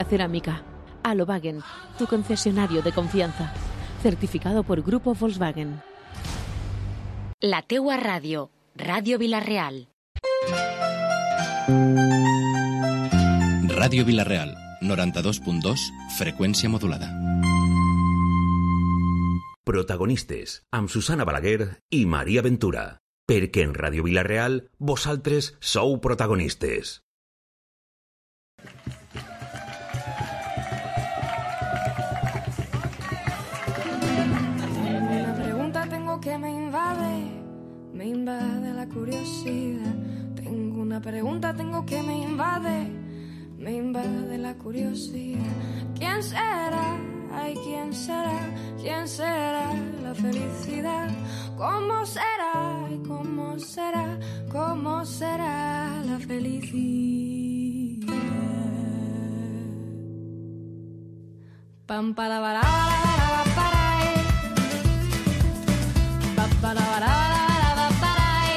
Cerámica. Alowagen, tu concesionario de confianza. Certificado por Grupo Volkswagen. La teua ràdio, Ràdio Vila-real. Ràdio Vila-real, 92.2, freqüència modulada. Protagonistes, amb Susana Balaguer i Maria Ventura. Perquè en Ràdio Vila-real, vosaltres sou protagonistes. Una pregunta tengo que me invade la curiosidad. Tengo una pregunta, tengo que me invade la curiosidad. ¿Quién será? Ay, ¿quién será? ¿Quién será la felicidad? ¿Cómo será? Ay, ¿cómo será? ¿Cómo será la felicidad? Pam para para para para para para.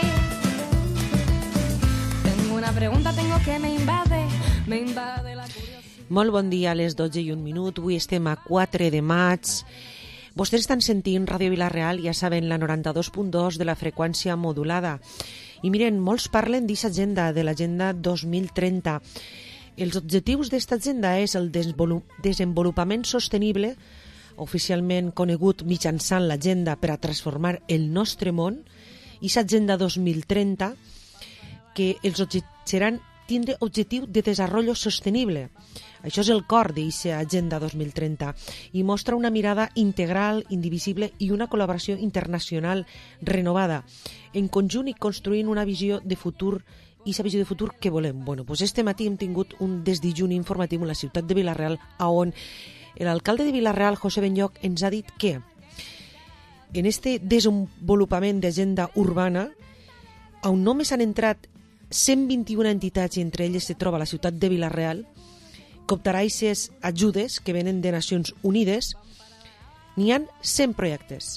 Tengo una pregunta, tengo que me invade la curiosidad. Molt bon dia, a les 12 i un minut. Avui estem a 4 de maig. Vostès estan sentint Ràdio Vila-real, ja saben, la 92.2 de la freqüència modulada. I miren, molts parlen d'aquesta agenda, de l'agenda 2030. Els objectius d'esta agenda és el desenvolupament sostenible, oficialment conegut mitjançant l'agenda per a transformar el nostre món, i l'agenda 2030, que els seran tindre objectiu de desenvolupament sostenible. Això és el cor d'aquesta Agenda 2030 i mostra una mirada integral, indivisible i una col·laboració internacional renovada, en conjunt i construint una visió de futur i aquesta visió de futur que volem. Bueno, doncs este matí hem tingut un desdejuni informatiu en la ciutat de Vila-real, on l'alcalde de Vila-real, José Benlloch, ens ha dit que en este desenvolupament d'agenda urbana, on només han entrat 121 entitats i entre elles se troba la ciutat de Vila-real, que optarà a aquestes ajudes que venen de Nacions Unides, n'hi ha 100 projectes.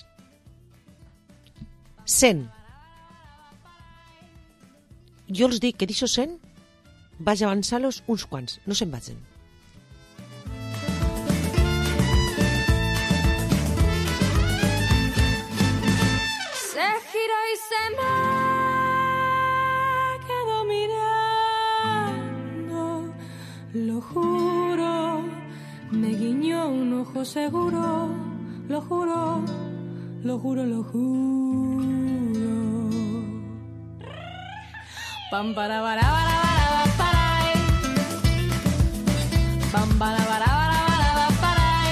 100. Jo els dic que d'això 100 vaig avançar-los uns quants, no se'n vagin. Se gira y se me quedó mirando, lo juro, me guiñó un ojo seguro, lo juro, lo juro, lo juro. Pam para para para para pam para para para para.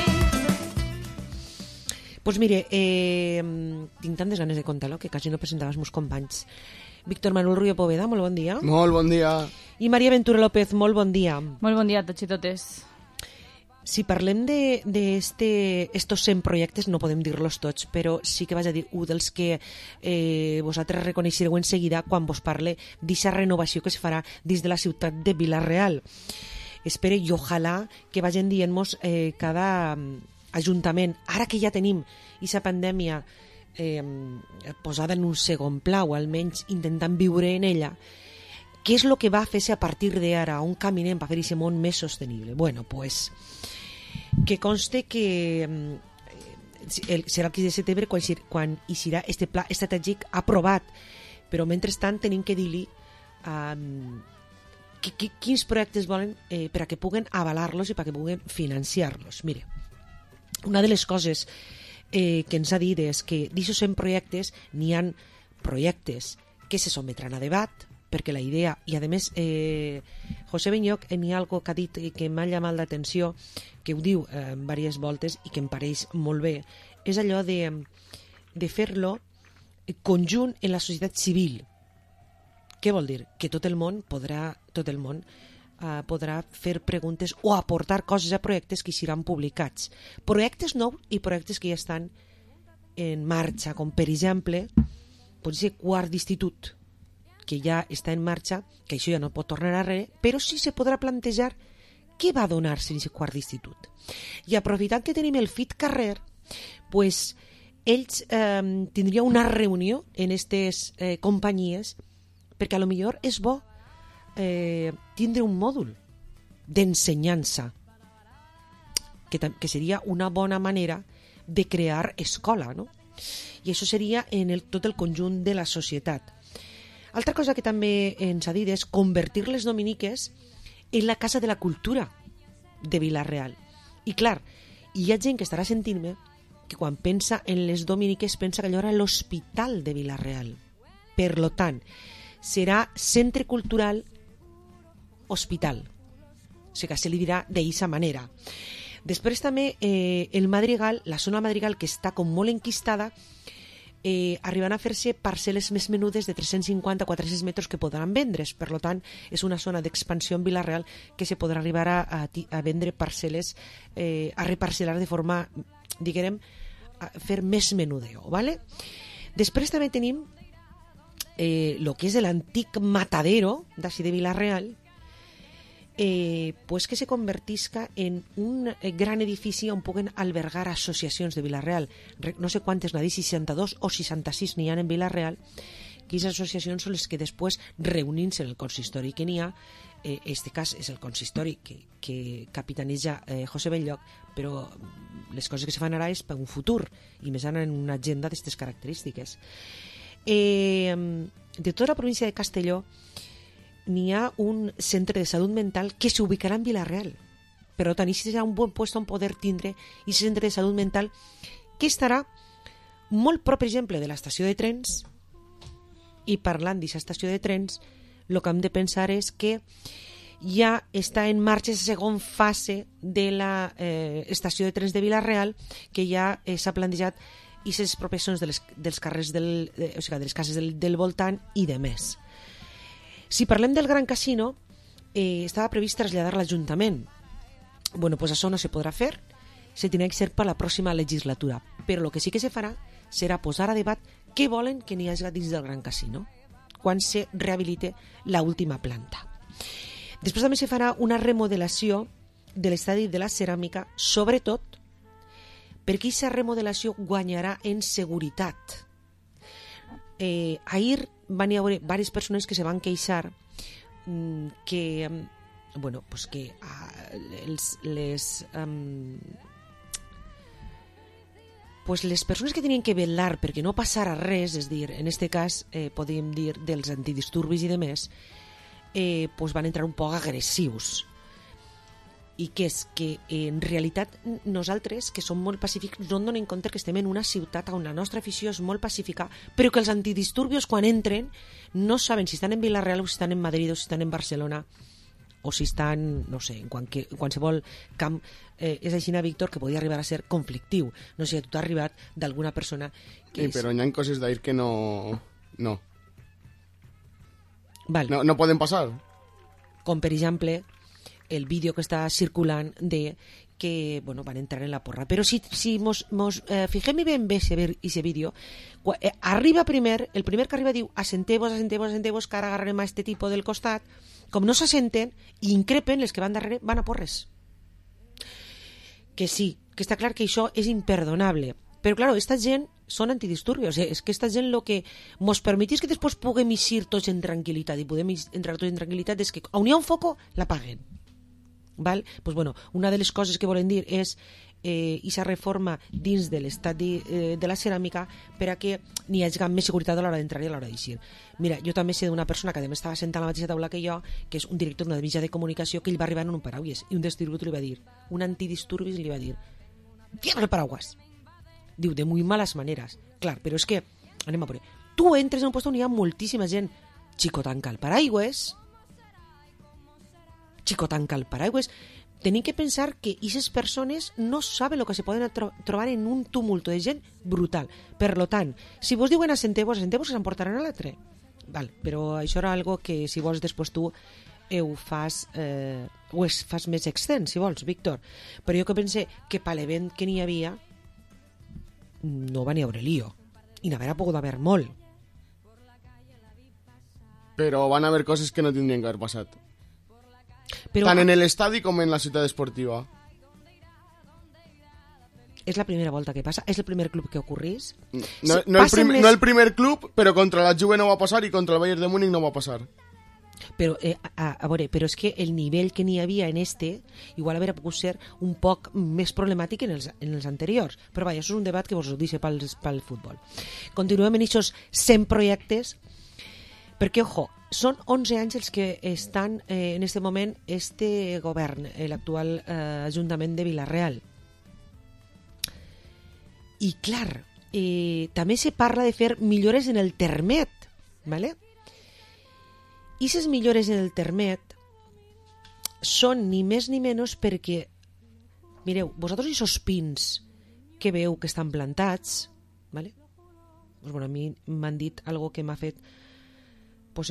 Pues mire, tinc tantes ganes de contar-lo que quasi no presentava els meus companys. Víctor Manuel Ruiz Poveda, molt bon dia. Molt bon dia. I Maria Ventura López, molt bon dia. Molt bon dia a tots i totes. Si parlem d'estos 100 projectes, no podem dir-los tots, però sí que vaig a dir un dels que vosaltres reconeixereu en seguida quan vos parle d'aquesta renovació que es farà dins de la ciutat de Vila-real. Espero i ojalà que vagin dient-nos cada ajuntament, ara que ja tenim aquesta pandèmia posada en un segon pla, o almenys intentant viure en ella, què és el que va fer-se a partir d'ara, on caminem per fer aquest món més sostenible? Bueno, pues que conste que serà el 15 de setembre quan hi serà este pla estratègic aprovat, però mentrestant tenim que dir-li quins projectes volen per a que puguen avalar-los i per a que puguen financiar-los. Mire, una de les coses que ens ha dit és que d'aquests 100 projectes n'hi ha projectes que se sometran a debat, perquè la idea, i a més José Benlloch n'hi ha algo que ha dit que m'ha llamat l'atenció, que ho diu diverses voltes i que em pareix molt bé, és allò de fer-lo conjunt en la societat civil. Què vol dir? Que tot el món podrà fer preguntes o aportar coses a projectes que seran publicats. Projectes nous i projectes que ja estan en marxa, com per exemple pot ser quart d'institut, que ja està en marxa, que això ja no pot tornar a res, però sí se podrà plantejar què va donar-se en aquest quart d'institut. I aprofitant que tenim el FIT Carrer, pues, ells tindrien una reunió en aquestes companyies, perquè a lo millor és bo tindre un mòdul d'ensenyança que seria una bona manera de crear escola, no? I això seria en tot el conjunt de la societat. Altra cosa que també ens ha dit és convertir les dominiques en la casa de la cultura de Vila-real. I clar, hi ha gent que estarà sentint-me que quan pensa en les dominiques pensa que allò era l'hospital de Vila-real. Per lo tant, serà centre cultural hospital. O sigui que se li dirà d'eixa manera. Després també el Madrigal, la zona Madrigal, que està com molt enquistada, arriben a fer-se parcel·les més menudes de 350 a 400 metres que podran vendre's. Per tant, és una zona d'expansió en Vila-real que se podrà arribar a vendre parcel·les, a reparcel·lar de forma, diguem, a fer més menudeo. ¿Vale? Després també tenim el que és l'antic matadero d'ací de Vila-real, pues que se convertisca en un gran edifici on puguen albergar associacions de Vila-real. No sé quantes n'ha dit, 62 o 66 n'hi ha en Vila-real, que aquestes associacions són les que després, reunint-se en el consistori que n'hi ha, este cas és el consistori que capitaneja José Belloc, però les coses que se fan ara és per un futur, i més ara en una agenda d'aquestes característiques. De tota la província de Castelló n'hi ha un centre de salut mental que s'ubicarà en Vila-real. Per tant, això serà un bon lloc on poder tindre aquest centre de salut mental que estarà molt prop, per exemple, de l'estació de trens. I parlant d'aquesta estació de trens, el que hem de pensar és que ja està en marxa la segona fase de l'estació de trens de Vila-real, que ja s'ha plantejat i les expropiacions dels carrers o sigui, de les cases del voltant i de més. Si parlem del Gran Casino, estava previst traslladar l'Ajuntament. Bueno, pues això no se podrà fer, se tindrà que ser per la pròxima legislatura. Però el que sí que se farà serà posar a debat què volen que n'hi hagi dins del Gran Casino quan se rehabilite l'última planta. Després també se farà una remodelació de l'estadi de la ceràmica, sobretot perquè aquesta remodelació guanyarà en seguretat. Ahir van hi haver diverses persones que se van queixar que bueno, pues que les persones que tenien que vetllar perquè no passara res, és dir, en aquest cas podríem dir dels antidisturbis i de més, pues van entrar un poc agressius. I que és que en realitat nosaltres, que som molt pacífics, no ens donem compte que estem en una ciutat on la nostra afició és molt pacífica, però que els antidisturbios quan entren no saben si estan en Vila-real o si estan en Madrid o si estan en Barcelona o si estan, no sé, en qualsevol camp. És així, Víctor, que podria arribar a ser conflictiu. No sé si a tu t'ha arribat d'alguna persona que però hi ha coses d'ahir que no poden passar. Com per exemple el vídeo que està circulant de que bueno, van entrar en la porra. Però si mos figem ben bé aquest vídeo, arriba el primer que arriba diu assenteu-vos, que ara agarrarem a este tipus del costat. Com no s'assenten i increpen, les que van darrere van a porres. Que sí, que està clar que això és imperdonable. Però, clar, aquesta gent són antidisturbios. És que aquesta gent el que mos permetís que després puguem eixir tots en tranquil·litat i podem entrar tots en tranquil·litat és que on hi ha un foco, l'apaguen. Val? Pues bueno, una de les coses que volen dir és aquesta reforma dins de l'estat de la ceràmica per a que n'hi hagi més seguretat a l'hora d'entrar i a l'hora d'eixir. Mira, jo també sé d'una persona que també estava sentant a la mateixa taula que jo, que és un director d'una mitjà de comunicació, que ell va arribar en un paraigües i un distribuïdor li va dir, un antidisturbis li va dir, fia'm el paraigües. Diu, de muy malas maneras. Clar, però és que, anem a veure, tu entres en un lloc on hi ha moltíssima gent. Chico, tanca el paraigües. Tenim que pensar que aquestes persones no saben el que se poden trobar en un tumulto de gent brutal. Per lo tant, si vos diuen assenteu-vos, que s'emportaran a l'altre. Val, però això era algo que, si vols, després tu ho fas més extens, si vols, Víctor. Però jo que pense que per l'event que n'hi havia no va n'hi haver lío. I n'haver pogut haver molt. Però van haver coses que no tindrien que haver passat. Però, tant en l'estadi com en la ciutat esportiva. És la primera volta que passa? És el primer club que ocorrís? No el primer club, però contra la Juve no va passar i contra el Bayern de Múnich no va passar. Però, a veure, però és que el nivell que n'hi havia en igual hauria pogut ser un poc més problemàtic en els anteriors. Però vaja, això és un debat que vos ho deixo pel futbol. Continuem en aquests 100 projectes, perquè, ojo, són 11 anys els que estan en aquest moment govern, l'actual Ajuntament de Vila-real. I, clar, també se parla de fer millores en el termet, ¿vale? I aquestes millores en el termet són ni més ni menys perquè, mireu, vosaltres aquests pins que veu que estan plantats, ¿vale? Pues bueno, a mi m'han dit algo que m'ha fet, pues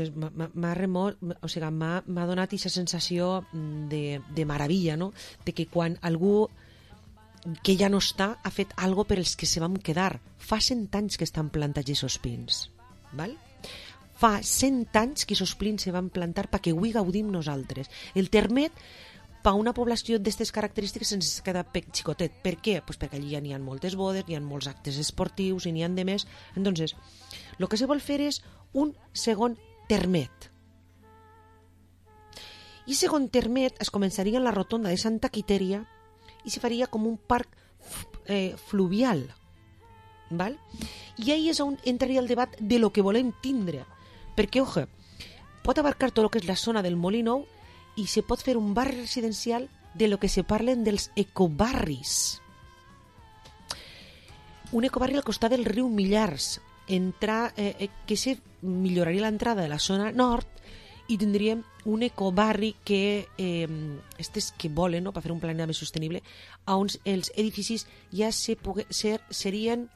m'ha donat aquesta sensació de meravella, no? De que quan algú que ja no està ha fet algo per els que se vam quedar. Fa 100 anys que estan plantats aquests pins, ¿vale? Fa 100 anys que aquests pins se van plantar perquè avui gaudim nosaltres. El termet, per una població d'aquestes característiques, ens queda xicotet. Per què? Pues perquè allí ja n'hi ha moltes bodes, n'hi ha molts actes esportius i n'hi ha de més. Entonces, el que se vol fer és un segon termet. I segon termet es començaria en la rotonda de Santa Quitèria i se faria com un parc fluvial. ¿Val? I ahí és on entraria el debat de lo que volem tindre. Perquè, ojo, pot abarcar tot el que és la zona del Molí Nou i se pot fer un barri residencial de lo que se parlen dels ecobarris. Un ecobarri al costat del riu Millars, que se milloraria l'entrada de la zona nord i tindríem un ecobarri que estes que volen, no, per fer un planeta més sostenible, on els edificis ja serien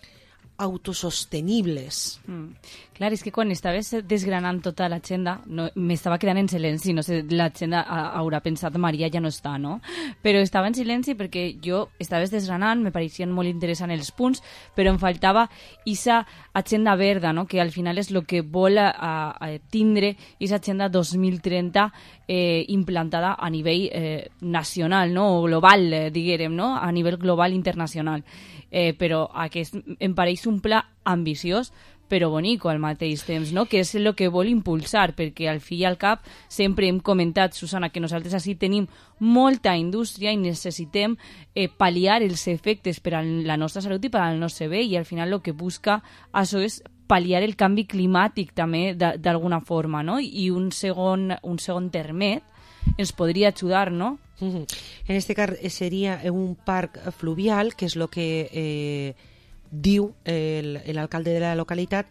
autosostenibles. Clar, és que quan estaves desgranant tota l'agenda, m'estava quedant en silenci, no sé, l'agenda haurà pensat Maria ja no està, no? Però estava en silenci perquè jo estaves desgranant, me pareixien molt interessants els punts, però em faltava aquesta agenda verda, no? Que al final és el que vol tindre aquesta agenda 2030 implantada a nivell nacional, no? O global, diguérem, no? A nivell global internacional. Però aquest em pareix un pla ambiciós però bonic al mateix temps, no? Que és el que vol impulsar, perquè al fi i al cap sempre hem comentat, Susana, que nosaltres així tenim molta indústria i necessitem pal·liar els efectes per a la nostra salut i per al nostre bé, i al final el que busca això és pal·liar el canvi climàtic també d'alguna forma, no? I un segon termet ens podria ajudar, no? En este cas seria un parc fluvial, que és el que diu l'alcalde de la localitat,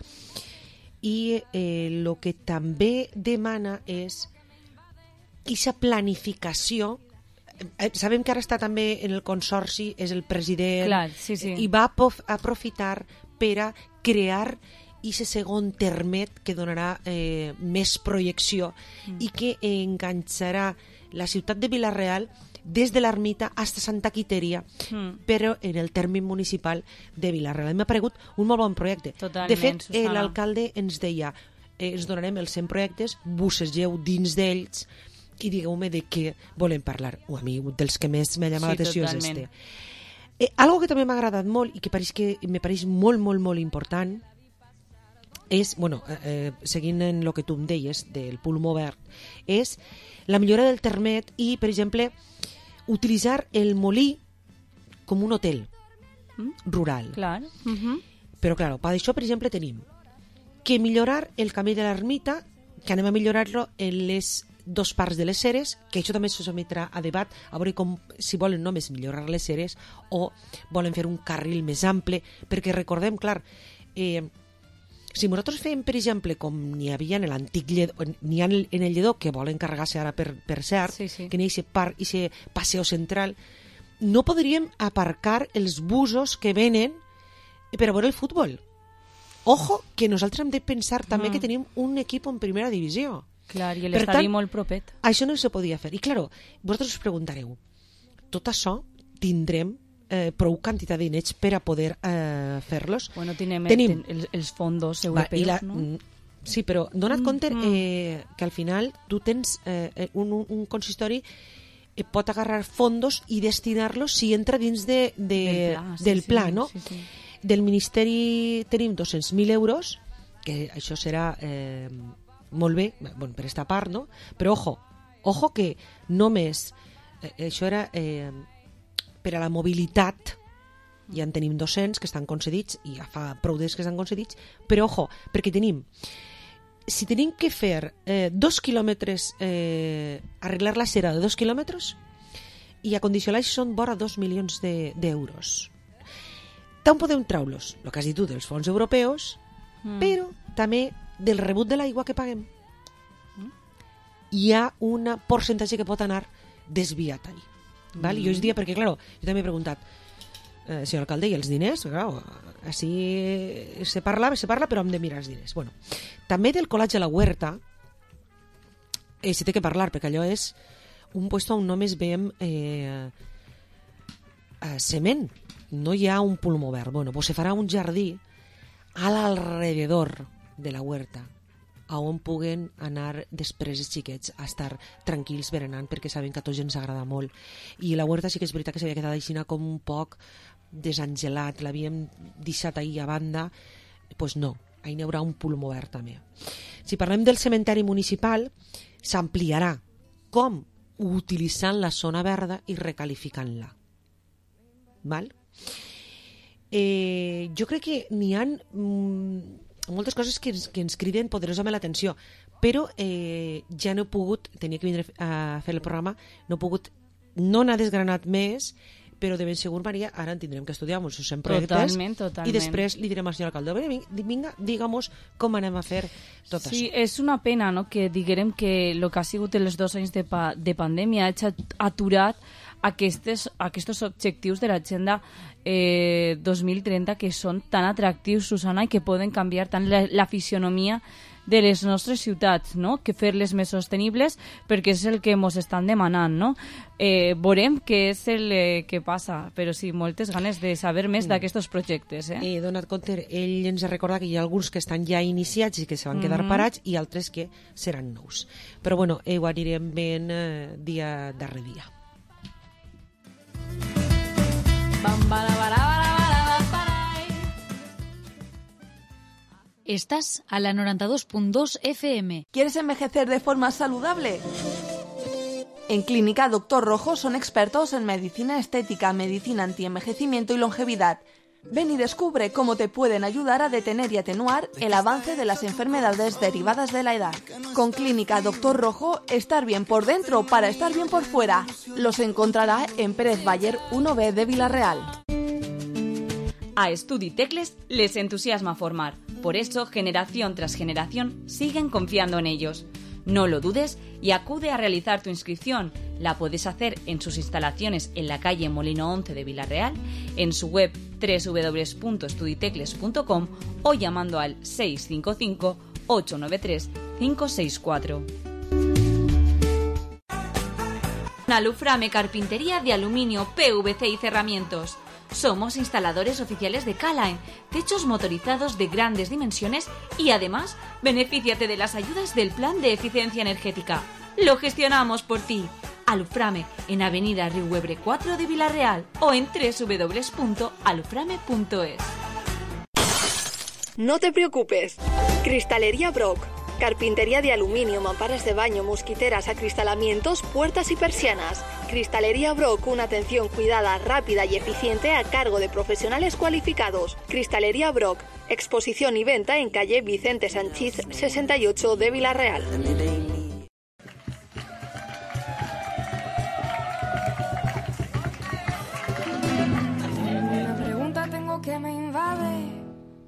i el que també demana és aquesta planificació. Sabem que ara està també en el consorci, és el president. Clar, sí, sí. I va aprofitar per a crear aquest segon termet que donarà més projecció i que enganxarà la ciutat de Vila-real des de l'ermita fins a Santa Quitèria, però en el terme municipal de Vila-real. M'ha paregut un molt bon projecte. Totalment, de fet, Susana. l'alcalde ens deia ens donarem els 100 projectes, bussegeu dins d'ells i digueu-me de què volem parlar. A mi, dels que més m'ha llamat l'atenció és este. Algo que també m'ha agradat molt i que me pareix molt, molt, molt important és, bueno, seguint en el que tu em deies del pulmó verd, és la millora del termet i, per exemple, utilitzar el molí com un hotel rural. Clar. Però, clar, per això, per exemple, tenim que millorar el camí de l'ermita, que anem a millorar-lo en les dos parts de les Ceres, que això també se sometrà a debat, a veure com, si volen només millorar les Ceres o volen fer un carril més ample, perquè recordem, clar, si nosaltres fem, per exemple, com n'hi havia en l'antic Lledó, n'hi ha en el Lledó, que volen carregar-se ara per cert, sí. que n'hi ha aquest parc, aquest passeo central, no podríem aparcar els busos que venen per a veure el futbol. Ojo, que nosaltres hem de pensar també que tenim un equip en primera divisió. Clar, i l'estadi molt propet. Això no se podia fer. I, clar, vosaltres us preguntareu, tot això tindrem prou quantitat de diners per a poder fer-los? Bueno, tenim els fondos europeus, no? Sí, però dona't compte que al final tu tens un consistori pot agarrar fondos i destinar-los si entra dins del pla, no? Sí, sí. Del Ministeri tenim 200.000 euros, que això serà molt bé, bueno, per esta part, no? Però ojo que només, això era per a la mobilitat, ja en tenim 200 que estan concedits, i ja fa prou des que estan concedits, però ojo, perquè si tenim que fer 2 quilòmetres, arreglar la cera de 2 quilòmetres, i a condicionar això són vora 2 milions d'euros. Tant podem treure-los, el que has dit tu, dels fons europeus, però també del rebut de l'aigua que paguem. Hi ha un percentatge que pot anar desviat ahí. ¿Vale? Jo us dia, perquè, claro, jo també he preguntat, senyor alcalde, i els diners? Claro, així se parla, però hem de mirar els diners. Bueno, també del colatge a la huerta se té que parlar, perquè allò és un puesto on només veiem cement, no hi ha un pulmó verd. Bueno, pues se farà un jardí a l'alrededor de la huerta, on puguen anar després els xiquets a estar tranquils berenant, perquè saben que a tots ens agrada molt. I la huerta sí que és veritat que s'havia quedat així com un poc desangelat, l'havíem deixat ahir a banda, doncs no, ahir n'hi haurà un pulmó verd també. Si parlem del cementeri municipal, s'ampliarà. Com? Utilitzant la zona verda i recalificant-la. Val? Jo crec que n'hi ha moltes coses que ens criden poderosament l'atenció, però ja no he pogut, tenia que vindre a fer el programa, no n'ha desgranat més, però de ben segur, Maria, ara en tindrem que estudiar molts els projectes. Totalment. I després li direm al senyor alcalde, vinga, diguem-nos com anem a fer tot això. Sí, és una pena, no?, que diguem que el que ha sigut els 2 anys de pandèmia ha aturat aquests objectius de l'agenda 2030 que són tan atractius, Susana, i que poden canviar tant la fisionomia de les nostres ciutats, no?, que fer-les més sostenibles, perquè és el que ens estan demanant, no? Veurem què és el que passa, però sí, moltes ganes de saber més d'aquests projectes. He donat compte, ell ens ha recordat que hi ha alguns que estan ja iniciats i que se van quedar parats, i altres que seran nous. Però bueno, ho anirem veient dia darrere dia. Estás a la 92.2 FM. ¿Quieres envejecer de forma saludable? En Clínica Doctor Rojo son expertos en medicina estética, medicina antienvejecimiento y longevidad. Ven y descubre cómo te pueden ayudar a detener y atenuar el avance de las enfermedades derivadas de la edad. Con Clínica Doctor Rojo, estar bien por dentro para estar bien por fuera. Los encontrará en Pérez Bayer 1B de Villarreal. A Estudi Tecles les entusiasma formar. Por eso, generación tras generación, siguen confiando en ellos. No lo dudes y acude a realizar tu inscripción. La puedes hacer en sus instalaciones en la calle Molino 11 de Villarreal, en su web www.estuditecles.com o llamando al 655 893 564. Aluframe Carpintería de Aluminio, PVC y Cerramientos. Somos instaladores oficiales de K-Line, techos motorizados de grandes dimensiones y además benefíciate de las ayudas del Plan de Eficiencia Energética. Lo gestionamos por ti. Aluframe en Avenida Riuebre 4 de Villarreal o en www.aluframe.es. No te preocupes. Cristalería Brock. Carpintería de aluminio, mamparas de baño, mosquiteras, acristalamientos, puertas y persianas. Cristalería Brock, una atención cuidada, rápida y eficiente a cargo de profesionales cualificados. Cristalería Brock, exposición y venta en calle Vicente Sanchís 68 de Villarreal. Una pregunta tengo que me invade.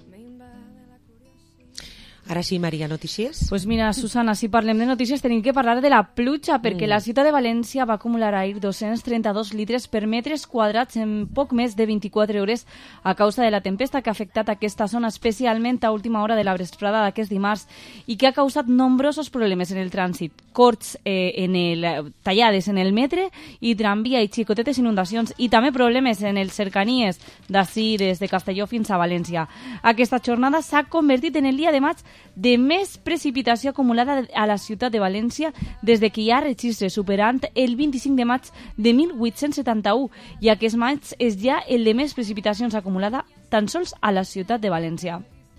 Ara sí, Maria, notícies? Pues mira, Susana, si parlem de notícies tenim que parlar de la pluja, perquè la ciutat de València va acumular ahir 232 litres per metres quadrats en poc més de 24 hores a causa de la tempesta que ha afectat aquesta zona, especialment a última hora de la vesprada d'aquest dimarts, i que ha causat nombrosos problemes en el trànsit, corts tallades en el metre i tramvia i xicotetes inundacions, i també problemes en els cercanies d'ací, des de Castelló fins a València. Aquesta jornada s'ha convertit en el dia de maig de més precipitació acumulada a la ciutat de València des de que hi ha registres, superant el 25 de maig de 1871, i aquest maig és ja el de més precipitacions acumulada tan sols a la ciutat de València.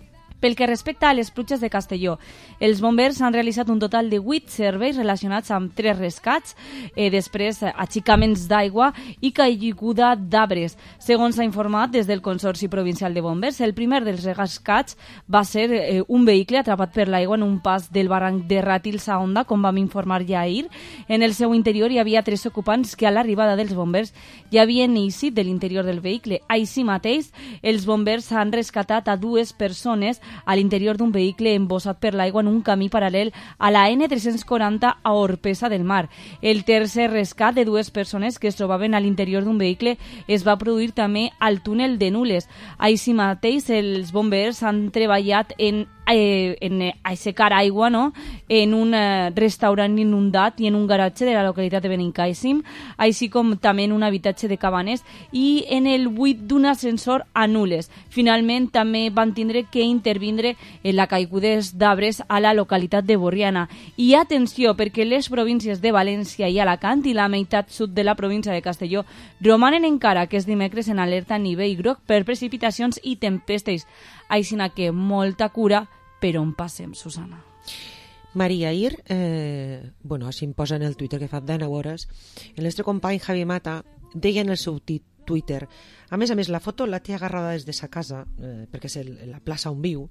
Pel que respecta a les pluges de Castelló, els bombers han realitzat un total de 8 serveis relacionats amb 3 rescats, després aixicaments d'aigua i caiguda d'arbres. Segons s'ha informat des del Consorci Provincial de Bombers, el primer dels rescats va ser un vehicle atrapat per l'aigua en un pas del barranc de Ràtils a Onda, com vam informar ja ahir. En el seu interior hi havia 3 ocupants que a l'arribada dels bombers ja havien eixit de l'interior del vehicle. Així mateix, els bombers han rescatat a 2 persones a l'interior d'un vehicle embossat per l'aigua en un camí paral·lel a la N340 a Orpesa del Mar. El tercer rescat de 2 persones que es trobaven a l'interior d'un vehicle es va produir també al túnel de Nules. Així mateix, els bombers han treballat en aixecar aigua, no?, en un restaurant inundat i en un garatge de la localitat de Benincàssim, així com també en un habitatge de Cabanes i en el buit d'un ascensor a Nules. Finalment, també van tindre que intervindre en la caigudes d'arbres a la localitat de Borriana. I atenció, perquè les províncies de València i Alacant i la meitat sud de la província de Castelló romanen encara aquest dimecres en alerta a nivell groc per precipitacions i tempestes. Així que molta cura, per on passem, Susana? Maria, ahir, així em posa en el Twitter que fa 19 hores, el nostre company Javi Mata deia en el seu Twitter, a més, la foto la té agarrada des de sa casa, perquè és la plaça on viu,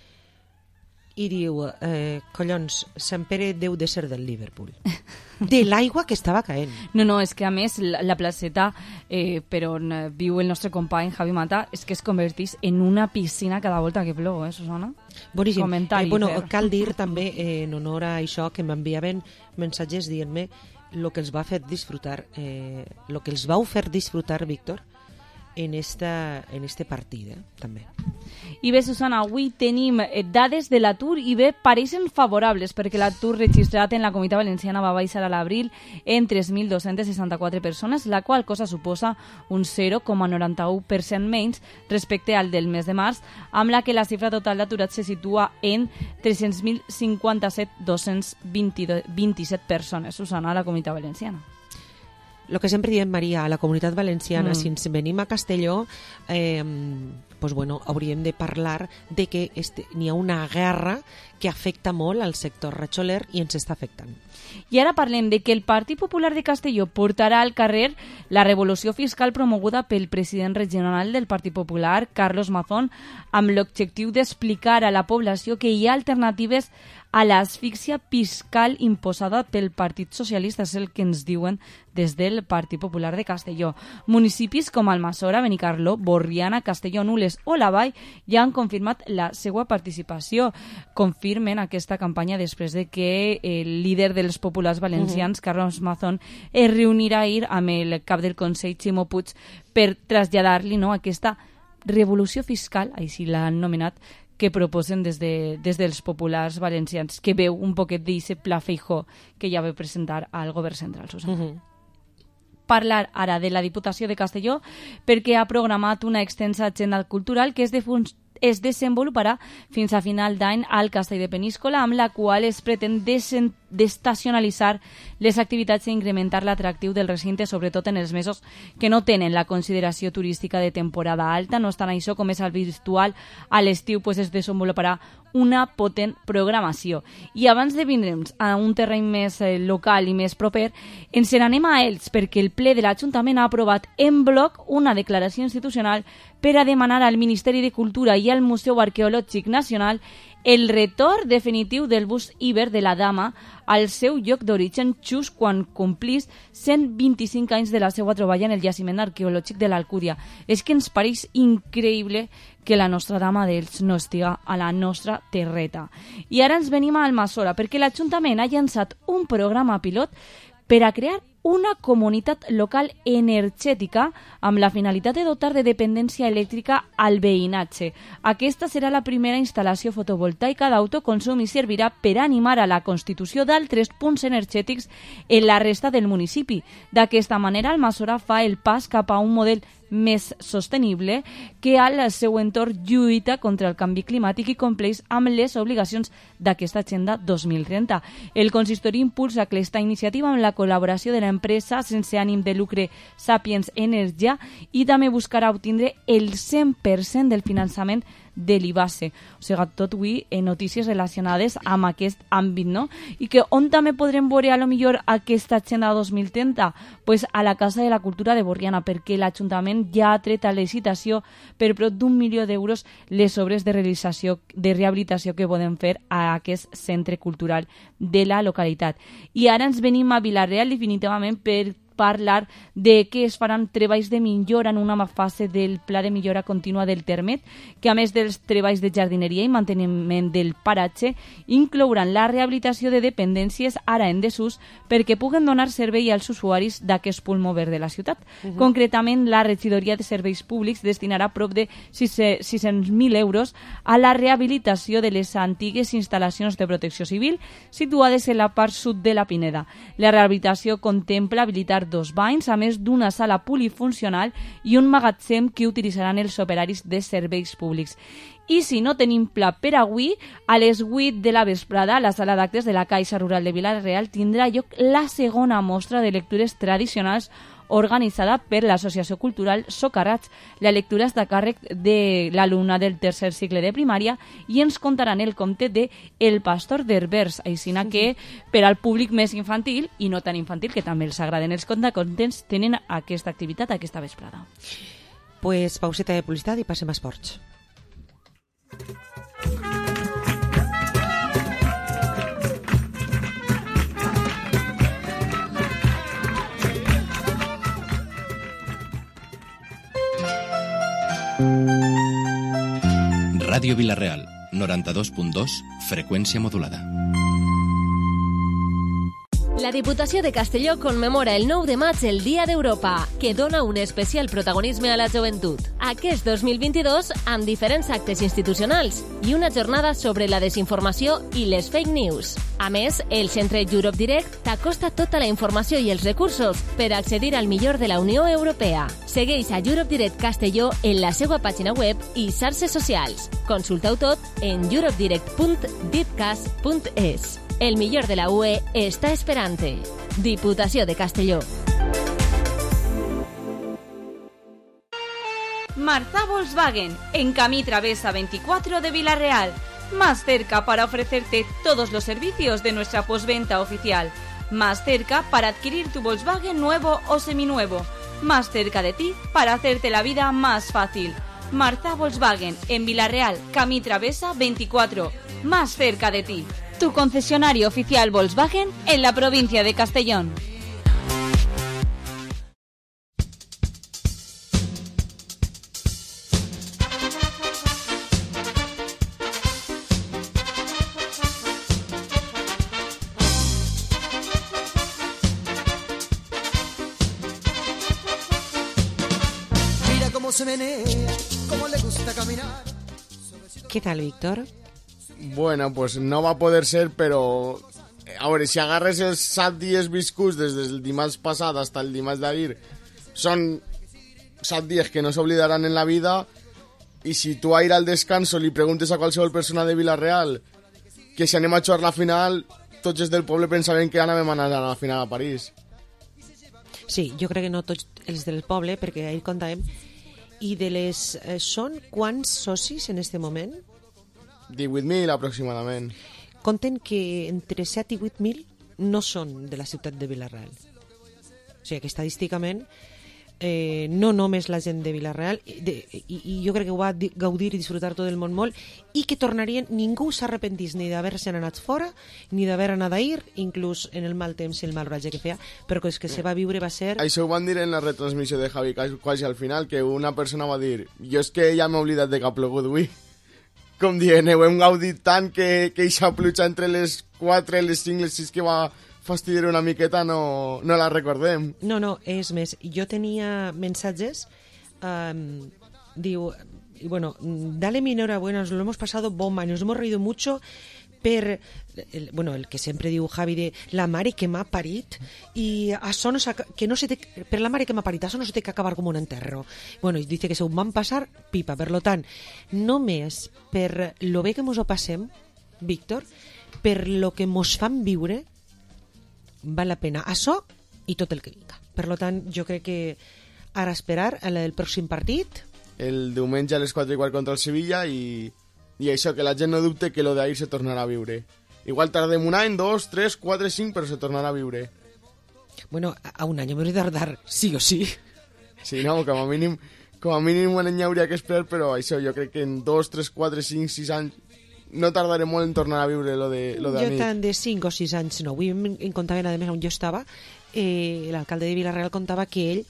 i diu, collons, Sant Pere deu de ser del Liverpool. De l'aigua que estava caent. No, és que a més la placeta per on viu el nostre company Javi Mata és que es converteix en una piscina cada volta que plou, Susana? Boníssim. Comentari. Cal dir també, en honor a això, que m'enviaven missatges dient-me el que els va fer disfrutar, el que els vau fer disfrutar, Víctor, en este partit, també. I bé, Susana, avui tenim dades de l'atur i bé, pareixen favorables perquè l'atur registrat en la Comunitat Valenciana va baixar a l'abril en 3.264 persones, la qual cosa suposa un 0,91% menys respecte al del mes de març, amb la que la xifra total d'aturats se situa en 300.057.227 persones, Susana, a la Comunitat Valenciana. El que sempre diem, Maria, a la Comunitat Valenciana, si ens venim a Castelló, hauríem de parlar de que n'hi ha una guerra que afecta molt al sector ratxoler i ens està afectant. I ara parlem de que el Partit Popular de Castelló portarà al carrer la revolució fiscal promoguda pel president regional del Partit Popular, Carlos Mazón, amb l'objectiu d'explicar a la població que hi ha alternatives a l'asfíxia fiscal imposada pel Partit Socialista, és el que ens diuen des del Partit Popular de Castelló. Municipis com Almassora, Benicarló, Borriana, Castelló, Nules o la Vall ja han confirmat la seva participació. Confirmen aquesta campanya després de que el líder dels populars valencians, Carlos Mazón, es reunirà ahir amb el cap del Consell, Ximo Puig, per traslladar-li aquesta revolució fiscal, així l'han nomenat, que proposen des dels populars valencians, que veu un poquet d'aquest pla Feijóo que ja va presentar al govern central, Susana. Parlar ara de la Diputació de Castelló perquè ha programat una extensa agenda cultural que es desenvoluparà fins a final d'any al Castell de Peníscola, amb la qual es pretén desestacionalitzar les activitats i incrementar l'atractiu del recinte, sobretot en els mesos que no tenen la consideració turística de temporada alta. No obstant això, com és habitual, a l'estiu es desenvoluparà una potent programació. I abans de vindre'ns a un terreny més local i més proper, ens n'anem a ells, perquè el ple de l'Ajuntament ha aprovat en bloc una declaració institucional per a demanar al Ministeri de Cultura i al Museu Arqueològic Nacional el retorn definitiu del bust Iber de la Dama al seu lloc d'origen just quan complís 125 anys de la seva troballa en el jaciment arqueològic de l'Alcúdia. És que ens pareix increïble que la nostra Dama d'Elx no estiga a la nostra terreta. I ara ens venim a Almassora, perquè l'Ajuntament ha llançat un programa pilot per a crear una comunitat local energètica amb la finalitat de dotar de dependència elèctrica al veïnatge. Aquesta serà la primera instal·lació fotovoltaica d'autoconsum i servirà per animar a la constitució d'altres punts energètics en la resta del municipi. D'aquesta manera, Almassora fa el pas cap a un model més sostenible que al seu entorn lluita contra el canvi climàtic i compleix amb les obligacions d'aquesta Agenda 2030. El consistori impulsa aquesta iniciativa amb la col·laboració de l'empresa sense ànim de lucre Sapiens Energia i també buscarà obtindre el 100% del finançament de l'IBASE. O sigui, tot avui notícies relacionades amb aquest àmbit, no? I que on també podrem veure a lo millor aquesta agenda 2030? Pues a la Casa de la Cultura de Borriana, perquè l'Ajuntament ja ha tret a licitació per prop d'1 milió d'euros les obres de rehabilitació que poden fer a aquest centre cultural de la localitat. I ara ens venim a Vila-real definitivament per parlar de que es faran treballs de millora en una fase del Pla de Millora Contínua del Termet, que a més dels treballs de jardineria i manteniment del paratge, inclouran la rehabilitació de dependències ara en desús perquè puguen donar servei als usuaris d'aquest pulmó verd de la ciutat. Concretament, la Regidoria de Serveis Públics destinarà prop de 600.000 euros a la rehabilitació de les antigues instal·lacions de protecció civil situades en la part sud de la Pineda. La rehabilitació contempla habilitar 2 banys, a més d'una sala polifuncional i un magatzem que utilitzaran els operaris de serveis públics. I si no tenim pla per avui, a les 8 de la vesprada, a la sala d'actes de la Caixa Rural de Vila-real tindrà lloc la segona mostra de lectures tradicionals organitzada per l'Associació Cultural Socarrats. La lectura està a càrrec de l'alumna del tercer cicle de primària i ens contaran el conte de El pastor d'Herbers, aixina que per al públic més infantil i no tan infantil, que també els agraden els contacontents, tenen aquesta activitat aquesta vesprada. Pues pauseta de publicitat i passem a esports. Ràdio Vila-real, 92.2, freqüència modulada. La Diputació de Castelló commemora el 9 de maig el Dia d'Europa, que dona un especial protagonisme a la joventut. Aquest 2022 amb diferents actes institucionals i una jornada sobre la desinformació i les fake news. A més, el centre Europe Direct t'acosta tota la informació i els recursos per accedir al millor de la Unió Europea. Segueix a Europe Direct Castelló en la seva pàgina web i xarxes socials. Consulta-ho tot en europedirect.dipcas.es. El millor de la UE està esperant-te. Diputació de Castelló. Marza Volkswagen, en Camí Travesa 24 de Vila-real. Más cerca para ofrecerte todos los servicios de nuestra postventa oficial. Más cerca para adquirir tu Volkswagen nuevo o seminuevo. Más cerca de ti para hacerte la vida más fácil. Marza Volkswagen, en Vila-real, Camí Travesa 24. Más cerca de ti. Tu concesionario oficial Volkswagen en la provincia de Castellón. Mira cómo se menea, cómo le gusta caminar. ¿Qué tal, Víctor? Bueno, pues no va a poder ser, pero... A veure, si agarres els 7 dies viscuts des del dimarts passat hasta el dimarts d'ahir, són 7 dies que no s'oblidaran en la vida, i si tu ahir al descanso li preguntes a qualsevol persona de Vila-real que si anem a jugar la final, tots els del poble pensaven que anàvem a anar a la final a París. Sí, jo crec que no tots els del poble, perquè ahir comptàvem. I de les... són quants socis en este moment? 18.000 aproximadament. Compten que entre 7 i 8.000 no són de la ciutat de Vila-real. O sigui que estadísticament no només la gent de Vila-real, i jo crec que ho va gaudir i disfrutar tot el món molt, i que tornarien, ningú s'arrepentís ni d'haver-se anat fora, ni d'haver anat ahir, inclús en el mal temps i el mal oratge que feia, però que el que se va viure va ser... Això ho van dir en la retransmissió de Javi quasi al final, que una persona va dir jo és que ja m'he oblidat de que ha plogut avui. Com dient, ho hem gaudit tant que eixa pluja entre les 4, les 5, les 6 que va fastidiar una miqueta no la recordem. No, és més, jo tenia mensatges, diu, bueno, dale mi enhorabuena, nos lo hemos pasado bomba, nos hemos reído mucho per, el que sempre diu Javi de la mare que m'ha parit i això no que no se te, per la mare que m'ha parit això no se té que acabar com un enterro. Bueno, i dice que se ho van passar pipa, per lo tant, només per lo bé que mos ho passem, Víctor, per lo que mos fan viure, val la pena això i tot el que vinga. Per lo tant, jo crec que ara esperar el pròxim partit el diumenge a les 4:15 contra el Sevilla i això, que la gent no dubte que lo d'ahir se tornarà a viure. Igual tardem un any, 2, 3, 4, 5, però se tornarà a viure. Bueno, a un año me voy a tardar, sí o sí. Sí, no, com a mínim un any hauria que esperar, però això, jo crec que en 2, 3, 4, 5, 6 anys no tardaré molt en tornar a viure lo de Jo tant de 5 o 6 anys no. Avui em contaven, a més, on jo estava, l'alcalde de Vila-real contava que ell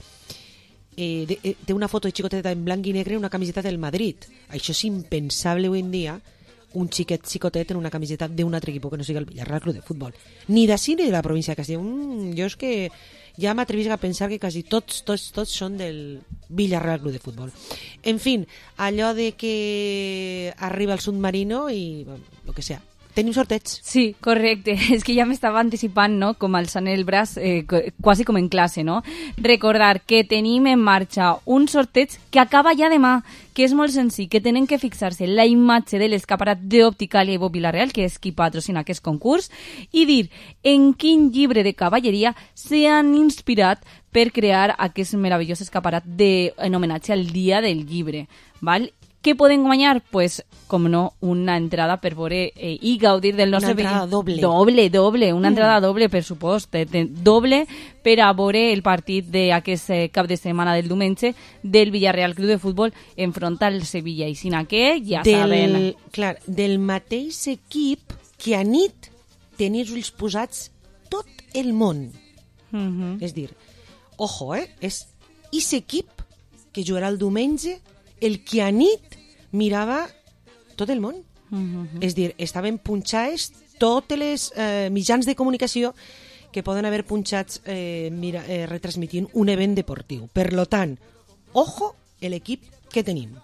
té una foto de xicoteta en blanc i negre i una camiseta del Madrid. Això és impensable avui en dia, un xicotet en una camiseta d'un altre equip que no sigui el Villarreal Club de Futbol. Ni d'ací ni de la província de Castilla. Jo és que ja m'atrevisc a pensar que quasi tots són del Villarreal Club de Futbol. En fin, allò de que arriba el submarino i lo que sea. Tenim sorteig. Sí, correcte. És que ja m'estava anticipant, no?, com alçant el braç, quasi com en classe, no? Recordar que tenim en marxa un sorteig que acaba ja demà, que és molt senzill, que tenen que fixar-se la imatge de l'escaparat d'Opticalia Ivo Vila-real, que és qui patrocina aquest concurs, i dir en quin llibre de cavalleria s'han inspirat per crear aquest meravellós escaparat en homenatge al Dia del Llibre, val? Què poden guanyar? Pues, com no, una entrada per veure i gaudir del nostre... Una entrada doble. Doble. Una entrada doble, per supost. Doble per a veure el partit d'aquest cap de setmana del diumenge del Villarreal Club de Futbol enfront al Sevilla. I sinó que ja saben... Clar, del mateix equip que a nit tenia els ulls posats tot el món. És dir, ojo, és aquest equip que jugarà el diumenge el que a nit mirava tot el món. És dir, estaven punxades totes les mitjans de comunicació que poden haver punxats retransmitint un event deportiu. Per lo tant, ojo l'equip que tenim.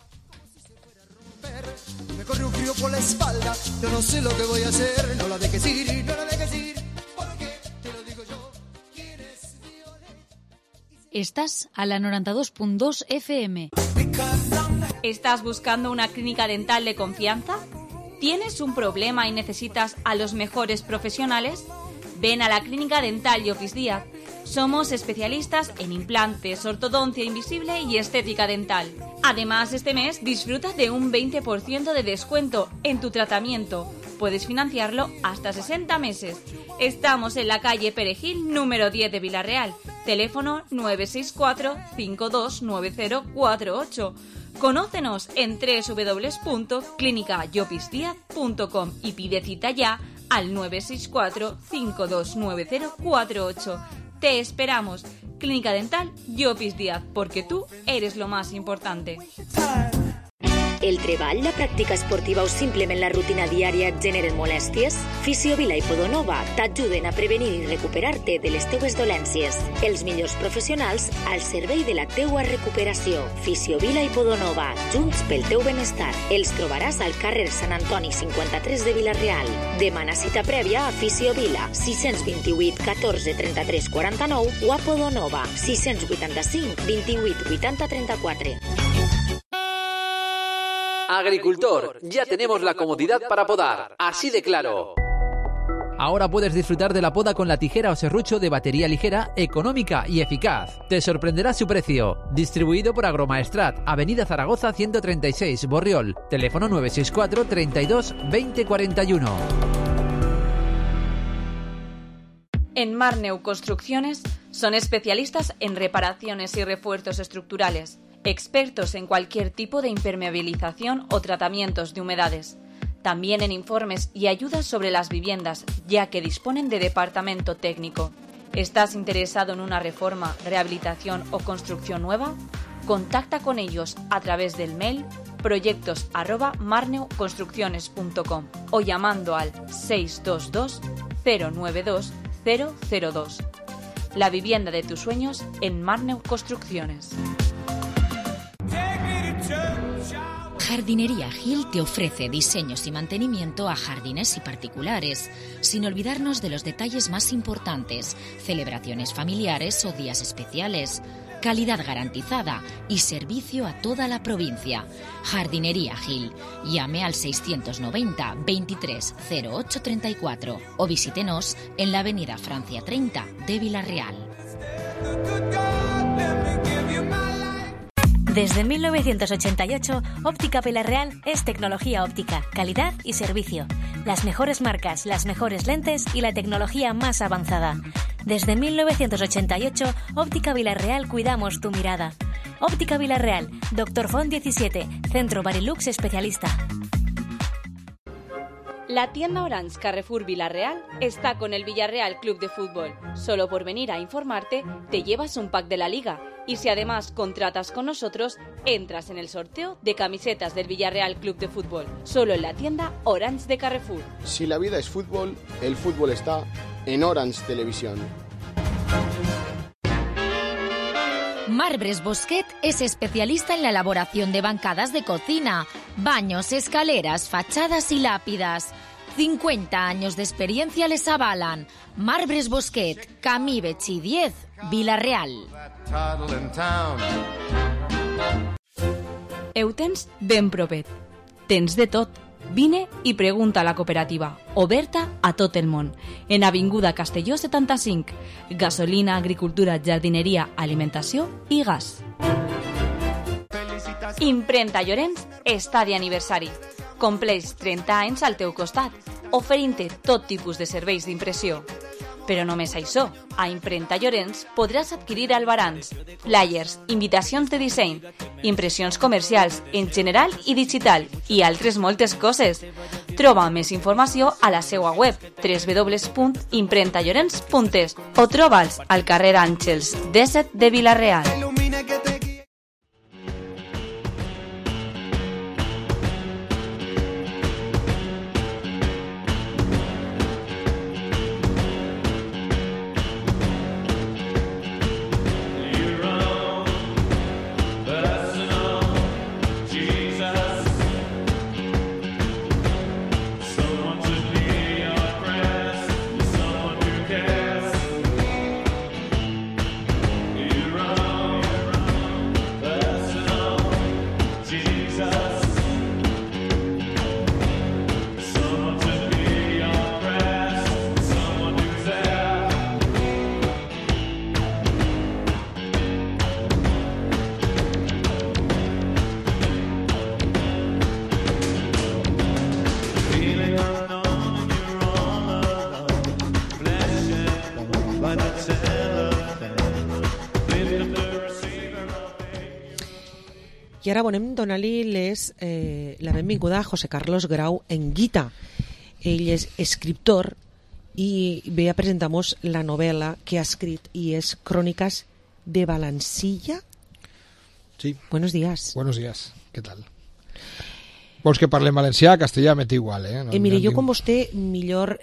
Me corre un frío por la espalda, yo no sé lo que voy a hacer, no la dejes ir, no la dejes ir, porque te lo digo yo, ¿quién es Violet? Estás a la 92.2 FM. ¿Estás buscando una clínica dental de confianza? ¿Tienes un problema y necesitas a los mejores profesionales? Ven a la Clínica Dental Llopis Díaz. Somos especialistas en implantes, ortodoncia invisible y estética dental. Además, este mes disfruta de un 20% de descuento en tu tratamiento. Puedes financiarlo hasta 60 meses. Estamos en la calle Perejil, número 10 de Vila-real. Teléfono 964-529048. Conócenos en www.clinicayopisdiaz.com y pide cita ya al 964-529048. Te esperamos. Clínica Dental Llopis Díaz, porque tú eres lo más importante. El treball, la pràctica esportiva o simplement la rutina diària et generen molèsties? Fisiovila i Podonova t'ajuden a prevenir i recuperar-te de les teues dolències. Els millors professionals al servei de la teua recuperació. Fisiovila i Podonova, junts pel teu benestar. Els trobaràs al carrer Sant Antoni 53 de Vila-real. Demana cita prèvia a Fisiovila 628 14 33 49 o a Podonova 685 28 80 34. Agricultor, ya tenemos la comodidad para podar, así de claro. Ahora puedes disfrutar de la poda con la tijera o serrucho de batería ligera, económica y eficaz. Te sorprenderá su precio. Distribuido por Agromaestrat, Avenida Zaragoza 136, Borriol. Teléfono 964 32 20 41. En Marneu Construcciones son especialistas en reparaciones y refuerzos estructurales. Expertos en cualquier tipo de impermeabilización o tratamientos de humedades. También en informes y ayudas sobre las viviendas, ya que disponen de departamento técnico. ¿Estás interesado en una reforma, rehabilitación o construcción nueva? Contacta con ellos a través del mail proyectos@marneuconstrucciones.com o llamando al 622 092 002. La vivienda de tus sueños en Marneu Construcciones. Jardinería Gil te ofrece diseños y mantenimiento a jardines y particulares, sin olvidarnos de los detalles más importantes, celebraciones familiares o días especiales, calidad garantizada y servicio a toda la provincia. Jardinería Gil. Llame al 690 23 08 34 o visítenos en la avenida Francia 30 de Vila-real. Desde 1988, Óptica Vilarreal es tecnología óptica, calidad y servicio. Las mejores marcas, las mejores lentes y la tecnología más avanzada. Desde 1988, Óptica Vilarreal cuidamos tu mirada. Óptica Vilarreal, Dr. Font 17, Centro Barilux especialista. La tienda Orange Carrefour Villarreal está con el Villarreal Club de Fútbol. Solo por venir a informarte, te llevas un pack de la Liga. Y si además contratas con nosotros, entras en el sorteo de camisetas del Villarreal Club de Fútbol. Solo en la tienda Orange de Carrefour. Si la vida es fútbol, el fútbol está en Orange Televisión. Marbres Bosquet es especialista en la elaboración de bancadas de cocina, baños, escaleras, fachadas y lápidas. 50 años de experiencia les avalan. Marbres Bosquet, Camí Betxí 10, Vila-real. Ho tens ben propet. Tens de tot. Vine i pregunta a la cooperativa, oberta a tot el món. En Avinguda Castelló 75. Gasolina, agricultura, jardineria, alimentació i gas. Imprenta Llorenç està d'aniversari. Compleix 30 anys al teu costat, oferint-te tot tipus de serveis d'impressió. Però només això, a Imprenta Llorenç podràs adquirir albarans, flyers, invitacions de disseny, impressions comercials en general i digital i altres moltes coses. Troba més informació a la seva web www.imprentallorenç.es o troba'ls al carrer Àngels 17 de Vila-real. I ara volem donar-li la benvinguda a José Carlos Grau Enguita. Ell és escriptor i ve a presentar-nos la novel·la que ha escrit i és Crònicas de Valancilla. Sí. Buenos días. Buenos días, ¿qué tal? Vols que parlem valencià, castellà, m'és igual, eh? Mire, jo com vostè millor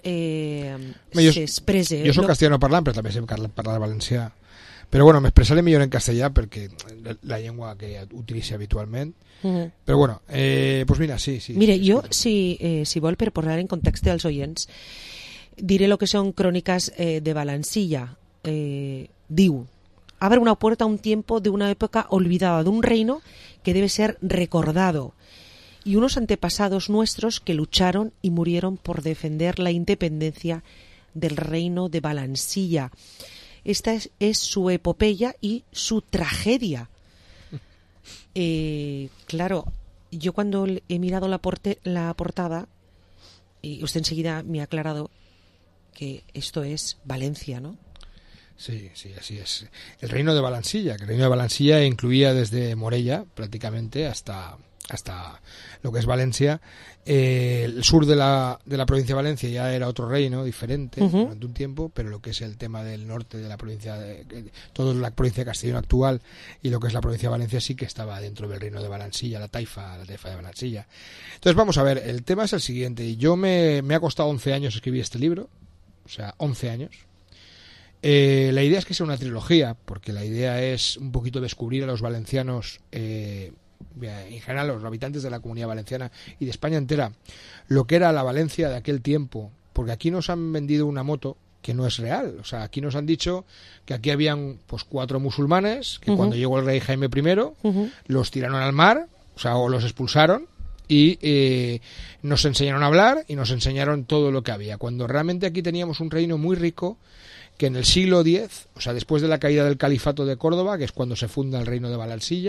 s'expresse. Jo soc castellano parlant, però també sé parlar valencià. Però bueno, m'expressaré millor en castellà perquè la llengua que utilitzo habitualment. Però bueno, pues mira, sí. Mire, jo, si vol, per posar en context als oients, diré lo que son Crónicas de Valancilla. Diu: abre una puerta a un tiempo de una época olvidada, de un reino que debe ser recordado, y unos antepasados nuestros que lucharon y murieron por defender la independencia del reino de Valancilla. Esta es su epopeya y su tragedia. Claro, yo cuando he mirado la portada, y usted enseguida me ha aclarado que esto es Valencia, ¿no? Sí, así es. El reino de Valancilla, que el reino de Valancilla incluía desde Morella prácticamente hasta lo que es Valencia. El sur de la provincia de Valencia ya era otro reino diferente durante un tiempo, pero lo que es el tema del norte de la provincia, toda la provincia de Castellón actual y lo que es la provincia de Valencia sí que estaba dentro del reino de Valancilla, la taifa de Valancilla. Entonces vamos a ver, el tema es el siguiente. Yo me ha costado 11 años escribir este libro, o sea, 11 años. La idea es que sea una trilogía, porque la idea es un poquito descubrir a los valencianos, en general los habitantes de la Comunidad Valenciana y de España entera, lo que era la Valencia de aquel tiempo, porque aquí nos han vendido una moto que no es real. O sea, aquí nos han dicho que aquí habían pues 4 musulmanes que cuando llegó el rey Jaime I los tiraron al mar, o sea, o los expulsaron y nos enseñaron a hablar y nos enseñaron todo lo que había, cuando realmente aquí teníamos un reino muy rico que en el siglo X, o sea, después de la caída del califato de Córdoba, que es cuando se funda el reino de Valancilla,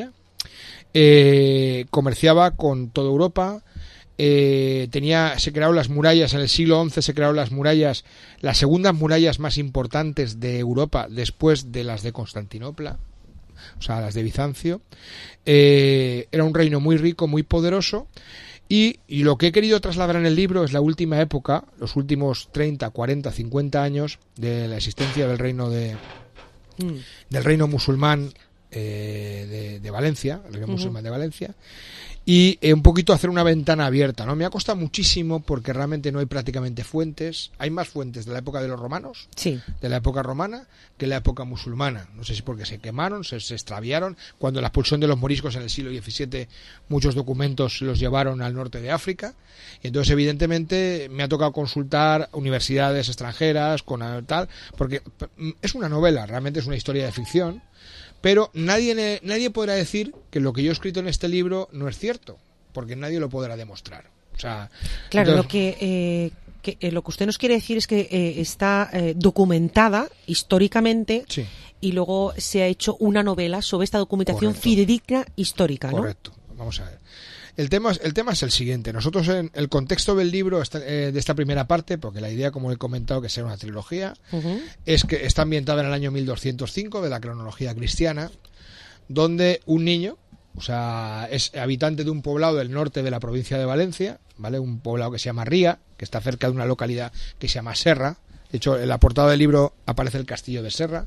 comerciaba con toda Europa. Se crearon las murallas en el siglo XI, se crearon las murallas, las segundas murallas más importantes de Europa después de las de Constantinopla, o sea, las de Bizancio. Era un reino muy rico, muy poderoso, y lo que he querido trasladar en el libro es la última época, los últimos 30, 40, 50 años de la existencia del reino del reino musulmán de Valencia, el reino musulmán de Valencia. Y un poquito hacer una ventana abierta, ¿no? Me ha costado muchísimo porque realmente no hay prácticamente fuentes. Hay más fuentes de la época de los romanos, de la época romana, que la época musulmana. No sé si porque se quemaron, se extraviaron. Cuando la expulsión de los moriscos en el siglo XVII, muchos documentos los llevaron al norte de África. Y entonces, evidentemente, me ha tocado consultar universidades extranjeras, con tal, porque es una novela, realmente es una historia de ficción. Pero nadie podrá decir que lo que yo he escrito en este libro no es cierto, porque nadie lo podrá demostrar. O sea, claro, entonces, lo que usted nos quiere decir es que está documentada históricamente y luego se ha hecho una novela sobre esta documentación fidedigna histórica, ¿no? Correcto. Vamos a ver. El tema es el siguiente. Nosotros en el contexto del libro de esta primera parte, porque la idea, como he comentado, que sea una trilogía, es que está ambientada en el año 1205 de la cronología cristiana, donde un niño, o sea, es habitante de un poblado del norte de la provincia de Valencia, ¿vale? Un poblado que se llama Ría, que está cerca de una localidad que se llama Serra. De hecho, en la portada del libro aparece el castillo de Serra.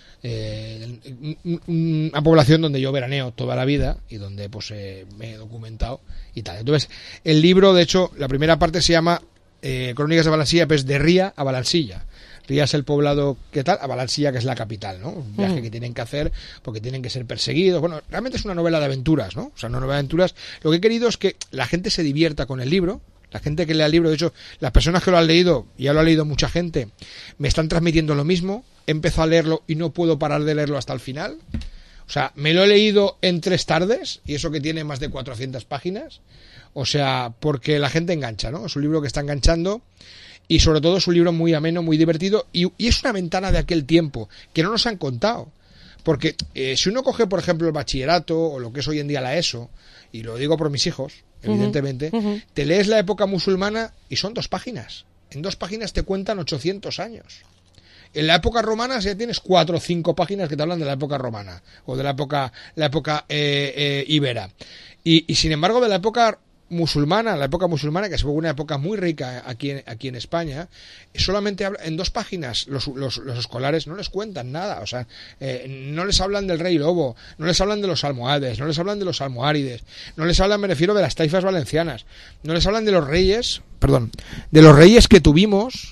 Una población donde yo veraneo toda la vida y donde pues me he documentado y tal. Entonces, el libro, de hecho, la primera parte se llama Crónicas de Valansilla, pues de Ría a Valansilla. Ría es el poblado que tal, a Valansilla, que es la capital, ¿no? Un viaje que tienen que hacer porque tienen que ser perseguidos. Bueno, realmente es una novela de aventuras, ¿no? O sea, una novela de aventuras. Lo que he querido es que la gente se divierta con el libro. La gente que lea el libro, de hecho, las personas que lo han leído, ya lo ha leído mucha gente, me están transmitiendo lo mismo. He empezado a leerlo y no puedo parar de leerlo hasta el final. O sea, me lo he leído en 3 tardes, y eso que tiene más de 400 páginas. O sea, porque la gente engancha, ¿no? Es un libro que está enganchando y sobre todo es un libro muy ameno, muy divertido y es una ventana de aquel tiempo que no nos han contado. Porque si uno coge, por ejemplo, el bachillerato o lo que es hoy en día la ESO, y lo digo por mis hijos, evidentemente, te lees la época musulmana y son 2 páginas. En 2 páginas te cuentan 800 años. En la época romana ya tienes 4 o 5 páginas que te hablan de la época romana o de la época ibera. Y sin embargo, de la época musulmana, que es una época muy rica aquí en España, solamente habla en 2 páginas. Los escolares no les cuentan nada, o sea, no les hablan del rey lobo, no les hablan de los almohades, no les hablan de los almohárides, no les hablan, me refiero, de las taifas valencianas, no les hablan de los reyes, que tuvimos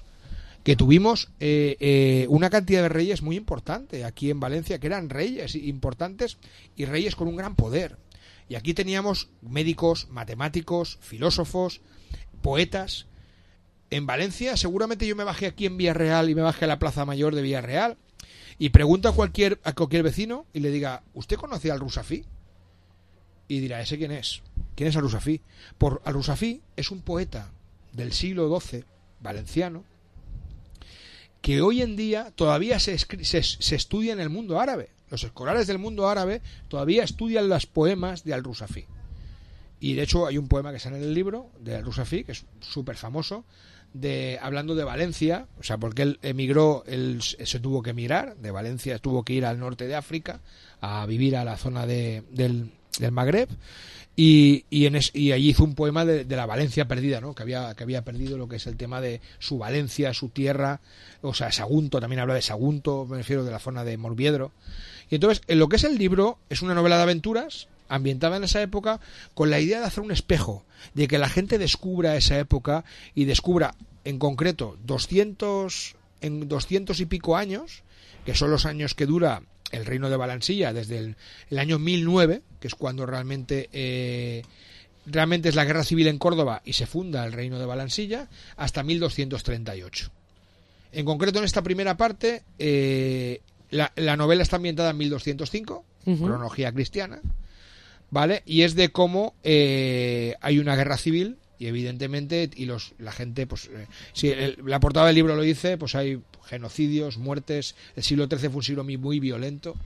una cantidad de reyes muy importante aquí en Valencia, que eran reyes importantes y reyes con un gran poder. Y aquí teníamos médicos, matemáticos, filósofos, poetas. En Valencia, seguramente yo me bajé aquí en Villarreal y me bajé a la Plaza Mayor de Villarreal y pregunto a cualquier vecino y le diga, ¿usted conoce al Rusafí? Y dirá, ¿ese quién es? ¿Quién es al-Rusafí? Al-Rusafí es un poeta del siglo XII, valenciano, que hoy en día todavía se estudia en el mundo árabe. Los escolares del mundo árabe todavía estudian los poemas de al-Rusafí. Y de hecho hay un poema que sale en el libro de al-Rusafí, que es súper famoso, hablando de Valencia, o sea, porque él emigró, él se tuvo que emigrar de Valencia, tuvo que ir al norte de África a vivir a la zona del Magreb. Y allí hizo un poema de la Valencia perdida, ¿no? Que había perdido lo que es el tema de su Valencia, su tierra, o sea, Sagunto, también habla de Sagunto, me refiero de la zona de Morviedro. Y entonces, en lo que es el libro, es una novela de aventuras ambientada en esa época, con la idea de hacer un espejo, de que la gente descubra esa época y descubra, en concreto, 200 y pico años, que son los años que dura el reino de Valansilla, desde el año 1009, que es cuando realmente es la guerra civil en Córdoba y se funda el reino de Valansilla, hasta 1238. En concreto, en esta primera parte, la novela está ambientada en 1205, cronología cristiana, ¿vale? Y es de cómo hay una guerra civil y evidentemente la gente, pues si la portada del libro lo dice, pues hay genocidios, muertes. El siglo XIII fue un siglo muy violento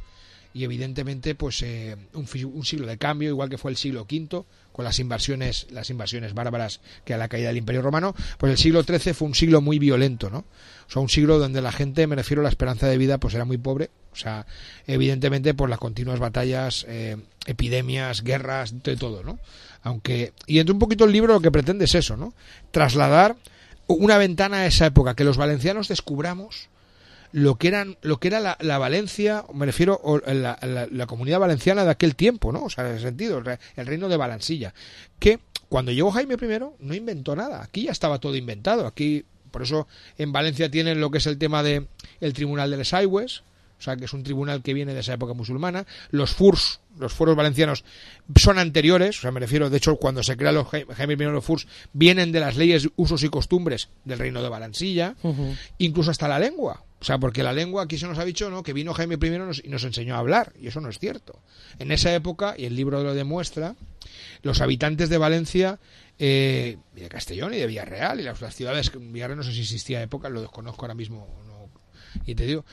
y evidentemente pues un siglo de cambio, igual que fue el siglo V con las invasiones bárbaras que a la caída del Imperio Romano. Pues el siglo XIII fue un siglo muy violento, ¿no? O sea, un siglo donde la gente, me refiero a la esperanza de vida, pues era muy pobre. O sea, evidentemente por las continuas batallas, epidemias, guerras, de todo, ¿no? Y entre un poquito el libro lo que pretende es eso, ¿no? Trasladar una ventana a esa época, que los valencianos descubramos lo que era la Valencia, me refiero a la comunidad valenciana de aquel tiempo, ¿no? O sea, en ese sentido, el reino de Valansilla, que cuando llegó Jaime I no inventó nada, aquí ya estaba todo inventado, aquí, por eso en Valencia tienen lo que es el tema de el Tribunal de les Aigües, o sea, que es un tribunal que viene de esa época musulmana. Los furos valencianos son anteriores, o sea, me refiero, de hecho, cuando se crean Jaime I los FURS, vienen de las leyes, usos y costumbres del reino de Valansilla, incluso hasta la lengua. O sea, porque la lengua, aquí se nos ha dicho, ¿no?, que vino Jaime I y nos enseñó a hablar, y eso no es cierto. En esa época, y el libro lo demuestra, los habitantes de Valencia, de Castellón y de Villarreal, y las ciudades, Villarreal no sé si existía en época, lo desconozco ahora mismo, y te digo,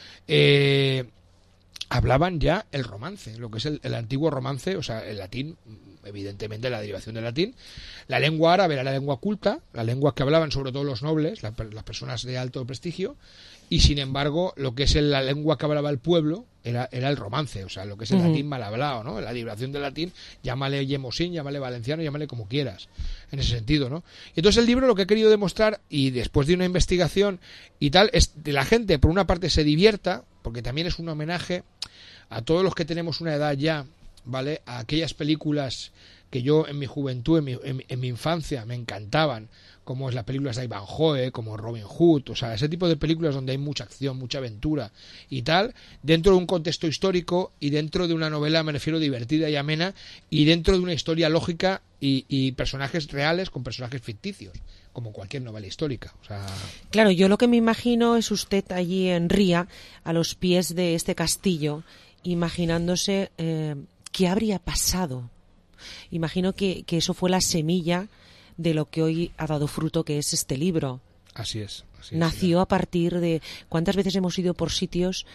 hablaban ya el romance, lo que es el antiguo romance, o sea, el latín, evidentemente la derivación del latín. La lengua árabe era la lengua culta, la lengua que hablaban sobre todo los nobles, las personas de alto prestigio, y sin embargo lo que es la lengua que hablaba el pueblo era el romance, o sea, lo que es el latín mal hablado, ¿no? La derivación del latín, llámale yemosín, llámale valenciano, llámale como quieras, en ese sentido, ¿no? Y entonces el libro lo que he querido demostrar, y después de una investigación y tal, es que la gente por una parte se divierta, porque también es un homenaje a todos los que tenemos una edad ya, ¿vale? A aquellas películas que yo en mi juventud, en mi infancia, me encantaban, como es las películas de Ivanhoe, como Robin Hood, o sea, ese tipo de películas donde hay mucha acción, mucha aventura y tal, dentro de un contexto histórico y dentro de una novela, me refiero, divertida y amena, y dentro de una historia lógica y personajes reales con personajes ficticios, como cualquier novela histórica. O sea... Claro, yo lo que me imagino es usted allí en Ría, a los pies de este castillo, imaginándose qué habría pasado. Imagino que eso fue la semilla de lo que hoy ha dado fruto, que es este libro. Así es. Nació a partir de... ¿Cuántas veces hemos ido por sitios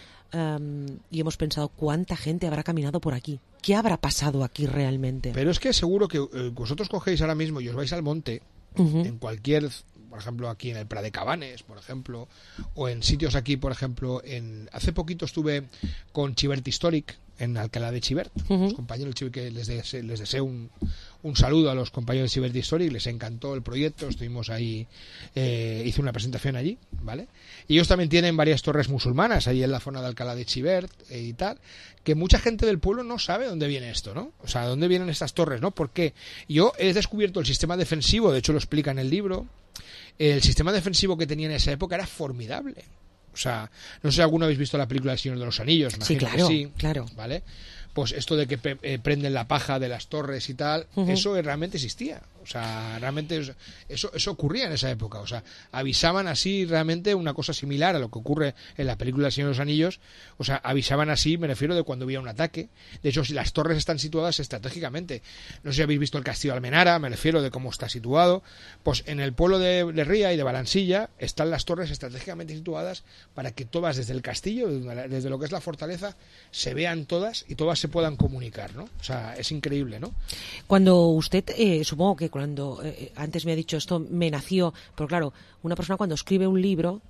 y hemos pensado cuánta gente habrá caminado por aquí? ¿Qué habrá pasado aquí realmente? Pero es que seguro que vosotros cogéis ahora mismo y os vais al monte, en cualquier... por ejemplo, aquí en el Prat de Cabanes, por ejemplo, o en sitios aquí, por ejemplo, hace poquito estuve con Chivert Historic, en Alcalá de Chivert, los compañeros que les deseo un saludo a los compañeros de Chivert Historic, les encantó el proyecto, estuvimos ahí, hice una presentación allí, ¿vale? Y ellos también tienen varias torres musulmanas ahí en la zona de Alcalá de Chivert y tal, que mucha gente del pueblo no sabe dónde viene esto, ¿no? O sea, dónde vienen estas torres, ¿no? Porque yo he descubierto el sistema defensivo, de hecho lo explica en el libro. El sistema defensivo que tenía en esa época era formidable. O sea, no sé si alguno habéis visto la película El Señor de los Anillos. Sí, claro, que sí, claro. ¿Vale? Pues esto de que prenden la paja de las torres y tal, eso realmente existía. O sea, realmente eso ocurría en esa época. O sea, avisaban así realmente una cosa similar a lo que ocurre en la película El Señor de los Anillos. O sea, avisaban así, me refiero, de cuando había un ataque. De hecho, si las torres están situadas estratégicamente. No sé si habéis visto el Castillo de Almenara, me refiero de cómo está situado. Pues en el pueblo de Ría y de Valansilla están las torres estratégicamente situadas para que todas desde el castillo, desde lo que es la fortaleza, se vean todas y todas se puedan comunicar, ¿no? O sea, es increíble, ¿no? Cuando usted, supongo que cuando antes me ha dicho esto me nació, pero claro, una persona cuando escribe un libro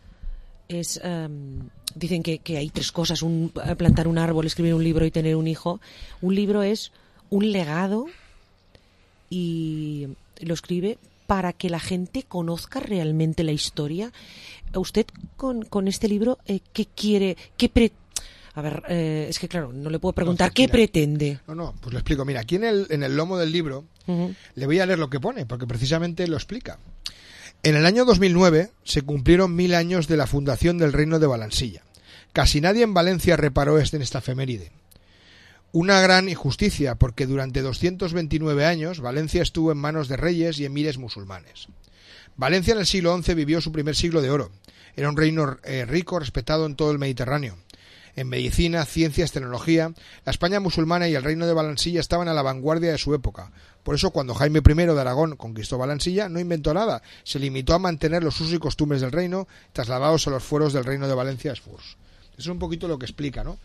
es dicen que hay tres cosas: plantar un árbol, escribir un libro y tener un hijo. Un libro es un legado y lo escribe para que la gente conozca realmente la historia. Usted con este libro, ¿qué quiere? A ver, es que claro, no le puedo preguntar qué pretende. No, pues lo explico. Mira, aquí en el lomo del libro le voy a leer lo que pone, porque precisamente lo explica. En el año 2009 se cumplieron 1000 años de la fundación del Reino de Valansilla. Casi nadie en Valencia reparó en esta efeméride. Una gran injusticia, porque durante 229 años Valencia estuvo en manos de reyes y emires musulmanes. Valencia en el siglo XI vivió su primer siglo de oro. Era un reino rico, respetado en todo el Mediterráneo. En medicina, ciencias, tecnología, la España musulmana y el reino de Valansilla estaban a la vanguardia de su época. Por eso, cuando Jaime I de Aragón conquistó Valansilla, no inventó nada, se limitó a mantener los usos y costumbres del reino, trasladados a los fueros del reino de Valencia, Eso es un poquito lo que explica, ¿no?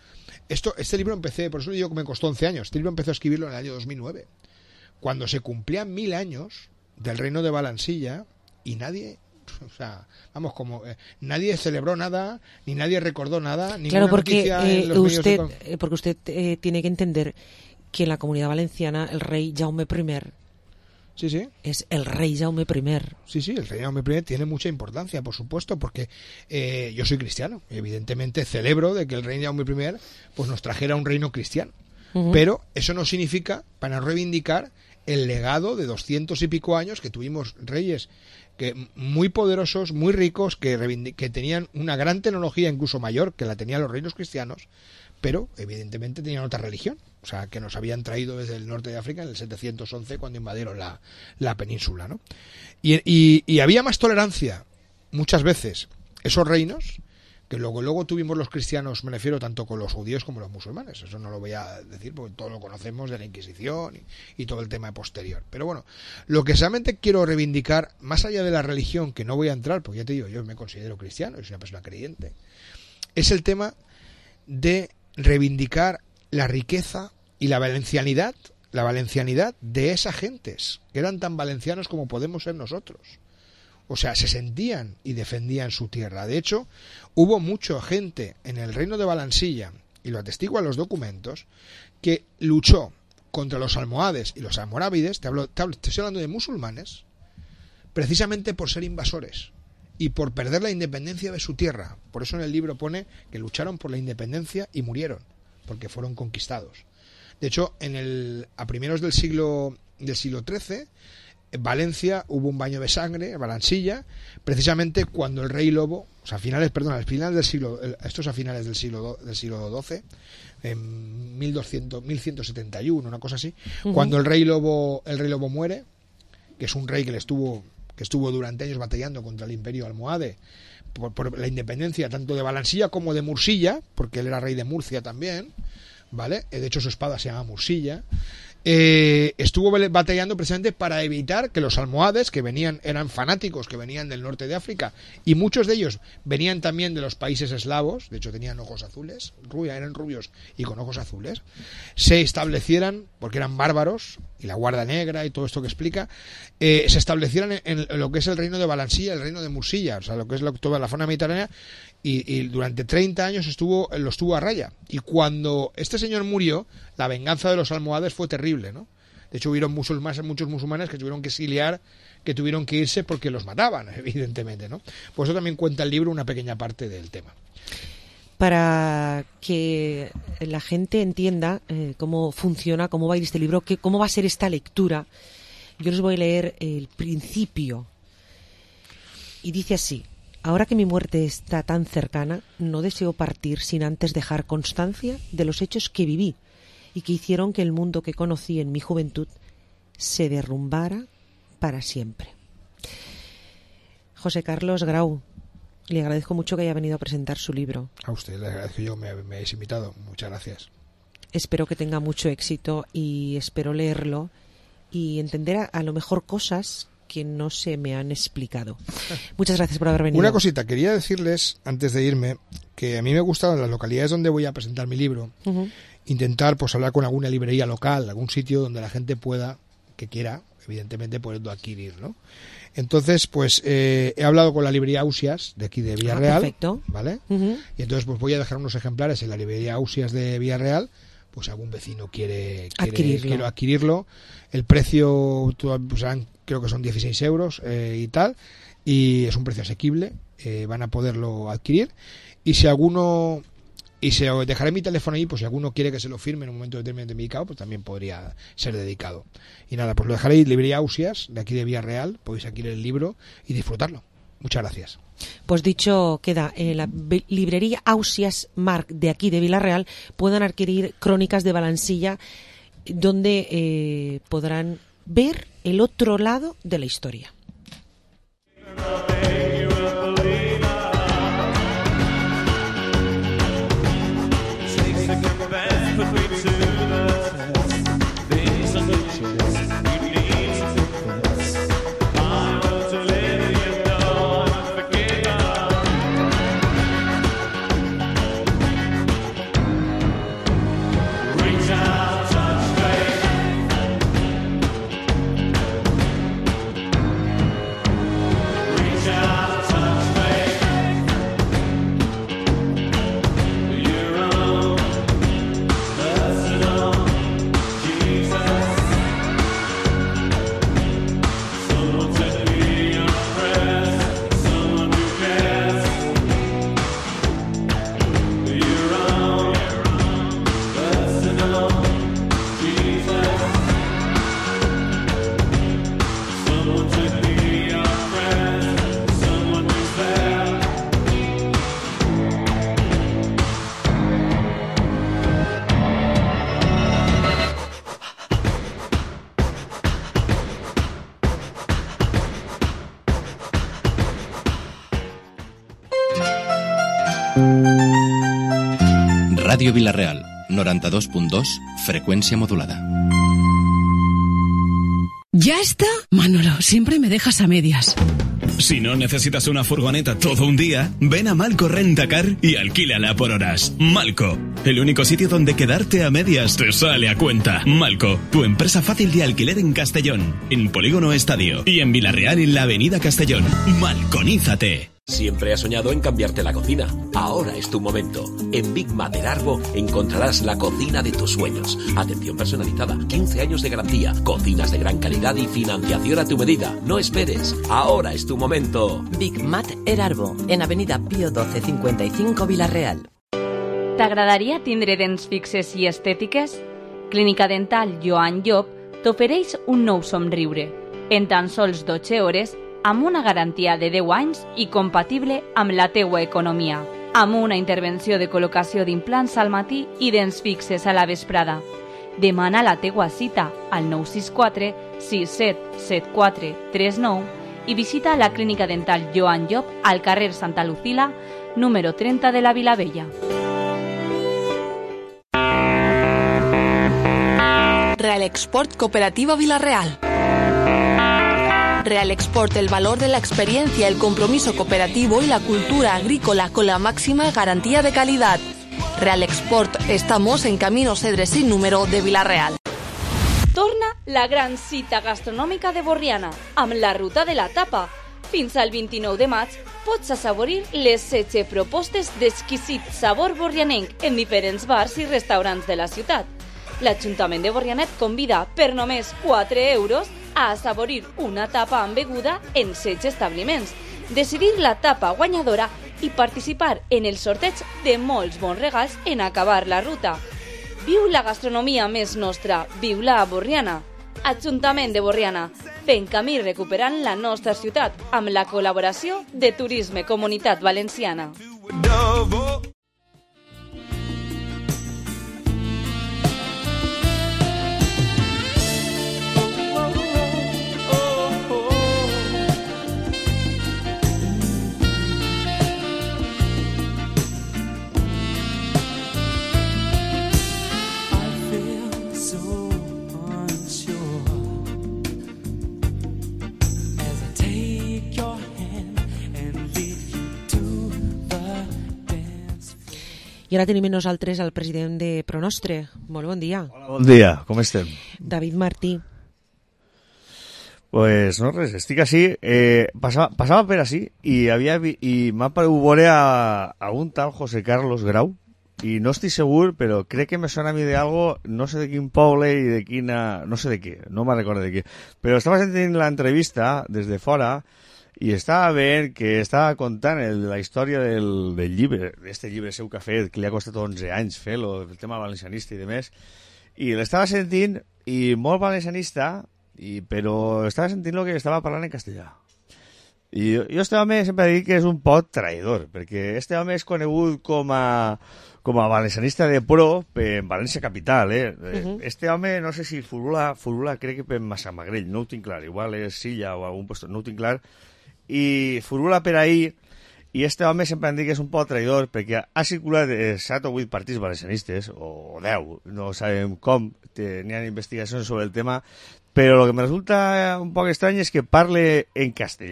Este libro empecé, por eso digo que me costó 11 años. Este libro empezó a escribirlo en el año 2009, cuando se cumplían 1000 años del reino de Valansilla y nadie... O sea, vamos, como nadie celebró nada, ni nadie recordó nada, ni claro, porque porque usted tiene que entender que en la Comunidad Valenciana el rey Jaume I sí. es el rey Jaume I. Sí, el rey Jaume I tiene mucha importancia, por supuesto, porque yo soy cristiano, y evidentemente celebro de que el rey Jaume I pues nos trajera un reino cristiano. Pero eso no significa para reivindicar el legado de 200 y pico años que tuvimos reyes que muy poderosos, muy ricos, que tenían una gran tecnología, incluso mayor que la tenían los reinos cristianos, pero evidentemente tenían otra religión, o sea, que nos habían traído desde el norte de África en el 711 cuando invadieron la península, ¿no? Y había más tolerancia muchas veces esos reinos que luego tuvimos los cristianos, me refiero tanto con los judíos como los musulmanes. Eso no lo voy a decir porque todo lo conocemos de la Inquisición y todo el tema posterior. Pero bueno, lo que solamente quiero reivindicar, más allá de la religión, que no voy a entrar, porque ya te digo, yo me considero cristiano, soy una persona creyente, es el tema de reivindicar la riqueza y la valencianidad de esas gentes, que eran tan valencianos como podemos ser nosotros. O sea, se sentían y defendían su tierra. De hecho, hubo mucha gente en el reino de Valansilla, y lo atestiguan los documentos, que luchó contra los almohades y los almorávides, te estoy hablando de musulmanes, precisamente por ser invasores y por perder la independencia de su tierra. Por eso en el libro pone que lucharon por la independencia y murieron, porque fueron conquistados. De hecho, a primeros del siglo XIII, en Valencia hubo un baño de sangre, en Valansilla, precisamente cuando el rey lobo, o sea, a finales del siglo, esto es a finales del siglo XII, en 1171, una cosa así, cuando el rey lobo muere, que es un rey que estuvo durante años batallando contra el imperio almohade por la independencia tanto de Valansilla como de Mursilla, porque él era rey de Murcia también, ¿vale? De hecho su espada se llama Mursilla. Estuvo batallando precisamente para evitar que los almohades, que eran fanáticos, que venían del norte de África, y muchos de ellos venían también de los países eslavos, de hecho tenían ojos azules, eran rubios y con ojos azules, se establecieran, porque eran bárbaros, y la Guardia Negra y todo esto que explica, se establecieran en lo que es el reino de Valansilla, el reino de Mursilla, o sea, lo que es toda la zona mediterránea, y durante 30 años lo estuvo a raya. Y cuando este señor murió, la venganza de los almohades fue terrible, ¿no? De hecho, hubieron muchos musulmanes que tuvieron que exiliar, que tuvieron que irse porque los mataban, evidentemente, ¿no? Por eso también cuenta el libro una pequeña parte del tema. Para que la gente entienda cómo funciona, cómo va a ir este libro, cómo va a ser esta lectura, yo les voy a leer el principio. Y dice así: ahora que mi muerte está tan cercana, no deseo partir sin antes dejar constancia de los hechos que viví y que hicieron que el mundo que conocí en mi juventud se derrumbara para siempre. José Carlos Grau, le agradezco mucho que haya venido a presentar su libro. A usted le agradezco yo, me hayáis invitado. Muchas gracias. Espero que tenga mucho éxito y espero leerlo y entender a lo mejor cosas que no se me han explicado. Muchas gracias por haber venido. Una cosita, quería decirles, antes de irme, que a mí me gusta en las localidades donde voy a presentar mi libro, intentar pues hablar con alguna librería local, algún sitio donde la gente que quiera, evidentemente, poderlo adquirir, ¿no? Entonces, pues he hablado con la librería Ausias de aquí de Villarreal, perfecto. ¿vale? Y entonces pues voy a dejar unos ejemplares en la librería Ausias de Villarreal, pues si algún vecino quiere adquirirlo. El precio, pues, creo que son 16 euros y tal, y es un precio asequible, van a poderlo adquirir. Y se dejaré mi teléfono ahí, pues si alguno quiere que se lo firme en un momento determinado, pues también podría ser dedicado. Y nada, pues lo dejaré ahí, librería Ausias, de aquí de Villarreal, podéis adquirir el libro y disfrutarlo. Muchas gracias. Pues dicho queda, en la librería Ausias Marc de aquí de Villarreal puedan adquirir Crónicas de Valansilla, donde podrán ver el otro lado de la historia. Radio Vilareal, 92.2, frecuencia modulada. ¿Ya está? Manolo, siempre me dejas a medias. Si no necesitas una furgoneta todo un día, ven a Malco Rentacar y alquílala por horas. Malco, el único sitio donde quedarte a medias te sale a cuenta. Malco, tu empresa fácil de alquiler en Castellón, en Polígono Estadio y en Vilareal en la Avenida Castellón. Malconízate. Siempre has soñado en cambiarte la cocina. Ahora es tu momento. En Big Mat del Arbo encontrarás la cocina de tus sueños. Atención personalizada, 15 años de garantía, cocinas de gran calidad y financiación a tu medida. No esperes. Ahora es tu momento. Big Mat El Arbo, en Avenida Pío 12 55 Vilareal. T'agradaria tindre dents fixes i estètiques? Clínica Dental Joan Llop t'ofereix un nou somriure. En tan sols 12 hores, amb una garantia de 10 anys i compatible amb la teua economia. Amb una intervenció de col·locació d'implants al matí i dents fixes a la vesprada. Demana la teua cita al 964 6774 39 i visita la Clínica Dental Joan Llop al carrer Santa Lucila, número 30 de la Vilavella. Real Export Cooperativa Vilareal. Real Export, el valor de la experiencia, el compromiso cooperativo y la cultura agrícola con la máxima garantía de calidad. Real Export, estamos en Camino Cedre sin número de Vilareal. Torna la gran cita gastronòmica de Borriana, amb la ruta de la tapa. Fins al 29 de maig pots assaborir les 16 propostes d'exquisit sabor borrianenc en diferents bars i restaurants de la ciutat. L'Ajuntament de Borrianet convida per només 4 euros a assaborir una tapa amb beguda en 16 establiments, decidir la tapa guanyadora i participar en el sorteig de molts bons regals en acabar la ruta. Viu la gastronomia més nostra, viu-la a Borriana. Ajuntament de Borriana, fent camí recuperant la nostra ciutat amb la col·laboració de Turisme Comunitat Valenciana. I ara tenim nosaltres el president de Pronostre. Molt bon dia. Hola, bon dia, com estem? David Martí. Pues no res, estic així, passava per així i m'ha paregut veure a un tal José Carlos Grau i no estic segur, però crec que me sona a mi de algo, no sé de quin poble i de quina, no sé de què, no me'n recordo de què, però estava sentint l'entrevista des de fora i estava veient que estava contant la història del llibre, d'este llibre seu que ha fet, que li ha costat 11 anys fer-lo, el tema valencianista i demés, i l'estava sentint, i molt valencianista, però estava sentint el que estava parlant en castellà. I jo este home sempre dic que és un pot traïdor, perquè este home és conegut com a valencianista de pro en València capital, Este home, no sé si furula crec que per Massamagrell, no ho tinc clar, igual és Silla o algun lloc, no ho tinc clar, i furula per ahí, i este home sempre em diu que és un poc traïdor perquè ha circulat 7 o 8 partits valencianistes, o 10, no sabem com, n'hi ha investigacions sobre el tema, però el que me resulta un poc estrany és que parle en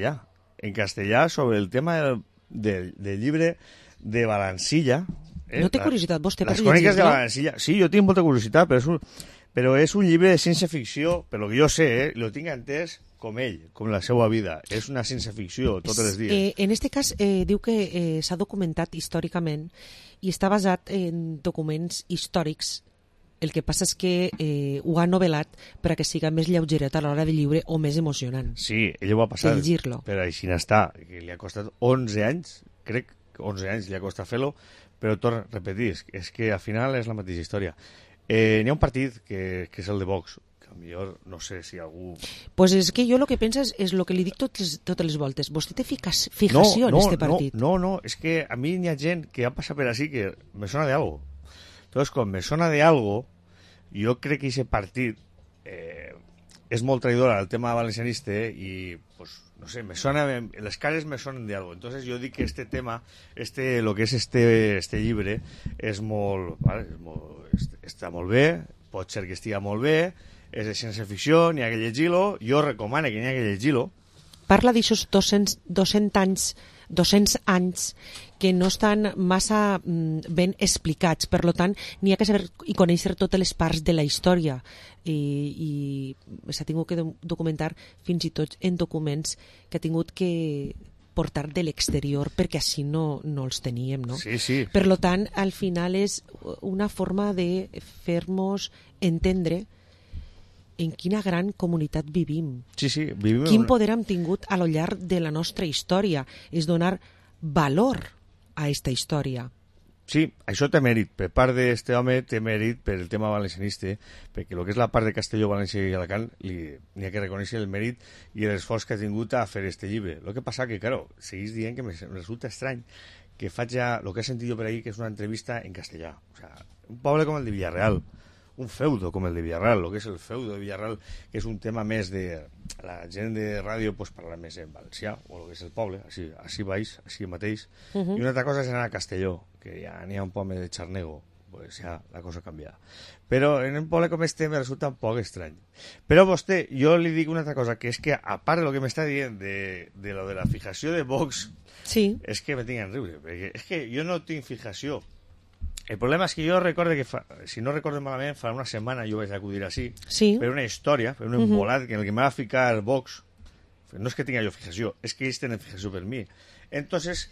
castellà sobre el tema del llibre de Valancilla. No té curiositat vostè per llegir-lo? Les cròniques de Valancilla, sí, jo tinc molta curiositat, però és un llibre de ciència-ficció, per lo que jo sé, lo tinc entès com ell, com la seva vida. És una ciència-ficció tots els dies. En aquest cas, diu que s'ha documentat històricament i està basat en documents històrics. El que passa és que ho ha novel·lat per a que siga més lleugeret a l'hora de lliure o més emocionant. Sí, ell ho va passar, però així n'està, que li ha costat 11 anys, crec que 11 anys li ha costat fer-lo, però torno a repetir, és que al final és la mateixa història. N'hi ha un partit que és el de Vox, que millor no sé si algú... Pues és que jo el que penso és el que li dic totes les voltes. Vostè té fijació en este partit. No, és que a mi n'hi ha gent que ha passat per així que me sona de algo. Entonces, quan me sona de algo, jo crec que aquest partit és molt traïdor al tema valencianista i pues, no sé, les cares me sonen de algo. Entonces yo dic que este tema, lo que és este llibre, és molt, vale, està molt bé, pot ser que estigui molt bé, és de ciència-ficció, n'hi ha que llegir-lo, jo recomano que n'hi ha que llegir-lo. Parla d'aixòs 200 anys que no estan massa ben explicats, per tant n'hi ha que saber i conèixer totes les parts de la història i s'ha tingut que documentar fins i tot en documents que ha tingut que portar de l'exterior perquè així no els teníem, no? Sí, sí. Per tant, al final és una forma de fer-nos entendre en quina gran comunitat vivim. Sí, sí, vivim. Quin poder hem tingut a lo llarg de la nostra història. És donar valor a aquesta història. Sí, això té mèrit. Per part d'este home té mèrit per el tema valencianista, perquè el que és la part de Castelló, València i Alacant n'hi ha que reconèixer el mèrit i l'esforç que ha tingut a fer este llibre. El que passa que, claro, seguís dient que me resulta estrany que faig ja el que he sentit jo per ahí, que és una entrevista en castellà. O sea, un poble com el de Villarreal, un feudo com el de Villarreal, el que és el feudo de Villarreal, que és un tema més de... La gent de ràdio pues, parla més en valencià, o el que és el poble, així baix, així mateix. I una altra cosa és anar a Castelló, que ja n'hi ha un poble de Xarnego, pues ja la cosa canvia. Però en un poble com este me resulta un poc estrany. Però vostè, jo li dic una altra cosa, que és que, a part de lo que m'està dient de lo de la fijació de Vox, sí. És que me tinc en riure, perquè és que jo no tinc fijació. El problema és que jo recordo que, si no recordo malament, fa una setmana jo vaig acudir així, per una història, per un embolat, en el que me va ficar Vox. No és que tinga jo fijació, és que ells tenen fijació per mi. Entonces,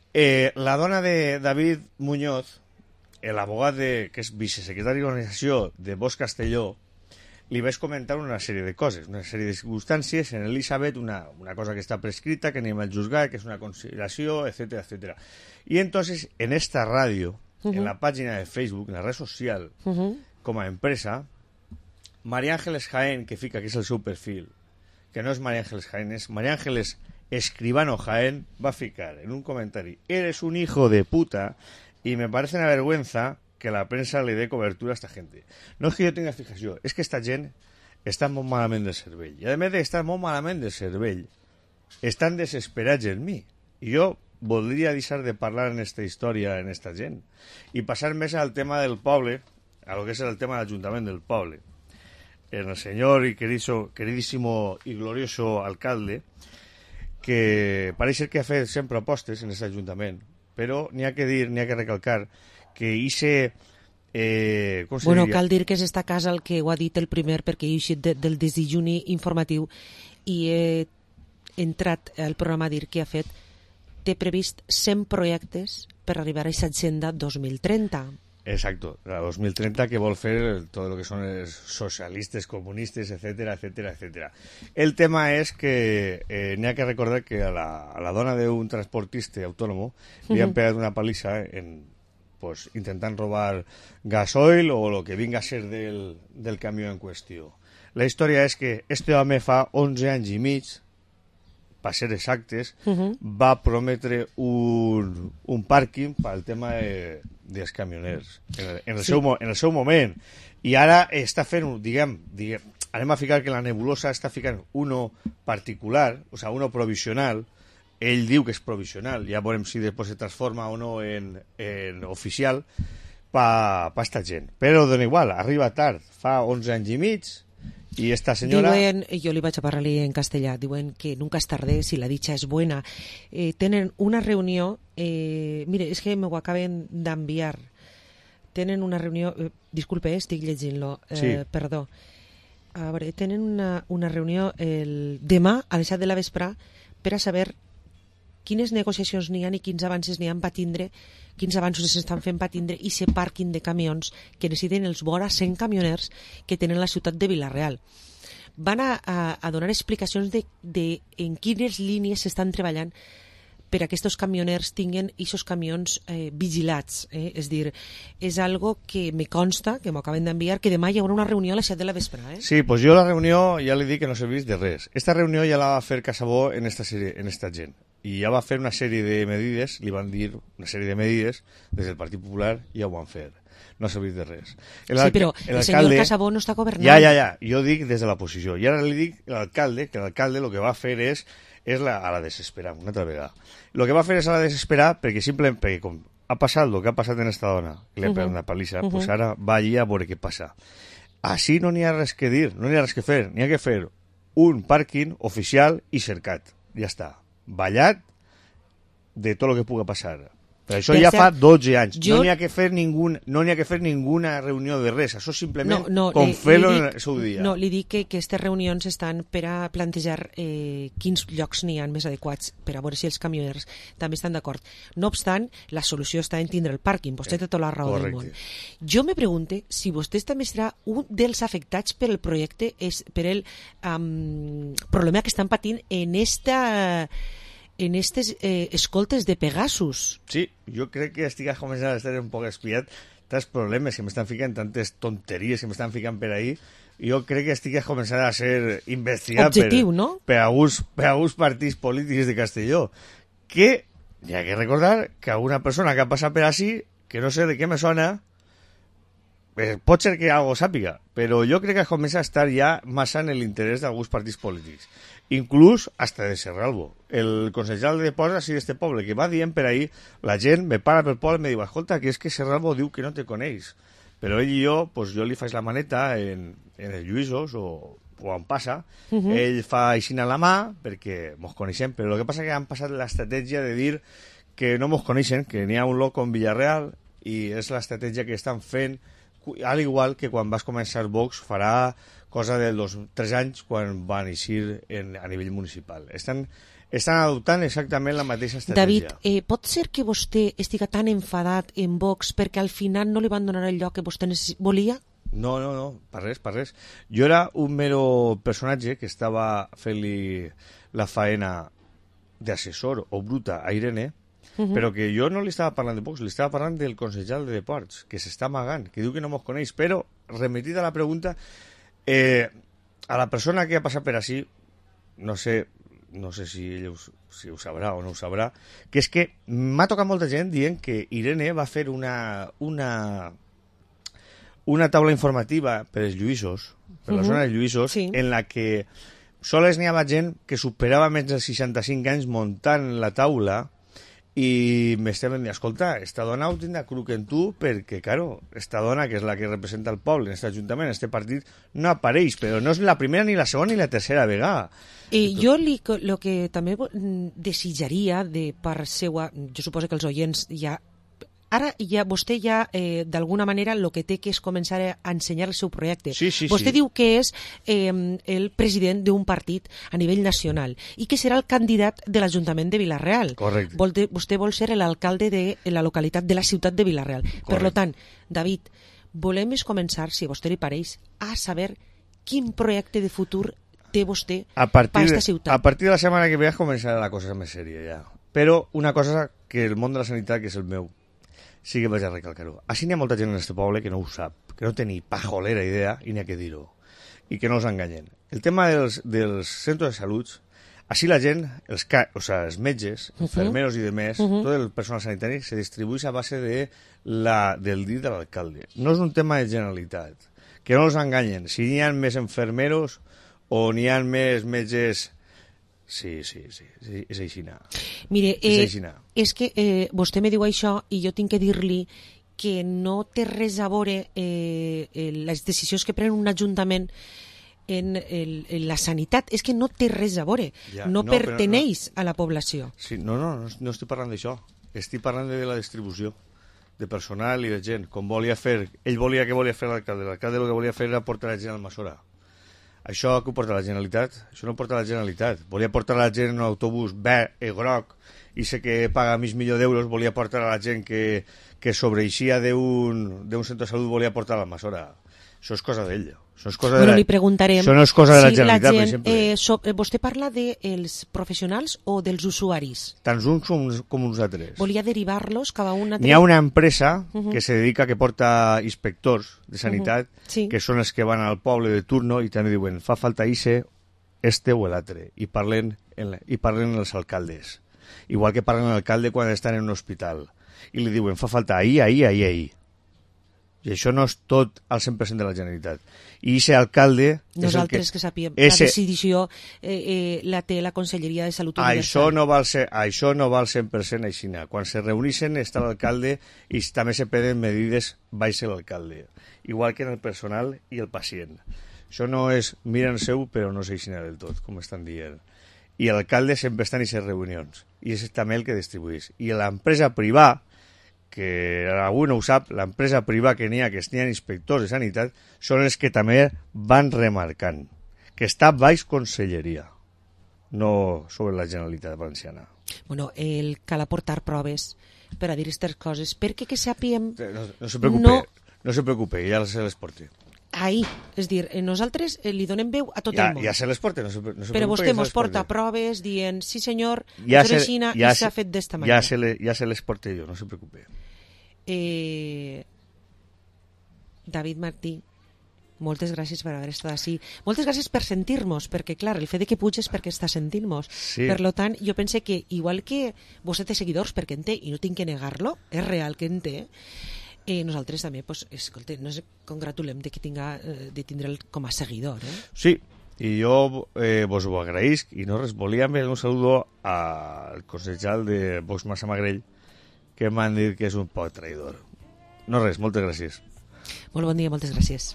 la dona de David Muñoz, l'abogat que és vicesecretari d'organització de Vox Castelló, li vaig comentar una sèrie de coses, una sèrie de circumstàncies, en Elisabet, una cosa que està prescrita, que anem al juzgat, que és una consideració, etc. etc. I entonces, en esta ràdio, en la pàgina de Facebook, en la red social, com a empresa, María Ángeles Jaén, que fica que és el seu perfil, que no és María Ángeles Jaén, és María Ángeles Escribano Jaén, va ficar en un comentari: eres un hijo de puta y me parece una vergüenza que la prensa le dé cobertura a esta gente. No és que jo tinga fijació, és que esta gent està molt malament del cervell. I a més d'estar molt malament del cervell, estan desesperats en mi. I jo voldria deixar de parlar en esta història, en esta gent, i passar més al tema del poble, a lo que és el tema de l'Ajuntament del poble. El senyor y queridísimo y glorioso alcalde, que pareix ser que ha fet 100 propostes en aquest Ajuntament, però n'hi ha que dir, n'hi ha que recalcar que ixe... Bueno, cal dir que és esta casa el que ho ha dit el primer, perquè he eixit del desdejuni informatiu i he entrat al programa a dir que ha fet té previst 100 projectes per arribar a aquesta agenda 2030. Exacto, la 2030 que vol fer tot el que són els socialistes, comunistes, etcétera, etcétera, etcétera. El tema és que n'hi ha que recordar que a la dona d'un transportista autònom li han pegat una palissa pues, intentant robar gasoil o el que vinga a ser del camió en qüestió. La història és que este home fa 11 anys i mig, per ser exactes, va prometre un pàrquing pel tema dels camioners en el seu moment, i ara està fent diguem, anem a ficar que la nebulosa està ficant uno particular, o sigui, uno provisional. Ell diu que és provisional, ja veurem si després se transforma o no en oficial per esta gent, però dona igual, arriba tard, fa 11 anys i mig. I esta senyora... Diuen, jo li vaig a parlar-li en castellà, diuen que nunca es tarde si la dicha es buena. Tenen una reunió, mire, és que m'ho acaben d'enviar. Tenen una reunió, disculpe, estic llegint-lo, sí. Perdó. A veure, tenen una reunió demà a les 7 de la vespre per a saber quines negociacions n'hi ha i quins avances n'hi ha per tindre, quins avanços s'estan fent per tindre i ser pàrquing de camions que necessiten els vora 100 camioners que tenen la ciutat de Vila-real. Van a donar explicacions de en quines línies s'estan treballant per a que aquests camioners tinguin aquests camions vigilats. És dir, és algo que me consta, que m'ho acaben d'enviar, que demà hi haurà una reunió a les 7 de la vespre. Sí, pues jo la reunió ja li dic que no serveix de res. Esta reunió ja la va fer Casabó en esta gent. I ja va fer una sèrie de medides, li van dir una sèrie de medides, des del Partit Popular ja ho van fer. No ha servit de res. Sí, però el senyor Casabó no està governant. Ja, jo dic des de la posició. I ara li dic a l'alcalde que l'alcalde el que va fer és és a la desesperar, una altra vegada. El que va fer és a la desesperar perquè simplement, perquè com ha passat el que ha passat en esta dona, que li ha pegat una palissa, pues ara va allí a veure què passa. Així no n'hi ha res que dir, no n'hi ha res que fer, n'hi ha que fer un pàrquing oficial i cercat. Ja està. Ballat de tot el que pugui passar. Per això ja fa 12 anys. No n'hi ha que fer ninguna reunió de res. Això simplement com fer-lo en el seu dia. No, li dic que aquestes reunions estan per a plantejar quins llocs n'hi ha més adequats per a veure si els camioners també estan d'acord. No obstant, la solució està en tindre el pàrquing. Vostè té tota la raó del món. Jo me pregunte si vostè també serà un dels afectats per el projecte, per el problema que estan patint en estes escoltes de Pegasus. Sí, jo crec que estic començant a estar un poc espiat tants problemes que m'estan ficant, tantes tonteries que m'estan ficant per ahí. Jo crec que estic començant a ser investigat per alguns partits polítics de Castelló. Que hi ha que recordar que alguna persona que ha passat per així, que no sé de què me sona, pot ser que algo sàpiga, però jo crec que comença a estar ja massa en l'interès d'alguns partits polítics. Inclús hasta de Serralbo. El consellal de Deports així d'este poble, que va dient per ahí, la gent me para pel poble i me diu, escolta, que és que Serralbo diu que no te coneix. Però ell i jo, pues jo li faig la maneta en el Lluïsos o on passa. Ell fa així a la mà, perquè mos coneixem, però el que passa que han passat l'estratègia de dir que no mos coneixen, que n'hi ha un loco en Villarreal, i és l'estratègia que estan fent, al igual que quan vas començar Vox farà cosa dels 3 anys quan van eixir a nivell municipal. Estan adoptant exactament la mateixa estratègia. David, pot ser que vostè estiga tan enfadat en Vox perquè al final no li van donar el lloc que vostè volia? No, per res. Jo era un mero personatge que estava fent-li la faena d'assessor o bruta a Irene, però que jo no li estava parlant de Vox, li estava parlant del consellal de Deports, que s'està amagant, que diu que no mos coneix, però, remetit a la pregunta, a la persona que ha passat per així, no sé si ell ho sabrà o no ho sabrà, que és que m'ha tocat molta gent dient que Irene va fer una taula informativa per els Lluïsos, per la zona de Lluïsos, en la que sols n'hi havia gent que superava més dels 65 anys muntant la taula i m'estem dient, escolta, esta dona ho tindrà cruc en tu perquè, claro, esta dona, que és la que representa el poble en aquest ajuntament, en aquest partit, no apareix, però no és la primera, ni la segona, ni la tercera vegada. Jo el que també desitjaria de part seua, jo suposo que els oients ja... Ara vostè ja, d'alguna manera, el que té que és començar a ensenyar el seu projecte. Vostè diu que és el president d'un partit a nivell nacional i que serà el candidat de l'Ajuntament de Vila-real. Correcte. Vostè vol ser l'alcalde de la localitat de la ciutat de Vila-real. Per tant, David, volem començar, si a vostè li pareix, a saber quin projecte de futur té vostè per aquesta ciutat. A partir de la setmana que ve començarà la cosa més sèria ja. Però una cosa que el món de la sanitat, que és el meu, sí que vaig a recalcar-ho. Així n'hi ha molta gent en aquest poble que no ho sap, que no té ni pajolera idea i n'hi ha que dir-ho, i que no els enganyen. El tema dels centres de salut, així la gent, els metges, enfermeros i demés, tot el personal sanitari se distribueix a base del dit de l'alcalde. No és un tema de generalitat. Que no els enganyen. Si n'hi ha més enfermeros o n'hi ha més metges... Sí, és aixina. Mire, és que vostè me diu això i jo tinc que dir-li que no té res a veure les decisions que pren un ajuntament en la sanitat. És que no té res a veure. No perteneix a la població. Sí, no estic parlant d'això. Estic parlant de la distribució de personal i de gent. Com volia fer... Ell volia que volia fer l'alcalde. L'alcalde el que volia fer era portar la gent al Masora. Això que ho porta la Generalitat? Això no ho porta la Generalitat. Volia portar la gent en un autobús verd i groc i sé que paga mig milió d'euros, volia portar a la gent que sobreixia d'un centre de salut, volia portar a la Masora. Això és cosa d'ell. Li preguntarem això no és cosa de la Generalitat, per exemple. Vostè parla dels professionals o dels usuaris? Tant uns com uns altres. Volia derivar-los cap a un altre? N'hi ha una empresa que se dedica, que porta inspectors de sanitat, que són els que van al poble de turno i també diuen, fa falta este o l'altre, i parlen els alcaldes. Igual que parlen l'alcalde quan estan en un hospital. I li diuen, fa falta ahir. I això no és tot al 100% de la Generalitat. I aquest alcalde... Nosaltres que sapiem, la decisió la té la Conselleria de Salut Universal. Això no va al 100% així. Quan se reuneixen està l'alcalde i també se prenen medides baix l'alcalde, igual que en el personal i el pacient. Això no és miren seu però no s'eixina del tot, com estan dient. I l'alcalde sempre està en aquestes reunions i és també el que distribueix. I l'empresa privada, que algú no ho sap, l'empresa privada que n'hi ha, que n'hi ha inspectors de sanitat, són els que també van remarcant que està baix conselleria, no sobre la Generalitat Valenciana. Bueno, cal aportar proves per a dir aquestes coses, perquè que sàpiem... No se preocupe, ja se les porte. Ahí, és dir, nosaltres li donem veu a tot el món. Ja se les porte, no se preocupe. Però vostè mos porta proves dient, sí senyor, és Resina i s'ha fet d'esta manera. Ja se les porte jo, no se preocupe. David Martí, moltes gràcies per haver estat així. Moltes gràcies per sentir-nos, perquè, clar, el fet de que puges perquè està sentint-nos. Sí. Per tant, jo pense que, igual que vostè té seguidors, perquè en té, i no tinc que negar-lo, és real que en té, nosaltres també, pues, escolta, nos congratulem de tindre'l com a seguidor. Sí, i jo vos ho agraïsc, i no res, volia enviar un saludo al consellal de Vox Massa Magrell, que m'han dit que és un poc traïdor. No res, moltes gràcies. Molt bon dia, moltes gràcies.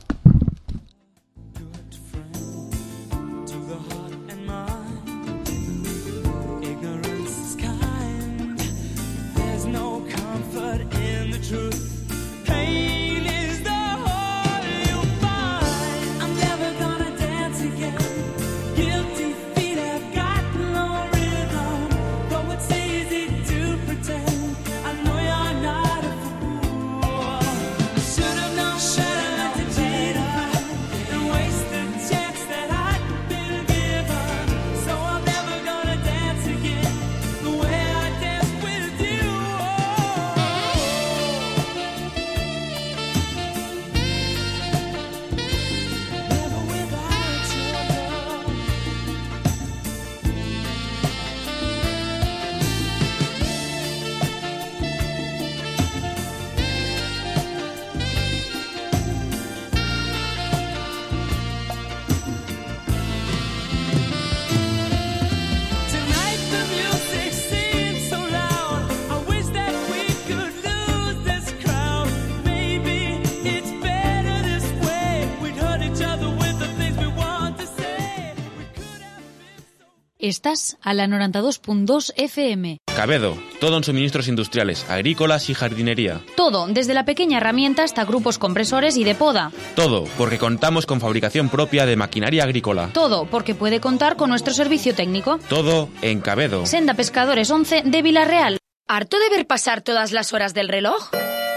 Estás a la 92.2 FM. Cabedo, todo en suministros industriales, agrícolas y jardinería. Todo, desde la pequeña herramienta hasta grupos compresores y de poda. Todo, porque contamos con fabricación propia de maquinaria agrícola. Todo, porque puede contar con nuestro servicio técnico. Todo en Cabedo. Senda Pescadores 11 de Villarreal. ¿Harto de ver pasar todas las horas del reloj?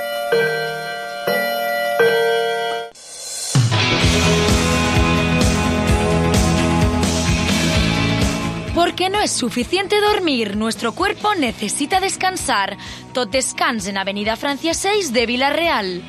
Porque no es suficiente dormir, nuestro cuerpo necesita descansar. Tot descans en Avenida Francia 6 de Villarreal.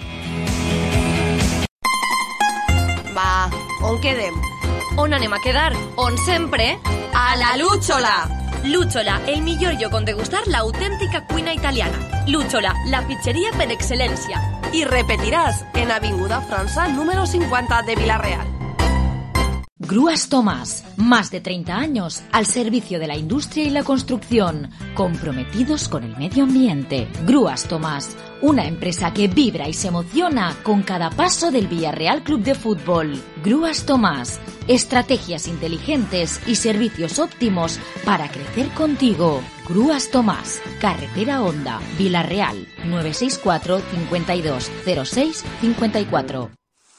Va, on quedem? On anem a quedar? On sempre? A la Lúchola! Lúchola, el millor lloc on degustar l'autèntica cuina italiana. Lúchola, la pizzeria per excel·lència. I repetiràs en Avinguda França número 50 de Villarreal. Grúas Tomás, más de 30 años al servicio de la industria y la construcción, comprometidos con el medio ambiente. Grúas Tomás, una empresa que vibra y se emociona con cada paso del Villarreal Club de Fútbol. Grúas Tomás, estrategias inteligentes y servicios óptimos para crecer contigo. Grúas Tomás, Carretera Honda, Villarreal, 964 52 06 54.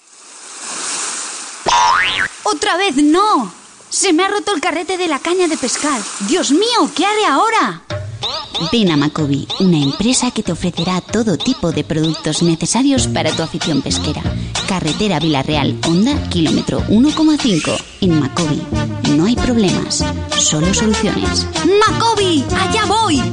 ¡Otra vez no! ¡Se me ha roto el carrete de la caña de pescar! ¡Dios mío! ¿Qué haré ahora? Ven a Macobi, una empresa que te ofrecerá todo tipo de productos necesarios para tu afición pesquera. Carretera Villarreal, Honda, kilómetro 1,5. En Macobi no hay problemas, solo soluciones. ¡Macobi! ¡Allá voy!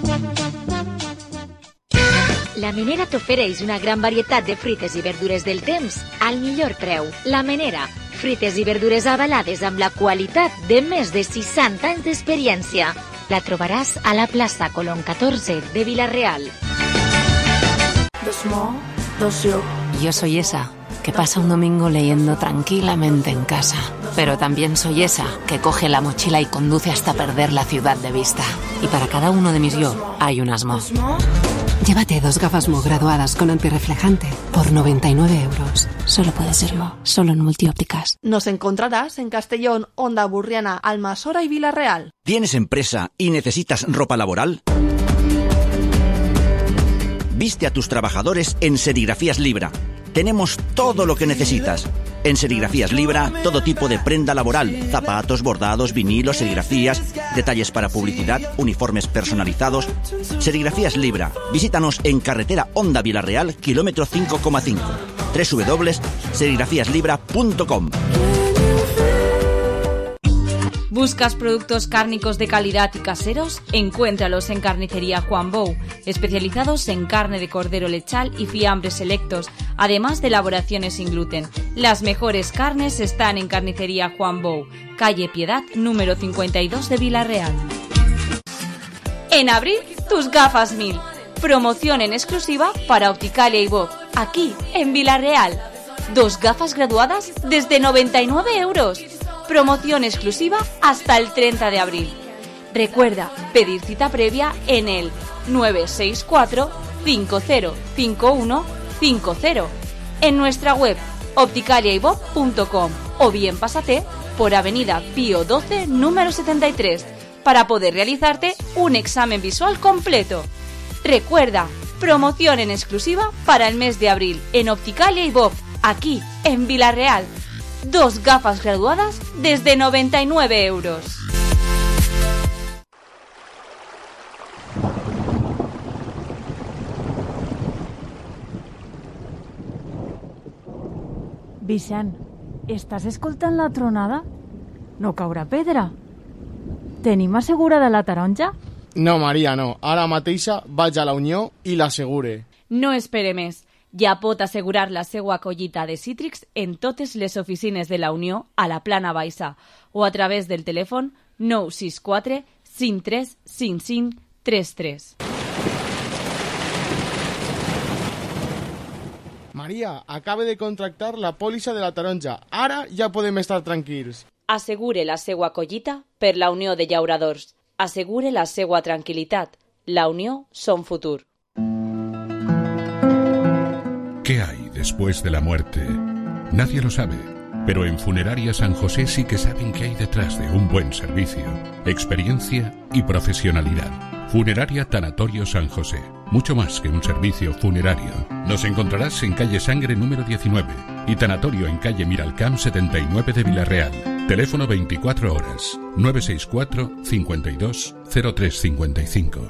La Menera t'ofereix una gran varietat de fruites i verdures del temps al millor preu. La Menera, fruites i verdures avalades amb la qualitat de més de 60 anys d'experiència. La trobaràs a la plaça Colón 14 de Villarreal. The small, the silk, Yo soy esa que pasa un domingo leyendo tranquilamente en casa. Pero también soy esa que coge la mochila y conduce hasta perder la ciudad de vista. Y para cada uno de mis yo hay un Asmo. Llévate 2 gafas Mo graduadas con antirreflejante por 99 euros. Solo puede serlo, solo en Multiópticas. Nos encontrarás en Castellón, Onda Burriana, Almasora y Villarreal. ¿Tienes empresa y necesitas ropa laboral? Viste a tus trabajadores en Serigrafías Libra. Tenemos todo lo que necesitas. En Serigrafías Libra, todo tipo de prenda laboral, zapatos, bordados, vinilos, serigrafías, detalles para publicidad, uniformes personalizados. Serigrafías Libra. Visítanos en carretera Onda Villarreal, kilómetro 5,5. www.serigrafíaslibra.com. ¿Buscas productos cárnicos de calidad y caseros? Encuéntralos en Carnicería Juan Bou, especializados en carne de cordero lechal y fiambres selectos, además de elaboraciones sin gluten. Las mejores carnes están en Carnicería Juan Bou, calle Piedad, número 52 de Villarreal. En abril, tus gafas 1000. Promoción en exclusiva para Opticalia y Bob, aquí en Villarreal. 2 gafas graduadas desde 99 euros. Promoción exclusiva hasta el 30 de abril. Recuerda pedir cita previa en el 964 505150 en nuestra web opticaliaibob.com o bien pásate por Avenida Pío 12, número 73, para poder realizarte un examen visual completo. Recuerda, promoción en exclusiva para el mes de abril en Opticalia y Bob, aquí en Villarreal. 2 gafas graduadas desde 99 euros. Vicent, estàs escoltant la tronada? No caurà pedra? Tenim assegurada la taronja? No, Maria, no. Ara mateixa vaig a la Unió i l'assegure. No espere més. Ja pot assegurar la seva collita de cítrics en totes les oficines de la Unió a la Plana Baixa o a través del telèfon 964 53 55 33. Maria, acabe de contractar la pòlissa de la taronja. Ara ja podem estar tranquils. Assegure la seva collita per la Unió de Llauradors. Assegure la seva tranquil·litat. La Unió son futur. ¿Qué hay después de la muerte? Nadie lo sabe, pero en Funeraria San José sí que saben qué hay detrás de un buen servicio, experiencia y profesionalidad. Funeraria Tanatorio San José, mucho más que un servicio funerario. Nos encontrarás en calle Sangre número 19 y Tanatorio en calle Miralcamp 79 de Villarreal. Teléfono 24 horas, 964 52 0355.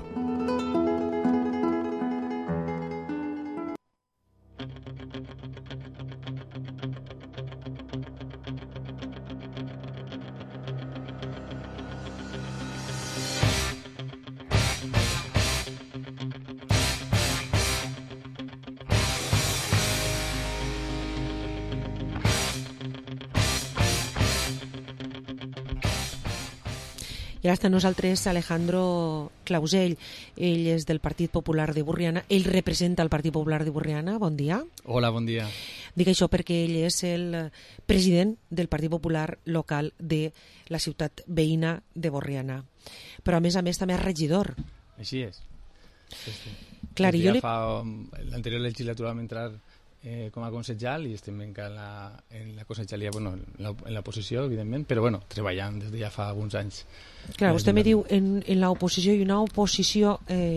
I ara està amb nosaltres Alejandro Clausell. Ell és del Partit Popular de Borriana. Ell representa el Partit Popular de Borriana. Bon dia. Hola, bon dia. Dic això perquè ell és el president del Partit Popular local de la ciutat veïna de Borriana. Però a més també és regidor. Així és. Sí. Clar, l'anterior legislatura vam entrar com a consellal i estem encara en la conselleria, bueno, en la posició, evidentment, però bueno, treballant des de ja fa alguns anys. Clar, vostè me diu en l'oposició, i una oposició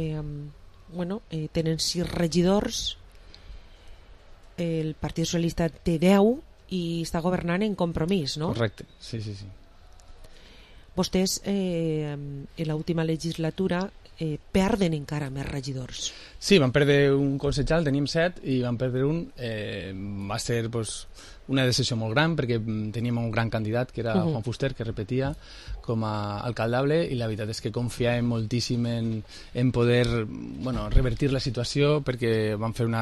tenen 6 regidors, el Partit Socialista té 10 i està governant en Compromís, no? Correcte, sí. Vostès en l'última legislatura perden encara més regidors. Sí, vam perdre un consellal, teníem 7 i vam perdre un. Va ser una decisió molt gran perquè teníem un gran candidat que era Juan Fuster, que repetia com a alcaldable, i la veritat és que confiàvem moltíssim en poder revertir la situació, perquè vam fer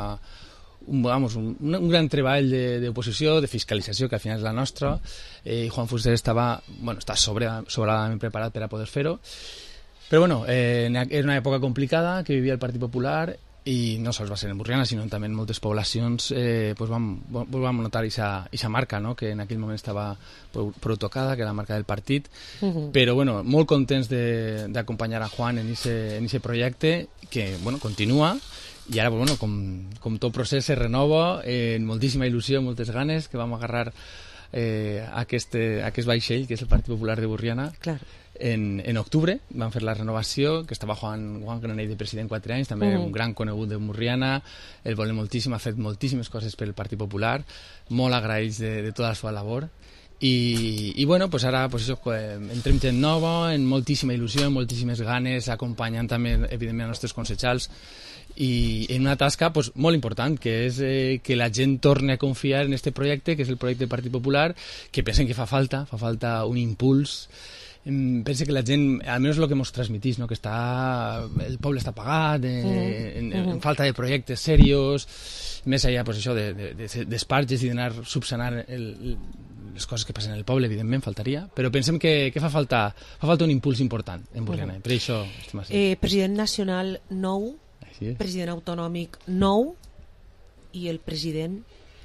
un gran treball d'oposició, de fiscalització, que al final és la nostra, i Juan Fuster està sobradament preparat per a poder fer-ho. Però era una època complicada que vivia el Partit Popular i no sols va ser en Borriana, sinó també en moltes poblacions pues vam notar aquesta marca, no? Que en aquell moment estava prou tocada, que era la marca del partit, però bueno, molt contents d'acompanyar a Juan en ese projecte que bueno, continua, i ara bueno, com tot procés se renova, moltíssima il·lusió, moltes ganes, que vam agarrar aquest vaixell, que és el Partit Popular de Borriana. Clar. En octubre van fer la renovació, que estava Juan Granell de president 4 anys, també un gran conegut de Borriana, el volem moltíssim, ha fet moltíssimes coses pel Partit Popular, molt agraïts de tota la seva labor, i bueno, pues ara pues això, entrem gent nova, en moltíssima il·lusió, amb moltíssimes ganes, acompanyant també, evidentment, els nostres consellers, i en una tasca pues, molt important, que és que la gent torni a confiar en este projecte, que és el projecte del Partit Popular, que pensen que fa falta un impuls. Penso que la gent, almenys el que ens transmitís, no? Que el poble està apagat, en falta de projectes serios, més allà pues, això d'esparges i d'anar subsanant les coses que passen en el poble, evidentment, faltaria, però pensem que fa falta un impuls important en Borriana, per això estem així. President nacional nou, president autonòmic nou, i el president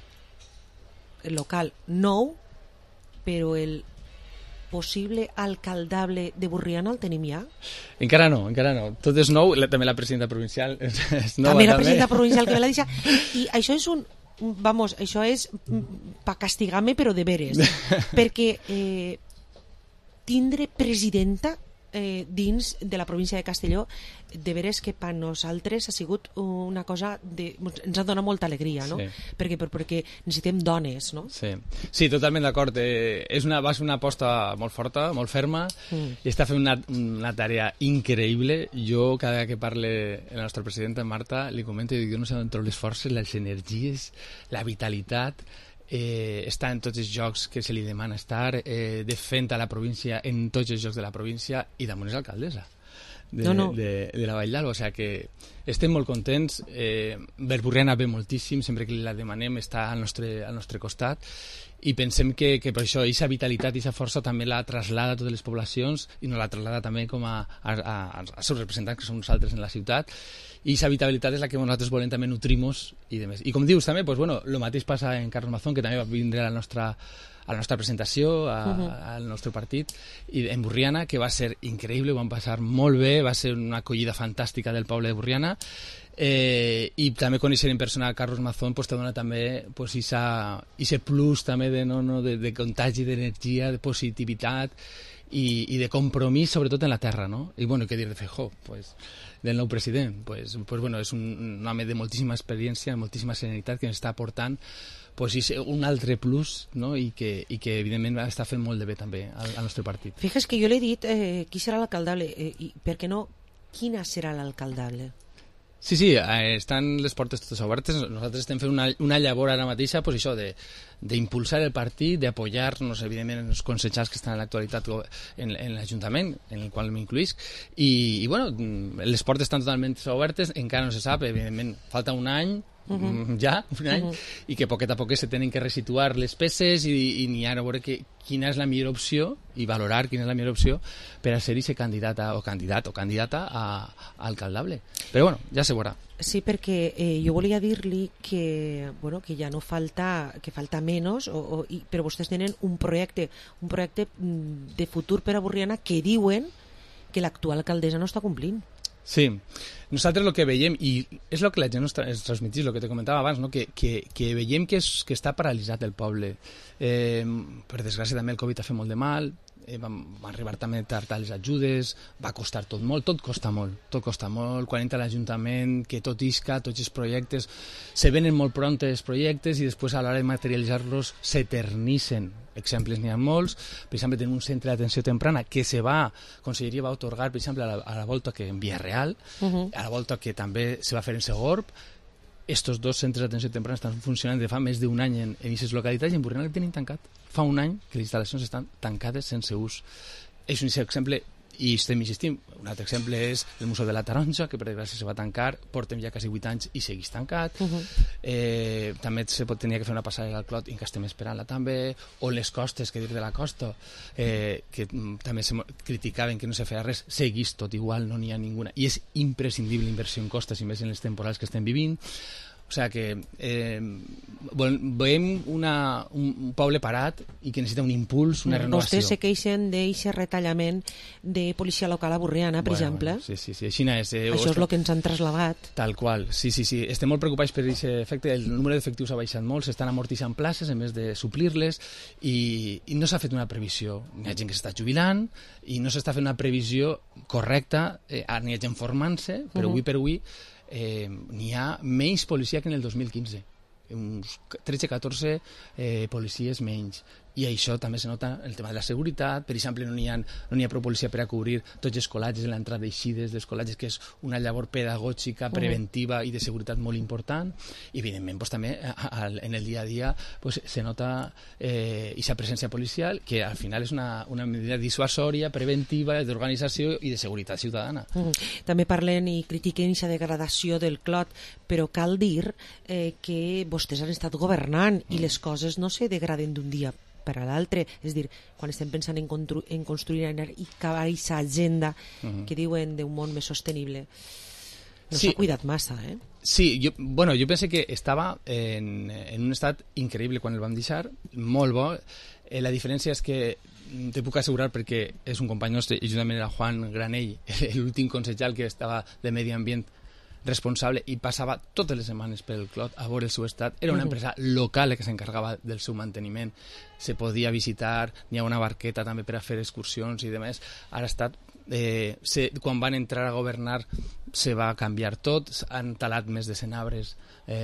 local nou, però el possible alcaldable de Borriana el tenim ja? Encara no. Tot és nou, també la presidenta provincial és nova. També la presidenta provincial que me l'ha dit. I això és això és pa castigar-me, però de veres. Perquè tindre presidenta dins de la província de Castelló, de veres que per nosaltres ha sigut una cosa ens ha donat molta alegria, no? Sí. Perquè necessitem dones, no? Sí, totalment d'acord. Va ser una aposta molt forta, molt ferma, i està fent una tarea increïble. Jo, cada que parle la nostra presidenta, Marta, li comento i dic, jo no sé on trobo les forces, les energies, la vitalitat, està en tots els jocs que se li demana estar, defent a la província en tots els jocs de la província, i damunt és alcaldessa de la Vall d'Alba, o sigui que estem molt contents. Borriana ve moltíssim, sempre que la demanem està al nostre costat, i pensem que per això aquesta vitalitat i aquesta força també la traslada a totes les poblacions, i no la traslada també com als seus representants, que són nosaltres en la ciutat, i aquesta vitalitat és la que nosaltres volem també nutrir-nos i demés. I com dius també, pues, bueno, el mateix passa en Carlos Mazón, que també va vindre a la nostra presentació, al nostre partit, i en Borriana, que va ser increïble, ho vam passar molt bé, va ser una acollida fantàstica del poble de Borriana, i també conèixer en persona a Carlos Mazón pues, te dona també pues, ese plus també de contagi d'energia, de positivitat i de compromís, sobretot en la terra, no? I bueno, què dir de Feijóo? Pues, del nou president, pues bueno, és un home de moltíssima experiència, moltíssima serenitat, que ens està aportant pues, un altre plus, no? I que evidentment està fent molt de bé també al nostre partit. Fixa't que jo l'he dit qui serà l'alcaldable, i per què no, quina serà l'alcaldable? Sí, estan les portes totes obertes. Nosaltres estem fent una llavor ara mateixa, pues això, d'impulsar el partit, d'apoyar-nos, evidentment, els consellers que estan en l'actualitat en l'Ajuntament, en el qual m'incluïsc, i bueno, les portes estan totalment obertes, encara no se sap, evidentment, falta un any, i que poquet a poquet se tenen que resituar les peces i n'hi ha a veure quina és la millor opció i valorar quina és la millor opció per a ser aquest candidat o candidata a alcaldable. Però bueno, ja se veurà. Sí, perquè jo volia dir-li que ja no falta, que falta menys, però vostès tenen un projecte de futur per a Borriana que diuen que l'actual alcaldessa no està complint. Sí, nosaltres el que veiem, i és el que la gent ens transmetís, el que te comentava abans, no? que veiem que està paralitzat el poble. Per desgràcia també el Covid ha fet molt de mal, van arribar també tard a les ajudes, va costar tot molt, tot costa molt, quan entra l'Ajuntament, que tot isca, tots els projectes, se venen molt pront els projectes i després a l'hora de materialitzar-los s'eternissen. Exemples n'hi ha molts. Per exemple, tenim un centre d'atenció temprana que Conselleria va atorgar, per exemple, a la volta que en Villarreal, a la volta que també se va fer en Segorb. Estos dos centres d'atenció temprana estan funcionant de fa més d'un any en aquestes localitats, i en Borriana el tenim tancat. Fa un any que les instal·lacions estan tancades sense ús. És un exemple i estem insistint. Un altre exemple és el Museu de la Taronja, que per desgràcia se va tancar, portem ja quasi 8 anys i segueix tancat. També tenia que fer una passada al Clot i que estem esperant-la també, o les costes, que dir de la costa, que també se criticaven que no se feia res, segueix tot igual, no n'hi ha ninguna, i és imprescindible inversió en costes, i més en les temporals que estem vivint. O sigui que veiem un poble parat i que necessita un impuls, una renovació. Vostès se queixen d'aquest retallament de policia local a Borriana, per exemple. Sí, així és. Això és el que ens han traslladat. Tal qual, sí. Estem molt preocupats per aquest efecte. El número d'efectius ha baixat molt, s'estan amortitzant places en vez de suplir-les i no s'ha fet una previsió. Hi ha gent que s'està jubilant i no s'està fent una previsió correcta. N'hi ha gent formant-se, però avui per avui n'hi ha menys policia que en el 2015, uns 13-14 policies menys, i això també se nota el tema de la seguretat. Per exemple, no n'hi ha prou policia per a cobrir tots els col·latges, l'entrada i eixides dels col·latges, que és una llavor pedagògica, preventiva i de seguretat molt important. I evidentment també en el dia a dia se nota aquesta presència policial, que al final és una medida dissuasòria, preventiva, d'organització i de seguretat ciutadana. També parlen i critiquen aquesta degradació del Clot, però cal dir que vostès han estat governant i les coses no se degraden d'un dia per a l'altre. És a dir, quan estem pensant en construir i acabar aquesta agenda que diuen d'un món més sostenible, no s'ha cuidat massa, Sí, jo penso que estava en un estat increïble quan el vam deixar, molt bo. La diferència és que te puc assegurar, perquè és un company nostre i juntament era Juan Granell, l'últim consellal que estava de Medi Ambient responsable i passava totes les setmanes pel Clot a veure el seu estat. Era una empresa local que s'encarregava del seu manteniment, se podia visitar, n'hi ha una barqueta també per a fer excursions i demés. Ara ha estat, quan van entrar a governar se va canviar tot, han talat més de 100 arbres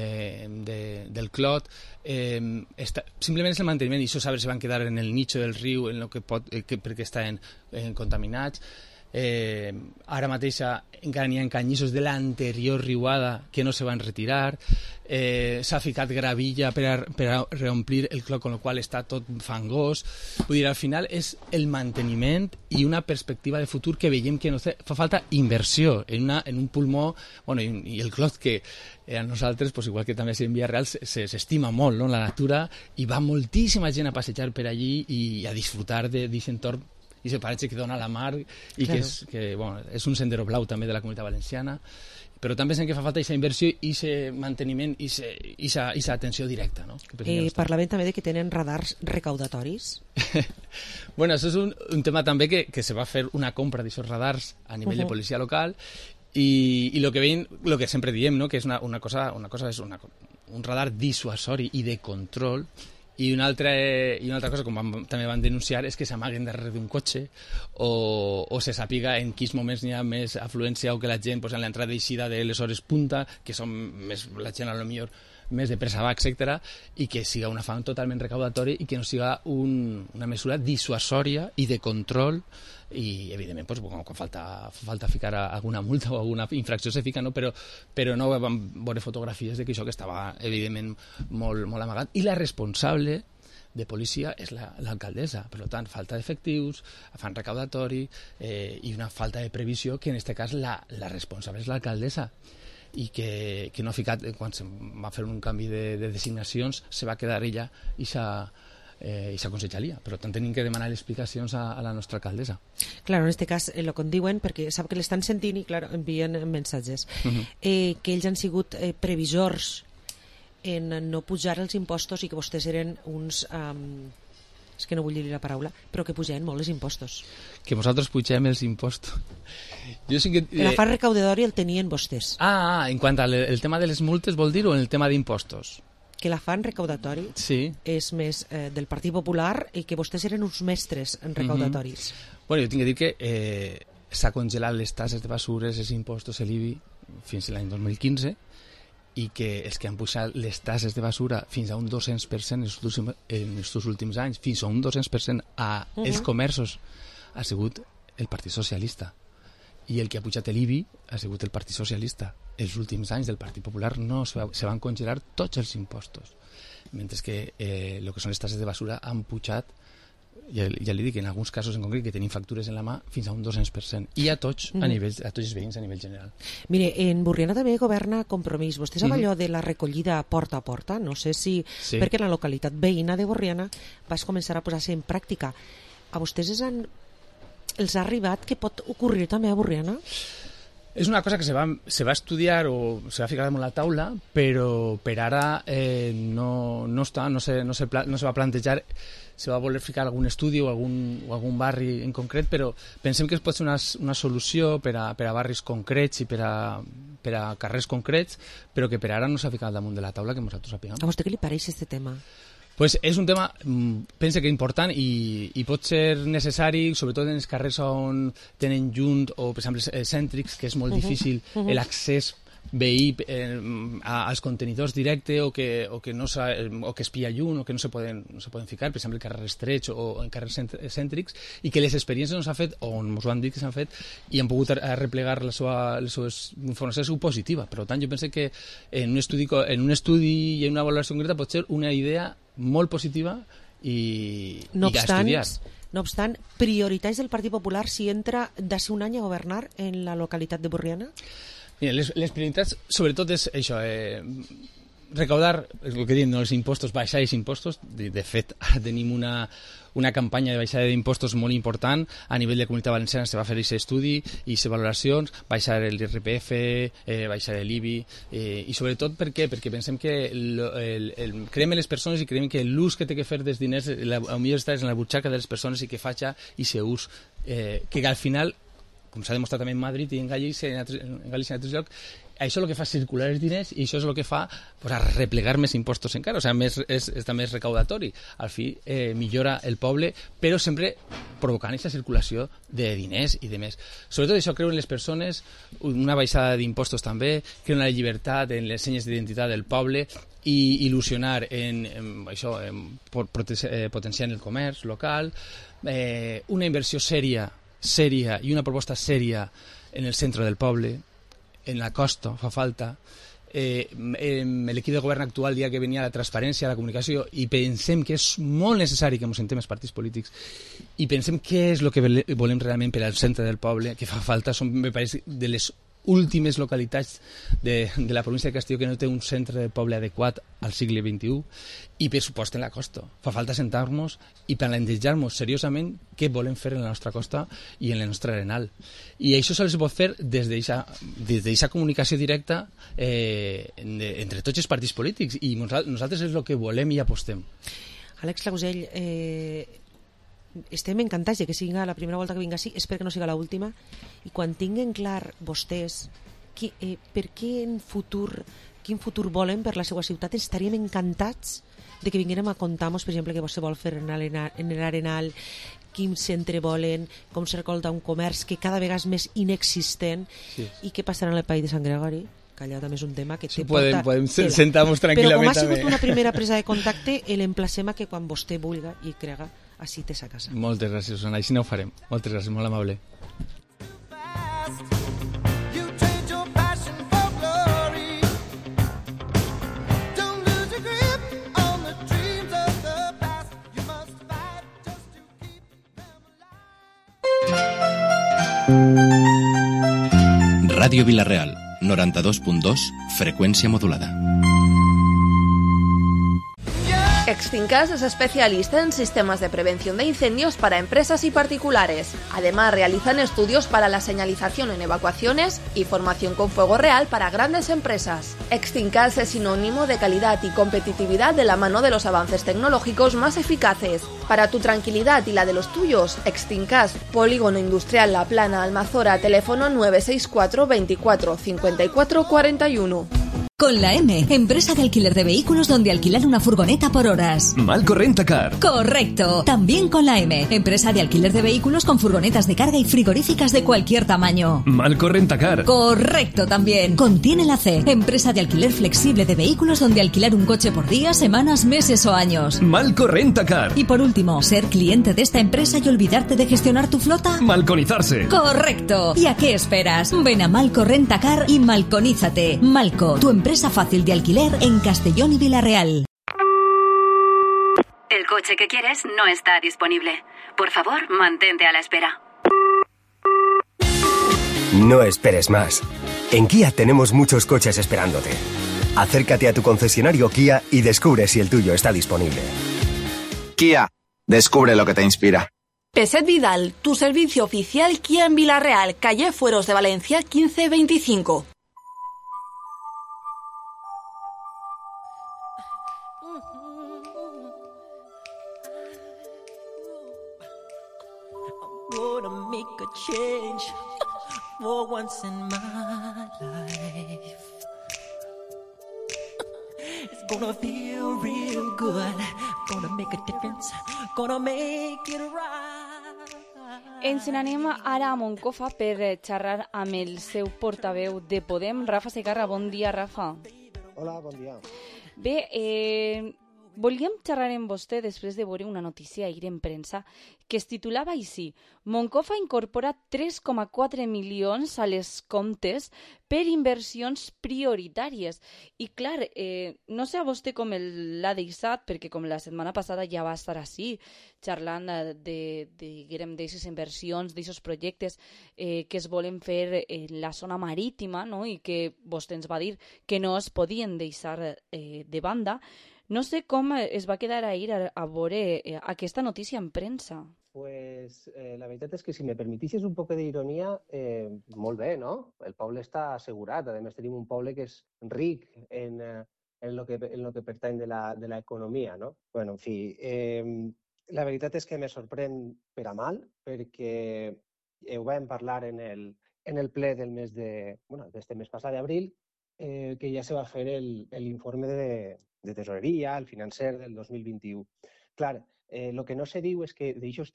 del Clot, simplement és el manteniment, i això sabes, se van quedar en el nicho del riu perquè estaven contaminats. Ara mateix encara n'hi ha encanyissos de l'anterior riuada que no se van retirar, s'ha ficat gravilla per a reomplir el Clot, amb la qual està tot fangós. Vull dir, al final és el manteniment i una perspectiva de futur que veiem que no fa falta inversió en un pulmó, i el Clot, que a nosaltres, igual que també en Via Real, s'estima molt, la natura, i va moltíssima gent a passejar per allí i a disfrutar d'aquest entorn i se parece que dona la mar i que és un sendero blau també de la Comunitat Valenciana, però també sent que fa falta aquesta inversió i aquest manteniment i aquesta atenció directa, no? Parlaven també de que tenen radars recaudatoris. Això és un tema també que se va fer una compra d'aquests radars a nivell de policia local i el que sempre diem, que és una cosa és un radar dissuasori i de control. I una altra cosa, com també van denunciar, és que s'amaguen darrere d'un cotxe o se sàpiga en quins moments n'hi ha més afluència o que la gent en l'entrada i eixida de les hores punta, que són més la gent a lo millor més de pressa va, etc., i que siga un afany totalment recaudatori i que no siga una mesura dissuasòria i de control. I evidentment quan falta ficar alguna multa o alguna infracció se fica, però no vam veure fotografies de que això que estava evidentment molt amagat, i la responsable de policia és l'alcaldessa. Per tant, falta d'efectius, afany recaudatori i una falta de previsió, que en aquest cas la responsable és l'alcaldessa, i que no ha ficat, quan se va fer un canvi de designacions, se va quedar ella i s'ha conselleria. Per tant, tenim que demanar explicacions a la nostra alcaldessa. Clar, en aquest cas, el que diuen, perquè sap que l'estan sentint i, clar, envien missatges, que ells han sigut previsors en no pujar els impostos i que vostès eren uns... és que no vull dir la paraula, però que pujaven molt els impostos. Que vosaltres pugem els impostos. L'afany recaudatori el tenien vostès. En quant al tema de les multes, vol dir, o en el tema d'impostos? Que l'afany recaudatori és més del Partit Popular i que vostès eren uns mestres en recaudatoris. Jo tinc que dir que s'ha congelat les taxes de basures, els impostos, l'IBI, fins a l'any 2015, i que els que han pujat les taxes de basura fins a un 200% en els últims anys, fins a un 200% als comerços, ha sigut el Partit Socialista. I el que ha pujat l'IBI ha sigut el Partit Socialista. Els últims anys del Partit Popular no se van congelar tots els impostos, mentre que el que són les taxes de basura han pujat ja li dic, en alguns casos en concret que tenim factures en la mà fins a un 200%, i a tots els veïns a nivell general. Mire, en Borriana també governa Compromís. Vostè sap allò de la recollida porta a porta? No sé si... Sí. Perquè en la localitat veïna de Borriana vas començar a posar-se en pràctica. A vostès els ha arribat que pot ocorrir també a Borriana? És una cosa que se va estudiar o se va ficar damunt la taula, però per ara no se va plantejar. Se va voler ficar algun estudi o algun barri en concret, però pensem que pot ser una solució per a barris concrets i per a carrers concrets, però que per ara no s'ha ficat damunt de la taula que nosaltres sapiguem. A vostè què li pareix aquest tema? Pues és un tema, pense que important i pot ser necessari, sobretot en els carrers on tenen junt o, per exemple, cèntrics, que és molt difícil l'accés veí als contenidors directe o que espia lluny o que no se poden ficar, per exemple, en carrers estrets o en carrers cèntrics, i que les experiències ens han fet, o ens ho han dit que s'han fet, i han pogut replegar les seves informacions positiva. Per tant, jo penso que en un estudi i en una valoració concreta pot ser una idea molt positiva i a estudiar. No obstant, prioritats del Partit Popular si entra d'ací un any a governar en la localitat de Borriana? Mira, les prioritats, sobretot, és això, recaudar, el que diuen, els impostos, baixar els impostos. De fet, tenim una campanya de baixada d'impostos molt important. A nivell de Comunitat Valenciana se va fer aquest estudi i aquestes valoracions, baixar l'IRPF, baixar l'IBI, i sobretot per què? Perquè pensem que creiem en les persones i creiem que l'ús que té que fer dels diners potser està en la butxaca de les persones i que faci aquest ús, que al final, com s'ha demostrat també en Madrid i en Galícia i en altres llocs, això és el que fa circular els diners i això és el que fa a replegar més impostos encara, o sigui, és també recaudatori. Al fi millora el poble, però sempre provocant aquesta circulació de diners i de més. Sobretot això creu en les persones, una baixada d'impostos també, creu en la llibertat, en les senyes d'identitat del poble i il·lusionar en potenciant el comerç local, una inversió sèria i una proposta sèria en el centre del poble, en la costa, fa falta. L'equip de govern actual dia que venia la transparència, la comunicació, i pensem que és molt necessari que ens sentem els partits polítics i pensem què és el que volem realment per al centre del poble, que fa falta. Som, me pareix, de les últimes localitats de la província de Castelló que no té un centre de poble adequat al segle XXI, i per supost en la costa. Fa falta sentar-nos i plantejar-nos seriosament què volem fer en la nostra costa i en la nostra arenal. I això se'ls pot fer des d'aquesta comunicació directa entre tots els partits polítics, i nosaltres és el que volem i apostem. Àlex Clausell, estem encantats que sigui la primera volta que vinga així, espero que no sigui l'última, i quan tinguen clar vostès per quin futur volen per la seva ciutat, estaríem encantats de que vinguérem a contar-nos, per exemple, què vostè vol fer en l'Arenal, quin centre volen, com se recolza un comerç que cada vegada és més inexistent, i què passarà en el País de Sant Gregori, que allà també és un tema que té porta... Podem sentar-nos tranquil·lament. Però com ha sigut una primera presa de contacte, l'emplacem a que quan vostè vulga i crega, així té sa casa. Moltes gràcies, Susana, així no ho farem. Moltes gràcies, molt amable. Ràdio Vila-real, 92.2, frecuencia modulada. Extincas es especialista en sistemas de prevención de incendios para empresas y particulares. Además, realizan estudios para la señalización en evacuaciones y formación con fuego real para grandes empresas. Extincas es sinónimo de calidad y competitividad de la mano de los avances tecnológicos más eficaces. Para tu tranquilidad y la de los tuyos, Extincas, Polígono Industrial La Plana, Almazora, teléfono 964 24 54 41. Con la M, empresa de alquiler de vehículos donde alquilar una furgoneta por horas. Malco Rentacar. Correcto. También con la M, empresa de alquiler de vehículos con furgonetas de carga y frigoríficas de cualquier tamaño. Malco Rentacar. Correcto también. Contiene la C, empresa de alquiler flexible de vehículos donde alquilar un coche por días, semanas, meses o años. Malco Rentacar. Y por último, ser cliente de esta empresa y olvidarte de gestionar tu flota. Malconizarse. Correcto. ¿Y a qué esperas? Ven a Malco Rentacar y malconízate. Malco, tu empresa fácil de alquiler en Castellón y Vila-real. El coche que quieres no está disponible. Por favor, mantente a la espera. No esperes más. En Kia tenemos muchos coches esperándote. Acércate a tu concesionario Kia y descubre si el tuyo está disponible. Kia, descubre lo que te inspira. Peset Vidal, tu servicio oficial Kia en Villarreal, calle Fueros de Valencia 1525. Gonna make a change for once in my life. It's gonna feel real good. Gonna make a difference. Gonna make it right. Ens n'anem ara a Moncofa per xerrar amb el seu portaveu de Podem, Rafa Segarra. Bon dia, Rafa. Hola, bon dia. Bé, volíem xerrar amb vostè després de veure una notícia ahir en premsa que es titulava així: Moncofa incorpora 3,4 milions a les comptes per inversions prioritàries. I clar, no sé a vostè com l'ha deixat, perquè com la setmana passada ja va estar així, xerrant d'aquestes inversions, d'aquests projectes que es volen fer en la zona marítima, no? I que vostè ens va dir que no es podien deixar de banda. No sé com es va quedar ahir a veure aquesta notícia en premsa. Pues la veritat és que si me permetixes un poc d'ironia, molt bé, no? El poble està assegurat. A més, tenim un poble que és ric en lo que pertany de l'economia, no? Bueno, en fi, la veritat és que me sorprèn per a mal, perquè ho vam parlar en el ple del mes d'este mes passat d'abril, que ja se va fer l'informe de tesoreria, el financer del 2021. Clar, el que no se diu és que d'aixòs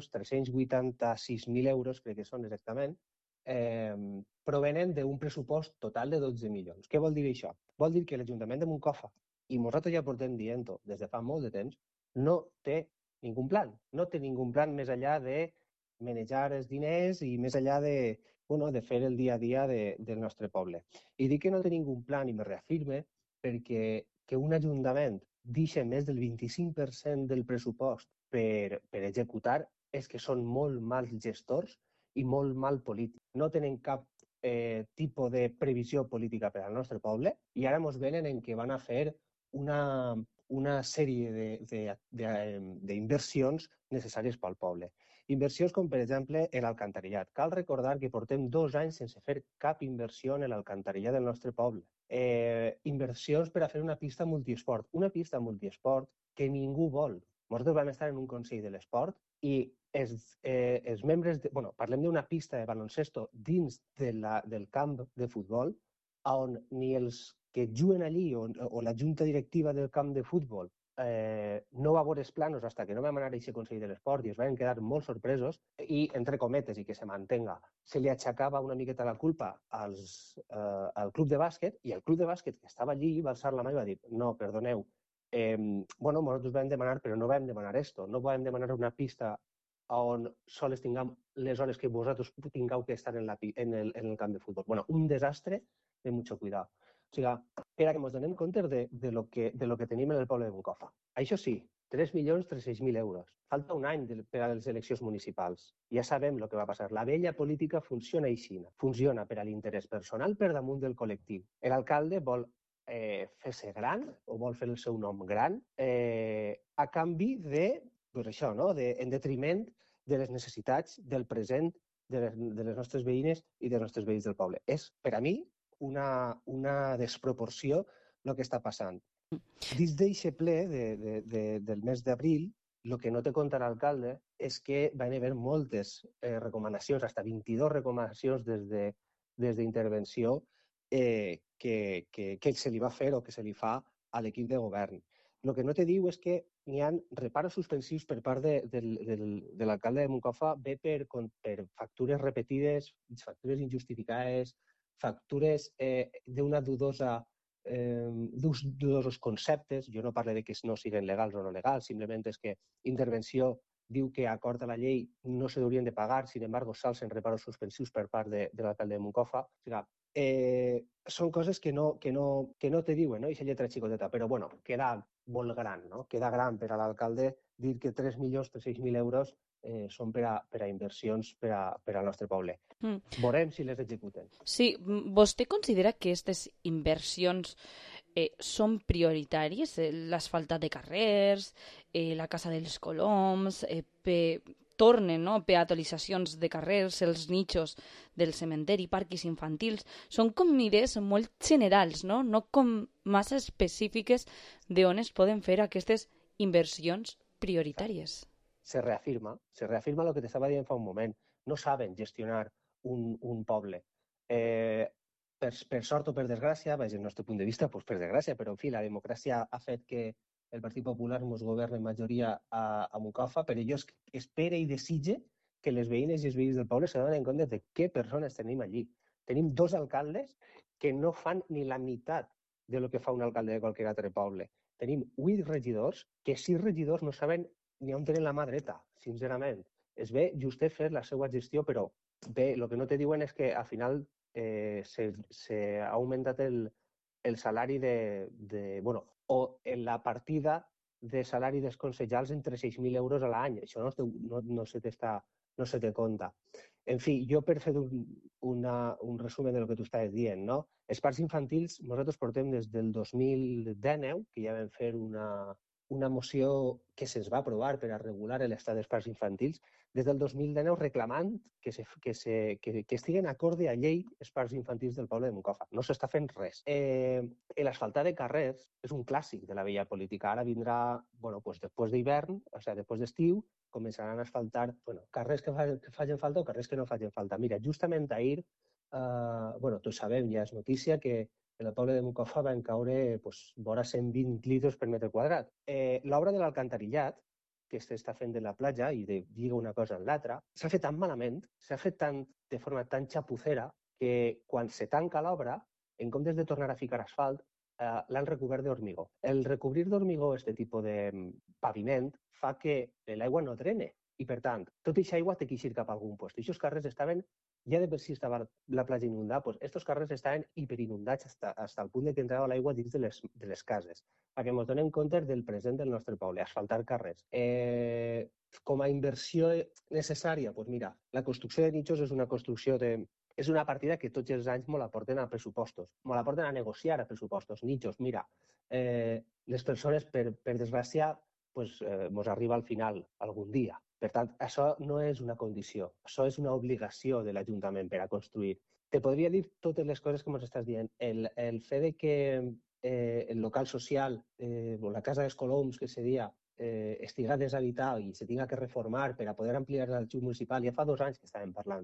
3.386.000 euros, crec que són exactament, provenen d'un pressupost total de 12 milions. Què vol dir això? Vol dir que l'Ajuntament de Moncofa, i nosaltres ja portem dient-ho des de fa molt de temps, no té ningú plan. No té ningú plan més enllà de manejar els diners i més enllà de fer el dia a dia del nostre poble. I dic que no té ningú plan i me reafirme perquè que un ajuntament deixa més del 25% del pressupost per executar és que són molt mals gestors i molt mal polítics. No tenen cap tipus de previsió política per al nostre poble i ara ens venen en què van a fer una sèrie d'inversions necessàries pel poble. Inversions com, per exemple, l'alcantarillat. Cal recordar que portem 2 anys sense fer cap inversió en l'alcantarillat del nostre poble. Inversions per a fer una pista multiesport. Una pista multiesport que ningú vol. Nosaltres vam estar en un Consell de l'Esport i els membres... parlem d'una pista de baloncesto dins del camp de futbol on ni els que juguen allí o la junta directiva del camp de futbol no va veure els planos fins que no vam anar a aquest Consell de l'Esport i es van quedar molt sorpresos i, entre cometes, i que se mantenga, se li aixecava una miqueta la culpa al club de bàsquet i el club de bàsquet que estava allí va alçar la mà i va dir no, perdoneu, nosaltres vam demanar, però no vam demanar esto, no vam demanar una pista on sols tinguem les hores que vosaltres tingueu que estar en el camp de futbol. Un desastre de mucho cuidado. O sigui, per a que ens donem compte de lo que tenim en el poble de Moncofa. Això sí, 3.306.000 euros. Falta un any per a les eleccions municipals. Ja sabem el que va passar. La vella política funciona així. Funciona per a l'interès personal per damunt del col·lectiu. L'alcalde vol fer-se gran o vol fer el seu nom gran a canvi d'això, en detriment de les necessitats del present de les nostres veïnes i dels nostres veïns del poble. És, per a mi, una desproporció el que està passant. Dins d'aquest ple del mes d'abril, el que no té compte l'alcalde és que van haver moltes recomanacions, fins 22 recomanacions des d'intervenció que se li va fer o que se li fa a l'equip de govern. El que no te diu és que n'hi ha reparos suspensius per part de l'alcalde de Moncofa bé per factures repetides, factures injustificades, factures d'uns dudosos conceptes. Jo no parlo de que no siguin legals o no legals, simplement és que intervenció diu que acord a la llei no s'haurien de pagar, sin embargo, s'alcen reparos suspensius per part de l'alcalde de Moncofa. O sigui, són coses que no te diuen, no? Eixa lletra xicoteta, però bueno, queda molt gran, no? Queda gran per a l'alcalde dir que 3.306.000 euros són per a inversions per al nostre poble. Veurem si les executen. Sí, vostè considera que aquestes inversions són prioritàries? L'asfaltat de carrers, la Casa dels Coloms, tornen, no? Peatalitzacions de carrers, els nichos del cementeri, parquis infantils, són com idees molt generals, no? No com massa específiques d'on es poden fer aquestes inversions prioritàries. Se reafirma el que t'estava dient fa un moment. No saben gestionar un poble. Per sort o per desgràcia, des del nostre punt de vista, doncs per desgràcia, però en fi, la democràcia ha fet que el Partit Popular ens governa en majoria a Moncofa, però jo espero i desitge que les veïnes i els veïns del poble se donen compte de què persones tenim allí. Tenim 2 alcaldes que no fan ni la meitat de lo que fa un alcalde de qualsevol altre poble. Tenim 8 regidors que 6 regidors no saben ni on tenen la mà dreta, sincerament. Es ve justet fer la seva gestió, però bé, el que no te diuen és que al final s'ha augmentat el salari o la partida de salari dels consellers entre 6.000 euros a l'any. Això no se te compta. En fi, jo per fer un resum del que tu estaves dient, no? Els parcs infantils, nosaltres portem des del 2019, que ja vam fer una moció que se'ns va aprovar per a regular l'estat dels parcs infantils, des del 2019 reclamant que estiguen acorde a llei els parcs infantils del poble de Moncofa. No s'està fent res. L'asfaltar de carrers és un clàssic de la vella política. Ara vindrà, després d'hivern, o sigui, després d'estiu, començaran a asfaltar carrers que facin falta o carrers que no facin falta. Mira, justament ahir, tots sabem, ja és notícia, que en el poble de Moncofa van caure vora 120 litres per metre quadrat. L'obra de l'alcantarillat, que s'està fent de la platja, i diga una cosa en l'altra, s'ha fet tan malament, s'ha fet de forma tan xapucera, que quan se tanca l'obra, en comptes de tornar a ficar asfalt, l'han recobert d'hormigó. El recobrir d'hormigó, aquest tipus de paviment, fa que l'aigua no drene. I, per tant, tota aquesta aigua té que eixir cap a algun lloc. Aquests carrers estaven, ja de per si estava la platja inundada, aquests carrers estaven hiperinundats fins al punt que entrava l'aigua dins de les cases. Perquè ens donem compte del present del nostre poble, asfaltar carrers. Com a inversió necessària, mira, la construcció de nichos és una partida que tots els anys me la porten a pressupostos, me la porten a negociar a pressupostos. Nichos, mira, les persones, per desgràcia, ens arriba al final algun dia. Per tant, això no és una condició, això és una obligació de l'Ajuntament per a construir. Te podria dir totes les coses que ens estàs dient. El fet que el local social o la Casa dels Coloms, que seria, estiga deshabitada i se tinga que reformar per a poder ampliar l'arxiu municipal, ja fa 2 anys que estàvem parlant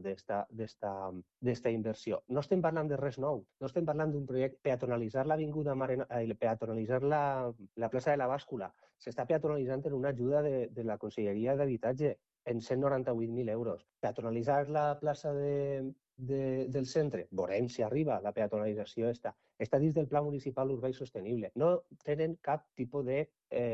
d'esta inversió. No estem parlant de res nou, no estem parlant d'un projecte peatonalitzar l'avinguda peatonalitzar la plaça de la Bàscula. S'està peatonalitzant en una ajuda de la Conselleria d'Habitatge en 198.000 euros. Peatonalitzar la plaça del centre, veurem si arriba la peatonalització està dins del Pla Municipal Urbà i Sostenible. No tenen cap tipus de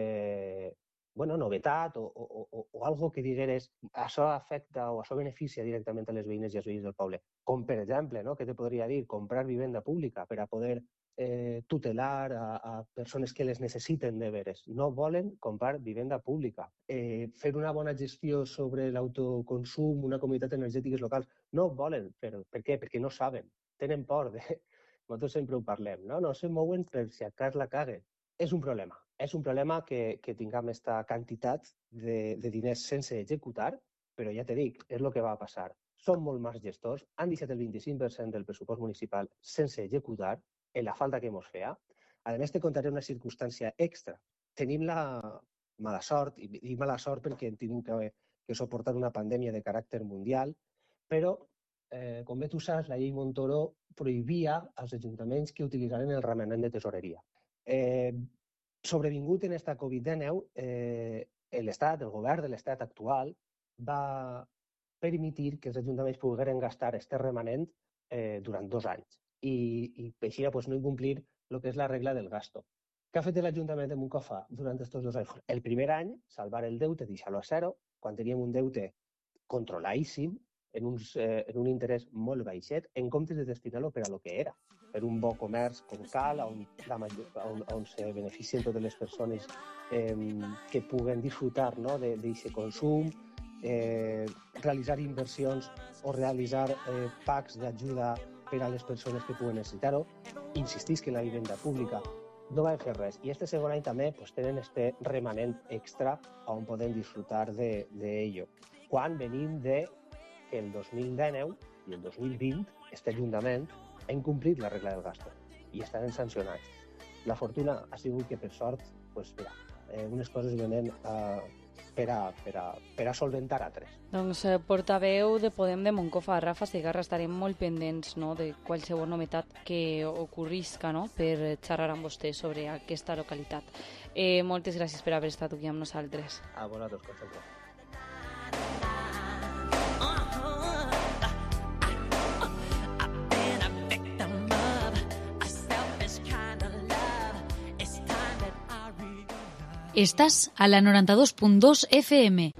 novetat o algo que digueres això afecta o això beneficia directament a les veïnes i als veïns del poble. Com, per exemple, que te podria dir, comprar vivenda pública per a poder tutelar a persones que les necessiten de veres. No volen comprar vivenda pública. Fer una bona gestió sobre l'autoconsum, una comunitat energètiques locals, no volen fer-ho. Per què? Perquè no saben. Tenen por de... Nosaltres sempre ho parlem, no? No se mouen per si a cas la caguen. És un problema. És un problema que tinguem aquesta quantitat de diners sense executar, però ja te dic, és el que va passar. Són molt mals gestors, han deixat el 25% del pressupost municipal sense executar, en la falta que ens feia. A més, te contaré una circumstància extra. Tenim la mala sort, i dic mala sort perquè hem tingut que suportar una pandèmia de caràcter mundial, però, com bé tu saps, la llei Montoro prohibia als ajuntaments que utilitzaren el remanent de tesoreria. Sobrevingut en esta Covid-19, l'Estat, el govern de l'Estat actual, va permetre que els ajuntaments pogueren gastar aquest remanent durant 2 anys. I així no incomplir el que és la regla del gasto. Què ha fet l'Ajuntament de Moncofa durant aquests 2 anys? El primer any, salvar el deute, deixar-lo a zero, quan teníem un deute controladíssim, en un interès molt baixet, en comptes de destinar-lo per a lo que era, per un bon comerç com cal, on se beneficien totes les persones que puguen disfrutar d'aquest consum realitzar inversions o realitzar packs d'ajuda per a les persones que puguen necessitar-ho. Insistís que en la vivenda pública no van fer res. I este segon any també tenen este remanent extra on poden disfrutar d'ello. Quan venim de que el 2019 i el 2020 este Ajuntament ha incomplit la regla del gasto i estan sancionats. La fortuna ha sigut que, per sort, unes coses venen per a solventar altres. Doncs portaveu de Podem de Moncofa, Rafa Segarra, estarem molt pendents, no, de qualsevol novetat que ocorrisca, no, per xerrar amb vostè sobre aquesta localitat. Moltes gràcies per haver estat aquí amb nosaltres. A vosaltres, com sempre. Estás a la 92.2 FM.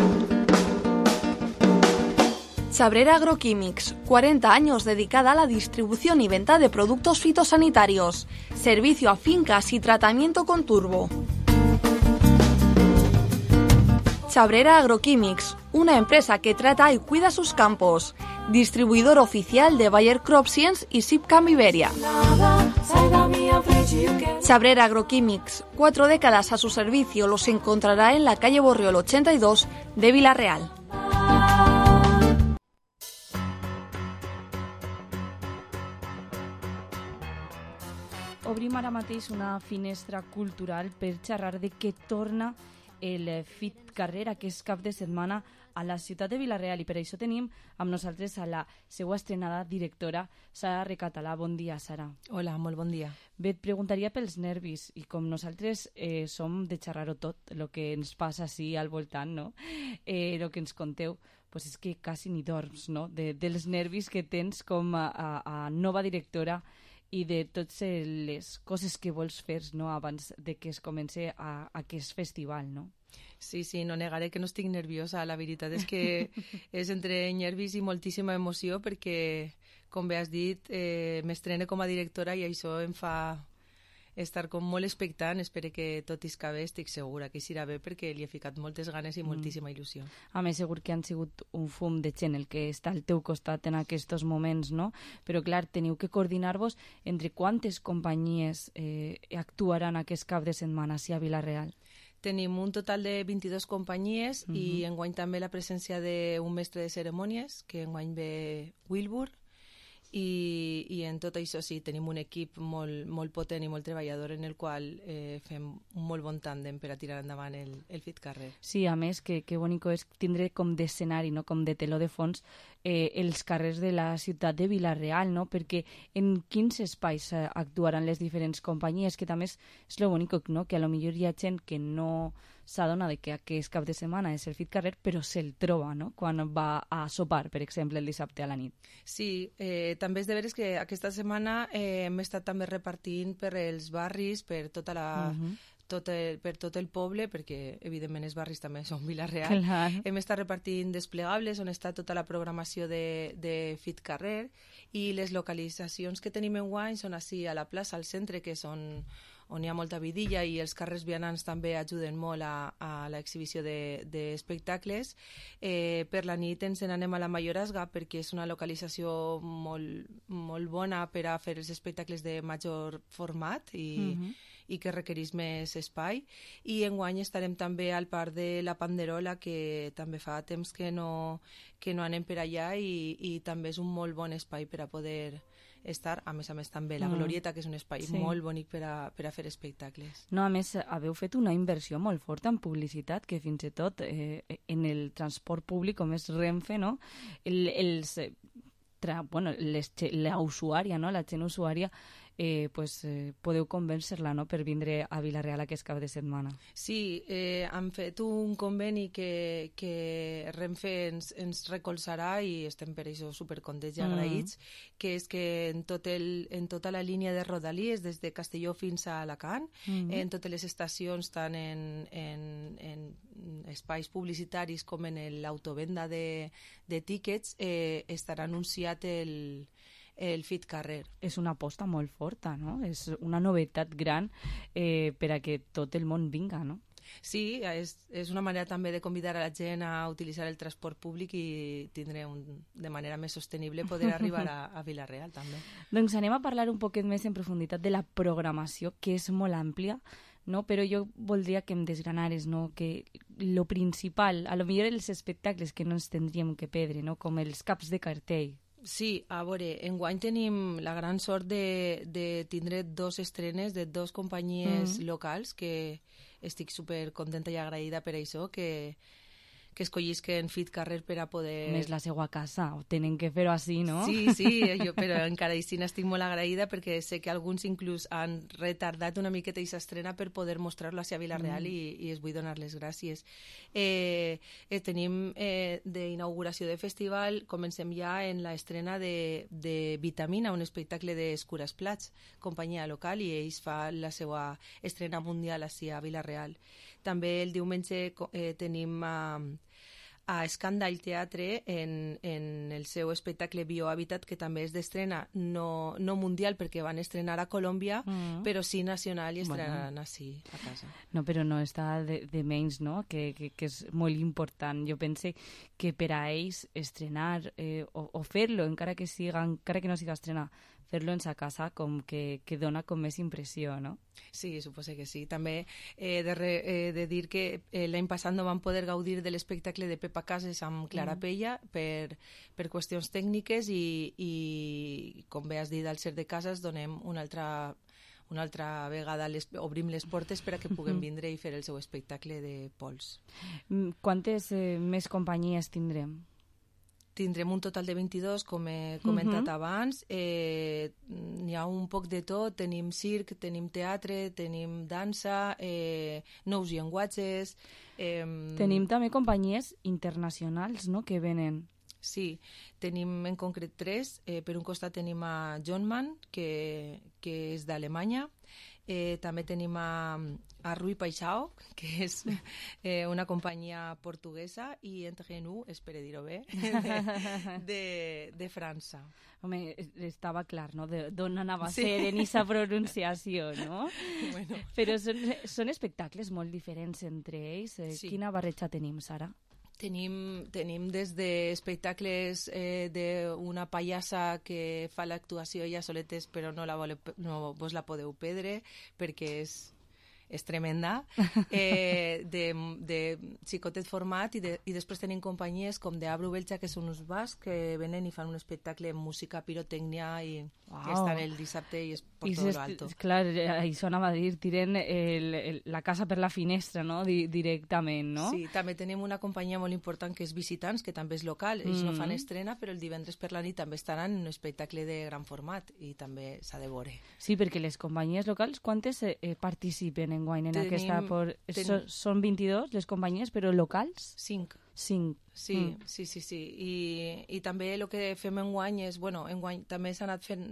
Chabrera Agroquímics, 40 años dedicada a la distribución y venta de productos fitosanitarios. Servicio a fincas y tratamiento con turbo. Chabrera Agroquímics, una empresa que trata y cuida sus campos. Distribuidor oficial de Bayer CropScience y Sipcam Iberia. Chabrera Agroquímics, 4 décadas a su servicio, los encontrará en la calle Borriol 82 de Vila-real. Obrim ara mateix una finestra cultural per xerrar de què torna el Fit Carrer aquest cap de setmana a la ciutat de Vila-real, i per això tenim amb nosaltres a la seva estrenada directora, Sara Recatalà. Bon dia, Sara. Hola, molt bon dia. Bé, et preguntaria pels nervis, i com nosaltres som de xerrar-ho tot, el que ens passa així al voltant, no? El que ens conteu, pues és que quasi ni dorms, no? Dels nervis que tens com a nova directora i de totes les coses que vols fer, no?, abans de que es comenci aquest festival, no? Sí, no negaré que no estic nerviosa. La veritat és que és entre nervis i moltíssima emoció perquè, com bé has dit, m'estrene com a directora i això em fa estar com molt expectant. Espero que tot isca bé, estic segura que irà bé perquè li he ficat moltes ganes i moltíssima il·lusió. A més, segur que han sigut un fum de gent el que està al teu costat en aquests moments, no? Però, clar, teniu que coordinar-vos entre quantes companyies actuaran aquest cap de setmana a Vila-real? Tenim un total de 22 companyies i enguany també la presència d'un mestre de cerimònies, que enguany ve Wilbur, i en tot això sí, tenim un equip molt potent i molt treballador en el qual fem un molt bon tàndem per a tirar endavant el Fit Carrer. Sí, a més, que bonico és tindre com d'escenari, no?, com de teló de fons, els carrers de la ciutat de Vila-real, no?, perquè en quins espais actuaran les diferents companyies, que també és lo bonico, no?, que a lo millor hi ha gent que no s'adona de que aquest cap de setmana és el Fit Carrer, però se'l troba, no?, quan va a sopar, per exemple, el dissabte a la nit. Sí, també és de veres que aquesta setmana hem estat també repartint per els barris, per tota la... per tot el poble, perquè evidentment els barris també són Vila-real. Hem estat repartint desplegables on està tota la programació de Fit Carrer, i les localitzacions que tenim enguany són així a la plaça, al centre, que són on hi ha molta vidilla, i els carrers vianants també ajuden molt a l'exhibició d'espectacles. Per la nit ens n'anem a la Mayorazga perquè és una localització molt bona per a fer els espectacles de major format i que requereix més espai. I enguany estarem també al Parc de la Panderola, que també fa temps que no anem per allà, i també és un molt bon espai per a poder estar. A més també la Glorieta, que és un espai molt bonic per a fer espectacles. No, a més, haveu fet una inversió molt forta en publicitat, que fins i tot en el transport públic, com és Renfe, no?, la usuària, no?, la gent usuària, podeu convèncer-la, no?, per vindre a Vila-real aquest cap de setmana. Sí, han fet un conveni que Renfe ens recolzarà, i estem per això supercontents i agraïts, que és que en tota la línia de Rodalies, des de Castelló fins a Alacant, en totes les estacions, tant en espais publicitaris com en l'autovenda de tíquets, estarà anunciat el Fit Carrer. És una aposta molt forta, no? És una novetat gran per a que tot el món vinga, no? Sí, és una manera també de convidar a la gent a utilitzar el transport públic i tindre de manera més sostenible poder arribar a Vila-real també. Doncs anem a parlar un poquet més en profunditat de la programació, que és molt àmplia, no? Però jo voldria que em desgranares, no? Que lo principal, a lo millor els espectacles que no ens tindríem que perdre, no? Com els caps de cartell. Sí, a veure, enguany tenim la gran sort de tindre 2 estrenes de 2 companyies locals, que estic super contenta i agraïda per això, que escollisquen Fit Carrer per a poder... Més la seva casa, tenen que fer-ho així, no? Sí, jo, però encara així n'estic molt agraïda perquè sé que alguns inclús han retardat una miqueta aquesta estrena per poder mostrar-lo a Vila-real i es vull donar les gràcies. Tenim d'inauguració de festival, comencem ja en l'estrena de Vitamina, un espectacle d'Escures Plats, companyia local, i ells fa la seva estrena mundial així a Vila-real. També el diumenge tenim a Escàndall Teatre en el seu espectacle Biohàbitat, que també és d'estrena no mundial perquè van estrenar a Colòmbia, però sí nacional i estrenaran així a casa. No, però no està de menys, no? Que és molt important. Jo pense que per a ells estrenar o fer-lo, encara que no siga estrenar, fer-lo en sa casa com que dona com més impressió, no? Sí, suposo que sí. També he de dir que l'any passat no vam poder gaudir de l'espectacle de Pepa Casas amb Clara Pella per qüestions tècniques i com bé has dit, al ser de Casas donem una altra vegada obrim les portes per a que puguem vindre i fer el seu espectacle de Pols. Quantes més companyies tindrem? Tindrem un total de 22, com he comentat abans. N'hi ha un poc de tot. Tenim circ, tenim teatre, tenim dansa, nous llenguatges... Tenim també companyies internacionals, no?, que venen. Sí, tenim en concret 3. Per un costat tenim a Johnman, que és d'Alemanya. També tenim a Rui Paixao, que és una companyia portuguesa, i Entregenu, espero dir-ho bé, de França. Home, estava clar, no?, d'on anava a ser en aquesta pronunciació, no? Bueno. Però són espectacles molt diferents entre ells. Sí. Quina barreja tenim, Sara? Tenim des d'espectacles d'una pallassa que fa l'actuació ella soletes però no vos la podeu perdre perquè és tremenda, de xicotet format, i després tenim companyies com de Abru Belcha, que són uns bascs que venen i fan un espectacle amb música, pirotècnia, i estan el dissabte i és per tot lo alto. Clar, això anava a dir, tiren la casa per la finestra, no?, directament, no? Sí, també tenim una companyia molt important que és Visitants, que també és local, ells no fan estrena, però el divendres per la nit també estaran en un espectacle de gran format i també s'ha de veure. Sí, perquè les companyies locals, quantes participen enguany en aquesta? Són 22 les companyies, però locals? 5. 5. Sí. I també el que fem enguany és, enguany també s'ha anat fent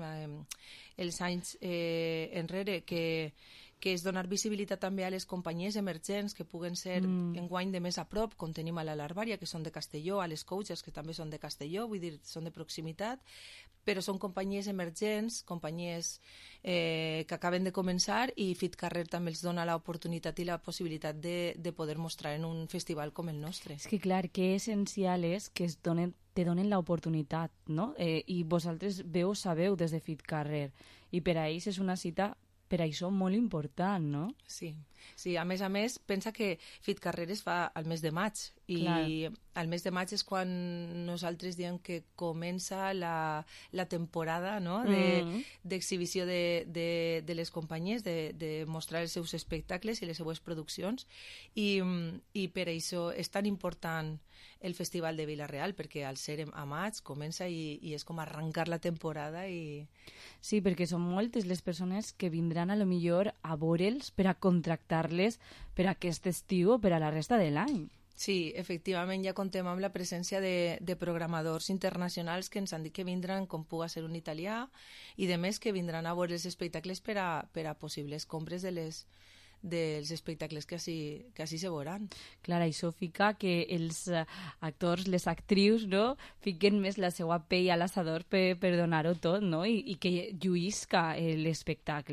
els anys enrere, que és donar visibilitat també a les companyies emergents que puguen ser enguany de més a prop, com tenim a la Larvària, que són de Castelló, a les Coaches, que també són de Castelló, vull dir, són de proximitat, però són companyies emergents, companyies que acaben de començar, i Fit Carrer també els dona l'oportunitat i la possibilitat de poder mostrar en un festival com el nostre. És que clar, que essencial és que te donen l'oportunitat, no? I vosaltres sabeu des de Fit Carrer, i per a ells és una cita per això molt important, no? Sí, a més, pensa que Fit Carrer es fa al mes de maig, i al mes de maig és quan nosaltres diem que comença la temporada, no?, d'exhibició de les companyies, de mostrar els seus espectacles i les seues produccions, i per això és tan important el Festival de Vila-real, perquè al ser a maig comença i és com arrencar la temporada. Sí, perquè són moltes les persones que vindran a lo millor a veure'ls per a contractar-les per a aquest estiu o per a la resta de l'any. Sí, efectivament, ja contem amb la presència de programadors internacionals que ens han dit que vindran, com puga ser un italià, i de més que vindran a veure els espectacles per a possibles compres dels espectacles que així se veuran. Clar, això fica que els actors, les actrius, no?, fiquen més la seva pell a l'assador per donar-ho tot, no?, i que lluïsca l'espectacle.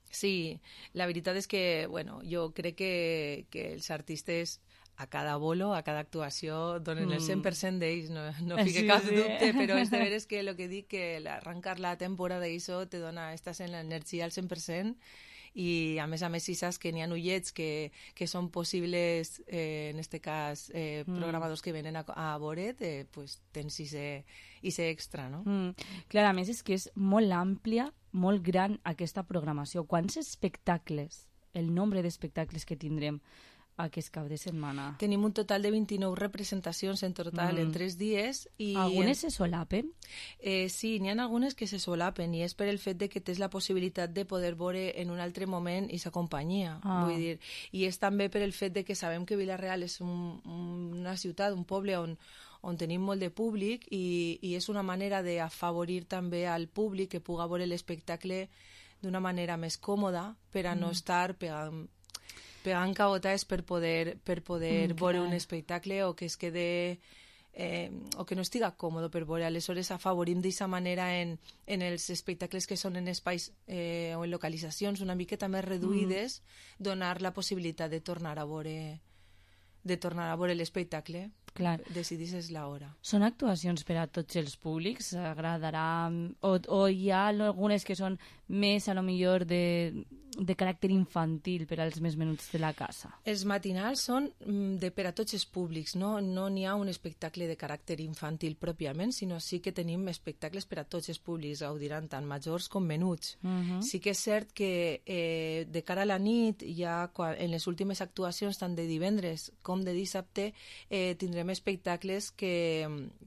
Sí, la veritat és que, bueno, jo crec que els artistes a cada bolo, a cada actuació, donen el 100% d'ells, no fique cap dubte, però és de veres que el que dic, que arrancar la temporada d'això te dona, estàs en l'energia al 100%, i a més si saps que n'hi ha ullets que són possibles, en este cas programadors que venen a veure't, pues tens ese extra, no? Clar, a més és que és molt àmplia, molt gran aquesta programació. Quants espectacles, el nombre d'espectacles que tindrem aquest cap de setmana? Tenim un total de 29 representacions en total en 3 dies. I algunes se solapen? Sí, n'hi ha algunes que se solapen, i és per el fet de que tens la possibilitat de poder veure en un altre moment aquesta companyia. Vull dir, i és també per el fet de que sabem que Vila-real és una ciutat, un poble on tenim molt de públic, i és una manera d'afavorir també al públic que puga veure l'espectacle d'una manera més còmoda, per a no estar pegant caotades per poder veure un espectacle, o que es quede o que no estiga còmode per veure. Aleshores afavorim d'aquesta manera en els espectacles que són en espais o en localitzacions una miqueta més reduïdes, donar la possibilitat de tornar a veure l'espectacle. Clar. Decidis l'hora. Són actuacions per a tots els públics? Agradarà? O hi ha algunes que són més, a lo millor, de caràcter infantil per als més menuts de la casa? Els matinals són per a tots els públics. No n'hi ha un espectacle de caràcter infantil pròpiament, sinó sí que tenim espectacles per a tots els públics. Gaudiran tant majors com menuts. Sí que és cert que de cara a la nit, ja en les últimes actuacions, tant de divendres com de dissabte, tindrem espectacles que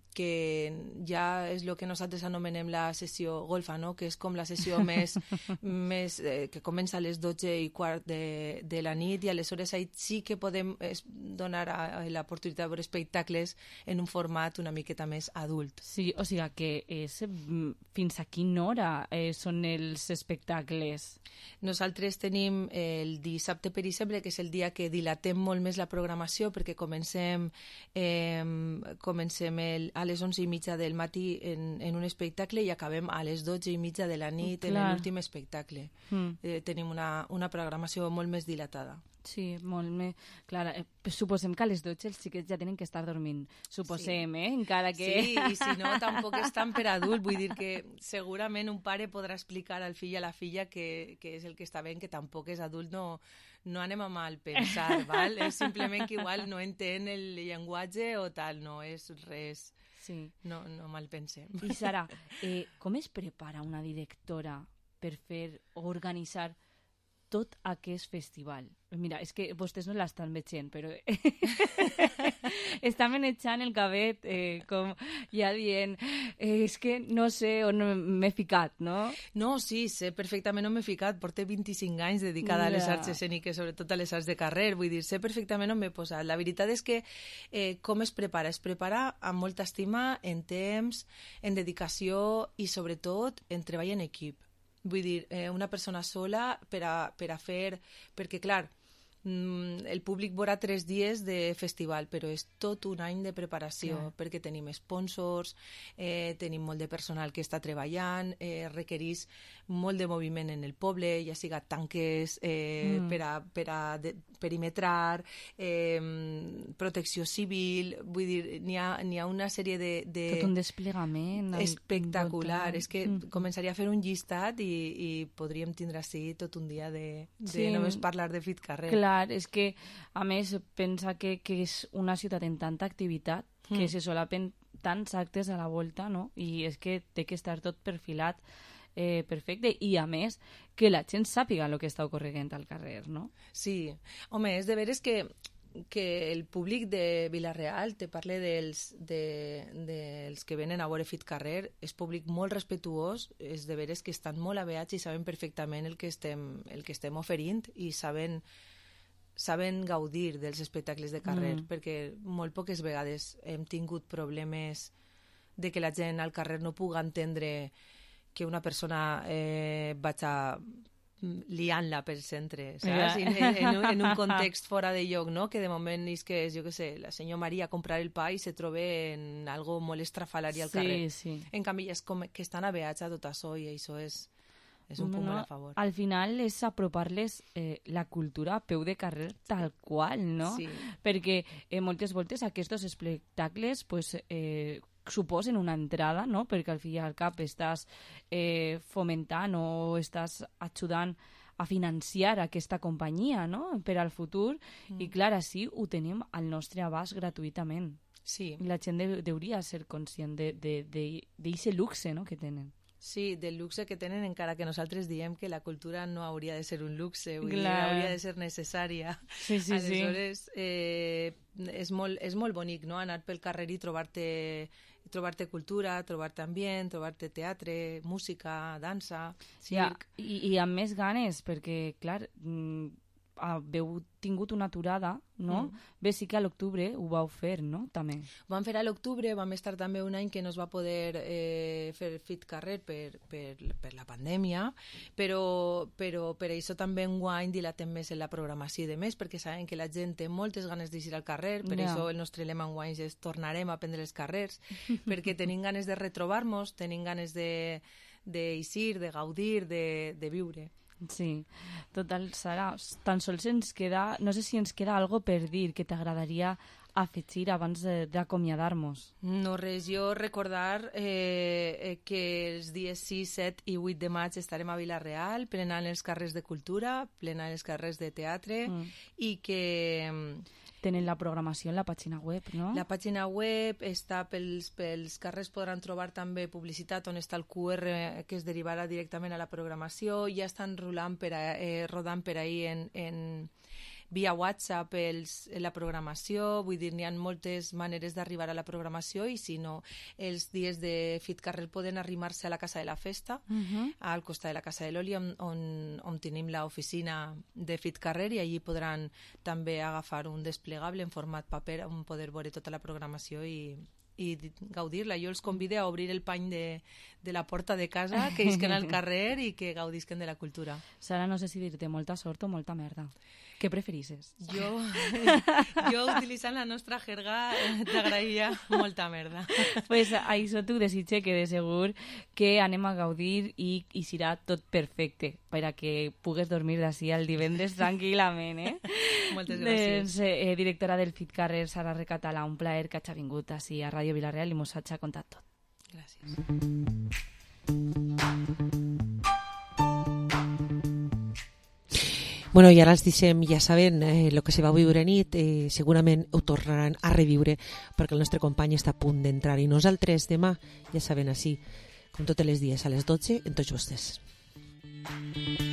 ja és el que nosaltres anomenem la sessió golfa, no? Que és com la sessió més que comença a les 12:15 de la nit, i aleshores sí que podem donar l'oportunitat de veure espectacles en un format una miqueta més adult. Sí, o sigui que fins a quina hora són els espectacles? Nosaltres tenim el dissabte, per exemple, que és el dia que dilatem molt més la programació, perquè comencem a les 11:30 del matí en un espectacle i acabem a les 12:30 de la nit en l'últim espectacle. Tenim una programació molt més dilatada. Sí, molt més... Clar, suposem que a les 12 els xiquets ja tenen que estar dormint. Suposem, encara que... Sí, i si no, tampoc és tan per adult. Vull dir que segurament un pare podrà explicar al fill i a la filla que és el que està ben, que tampoc és adult. No anem a mal pensar, val? És simplement que igual no entén el llenguatge o tal, no és res... Sí. No mal pensem. I Sara, com es prepara una directora per fer o organitzar tot aquest festival? Mira, és que vostès no l'estan veient, però estan manejant el cabet com ja dient, és que no sé on m'he ficat, no? No, sí, sé perfectament on m'he ficat. Porto 25 anys dedicada a les arts escèniques, sobretot a les arts de carrer, vull dir, sé perfectament on m'he posat. La veritat és que com es prepara? Es prepara amb molta estima, en temps, en dedicació i sobretot en treball en equip. Vull dir, una persona sola per a fer... Perquè, clar, el públic veurà 3 dies de festival, però és tot un any de preparació, perquè tenim sponsors, tenim molt de personal que està treballant, requereix molt de moviment en el poble, ja siga tanques per a perimetrar, protecció civil, vull dir, n'hi ha una sèrie de... Tot un desplegament espectacular. És que començaria a fer un llistat i podríem tindre així tot un dia de només parlar de Fit Carrer. Clar, és que a més pensa que és una ciutat en tanta activitat que se solapen tants actes a la volta, no? I és que té que estar tot perfilat perfecte, i a més que la gent sàpiga el que està ocorrent al carrer, no? Sí, home, és de veres que el públic de Vila-real, te parle dels que venen a veure Fit Carrer, és públic molt respetuós, és de veres que estan molt aveats i saben perfectament el que estem oferint i saben gaudir dels espectacles de carrer, perquè molt poques vegades hem tingut problemes de que la gent al carrer no puga entendre que una persona vaig a liant-la pel centre, saps? En un context fora de lloc, no? Que de moment és que, jo què sé, la senyora Maria a comprar el pa i se troba en algo molt estrafalari al carrer. Sí. En canvi, és com que estan aveats a tot això i això és És un punt molt a favor. Al final és apropar-les la cultura a peu de carrer tal qual, no? Sí. Perquè moltes voltes aquests espectacles pues, suposen una entrada, no? Perquè al fi i al cap estàs fomentant o estàs ajudant a financiar aquesta companyia, no? Per al futur, i clar, així ho tenim al nostre abast gratuïtament. Sí. La gent hauria ser conscient d'aquest luxe, no?, que tenen. Sí, del luxe que tenen, encara que nosaltres diem que la cultura no hauria de ser un luxe, vull dir, hauria de ser necessària. Sí. Aleshores, és molt bonic, no?, anar pel carrer i trobar-te cultura, trobar-te ambient, trobar-te teatre, música, dansa, circ... I amb més ganes, perquè, clar, haveu tingut una aturada, no? Bé, sí que a l'octubre ho vau fer, no?, també. Ho vam fer a l'octubre, vam estar també un any que no es va poder fer Fit Carrer per la pandèmia, però per això també enguany dilatem més en la programació i de més, perquè sabem que la gent té moltes ganes d'eixir al carrer, per això el nostre lema enguany és tornarem a prendre els carrers, perquè tenim ganes de retrobar-nos, tenim ganes d'eixir, de gaudir, de viure. Sí, total, Sara, tan sols ens queda, no sé si ens queda algo per dir que t'agradaria afegir abans d'acomiadar-nos. No res, jo recordar que els dies 6, 7 i 8 de maig estarem a Vila-real plenant els carrers de cultura, plenant els carrers de teatre i que... Tenen la programació en la pàgina web, no? La pàgina web està pels carrers, podran trobar també publicitat on està el QR que es derivarà directament a la programació. Ja estan rodant per ahir en via WhatsApp la programació, vull dir, n'hi ha moltes maneres d'arribar a la programació i si no, els dies de Fit Carrer poden arrimar-se a la Casa de la Festa, al costat de la Casa de l'Oli, on tenim l'oficina de Fit Carrer i allí podran també agafar un desplegable en format paper on poder veure tota la programació i gaudir-la. Jo els convido a obrir el pany de la porta de casa, que isquen al carrer i que gaudisquen de la cultura. Sara, no sé si dir-te molta sort o molta merda. Què preferisses? Jo utilitzant la nostra jerga, t'agrairia molta merda. Pues això t'ho desitge, que de segur que anem a gaudir i serà tot perfecte per a que pugues dormir d'ací el divendres tranquil·lament, Moltes gràcies. Directora del Fit Carrer, Sara Recatalà, un plaer que hagi vingut ací a Ràdio Vila-real i mos hagi contat tot. Gràcies. Bueno, i ara els deixem, ja saben, el que se va viure nit, segurament ho tornaran a reviure perquè el nostre company està a punt d'entrar i nosaltres demà, ja saben, així, com tots els dies a les 12, en tots vostès.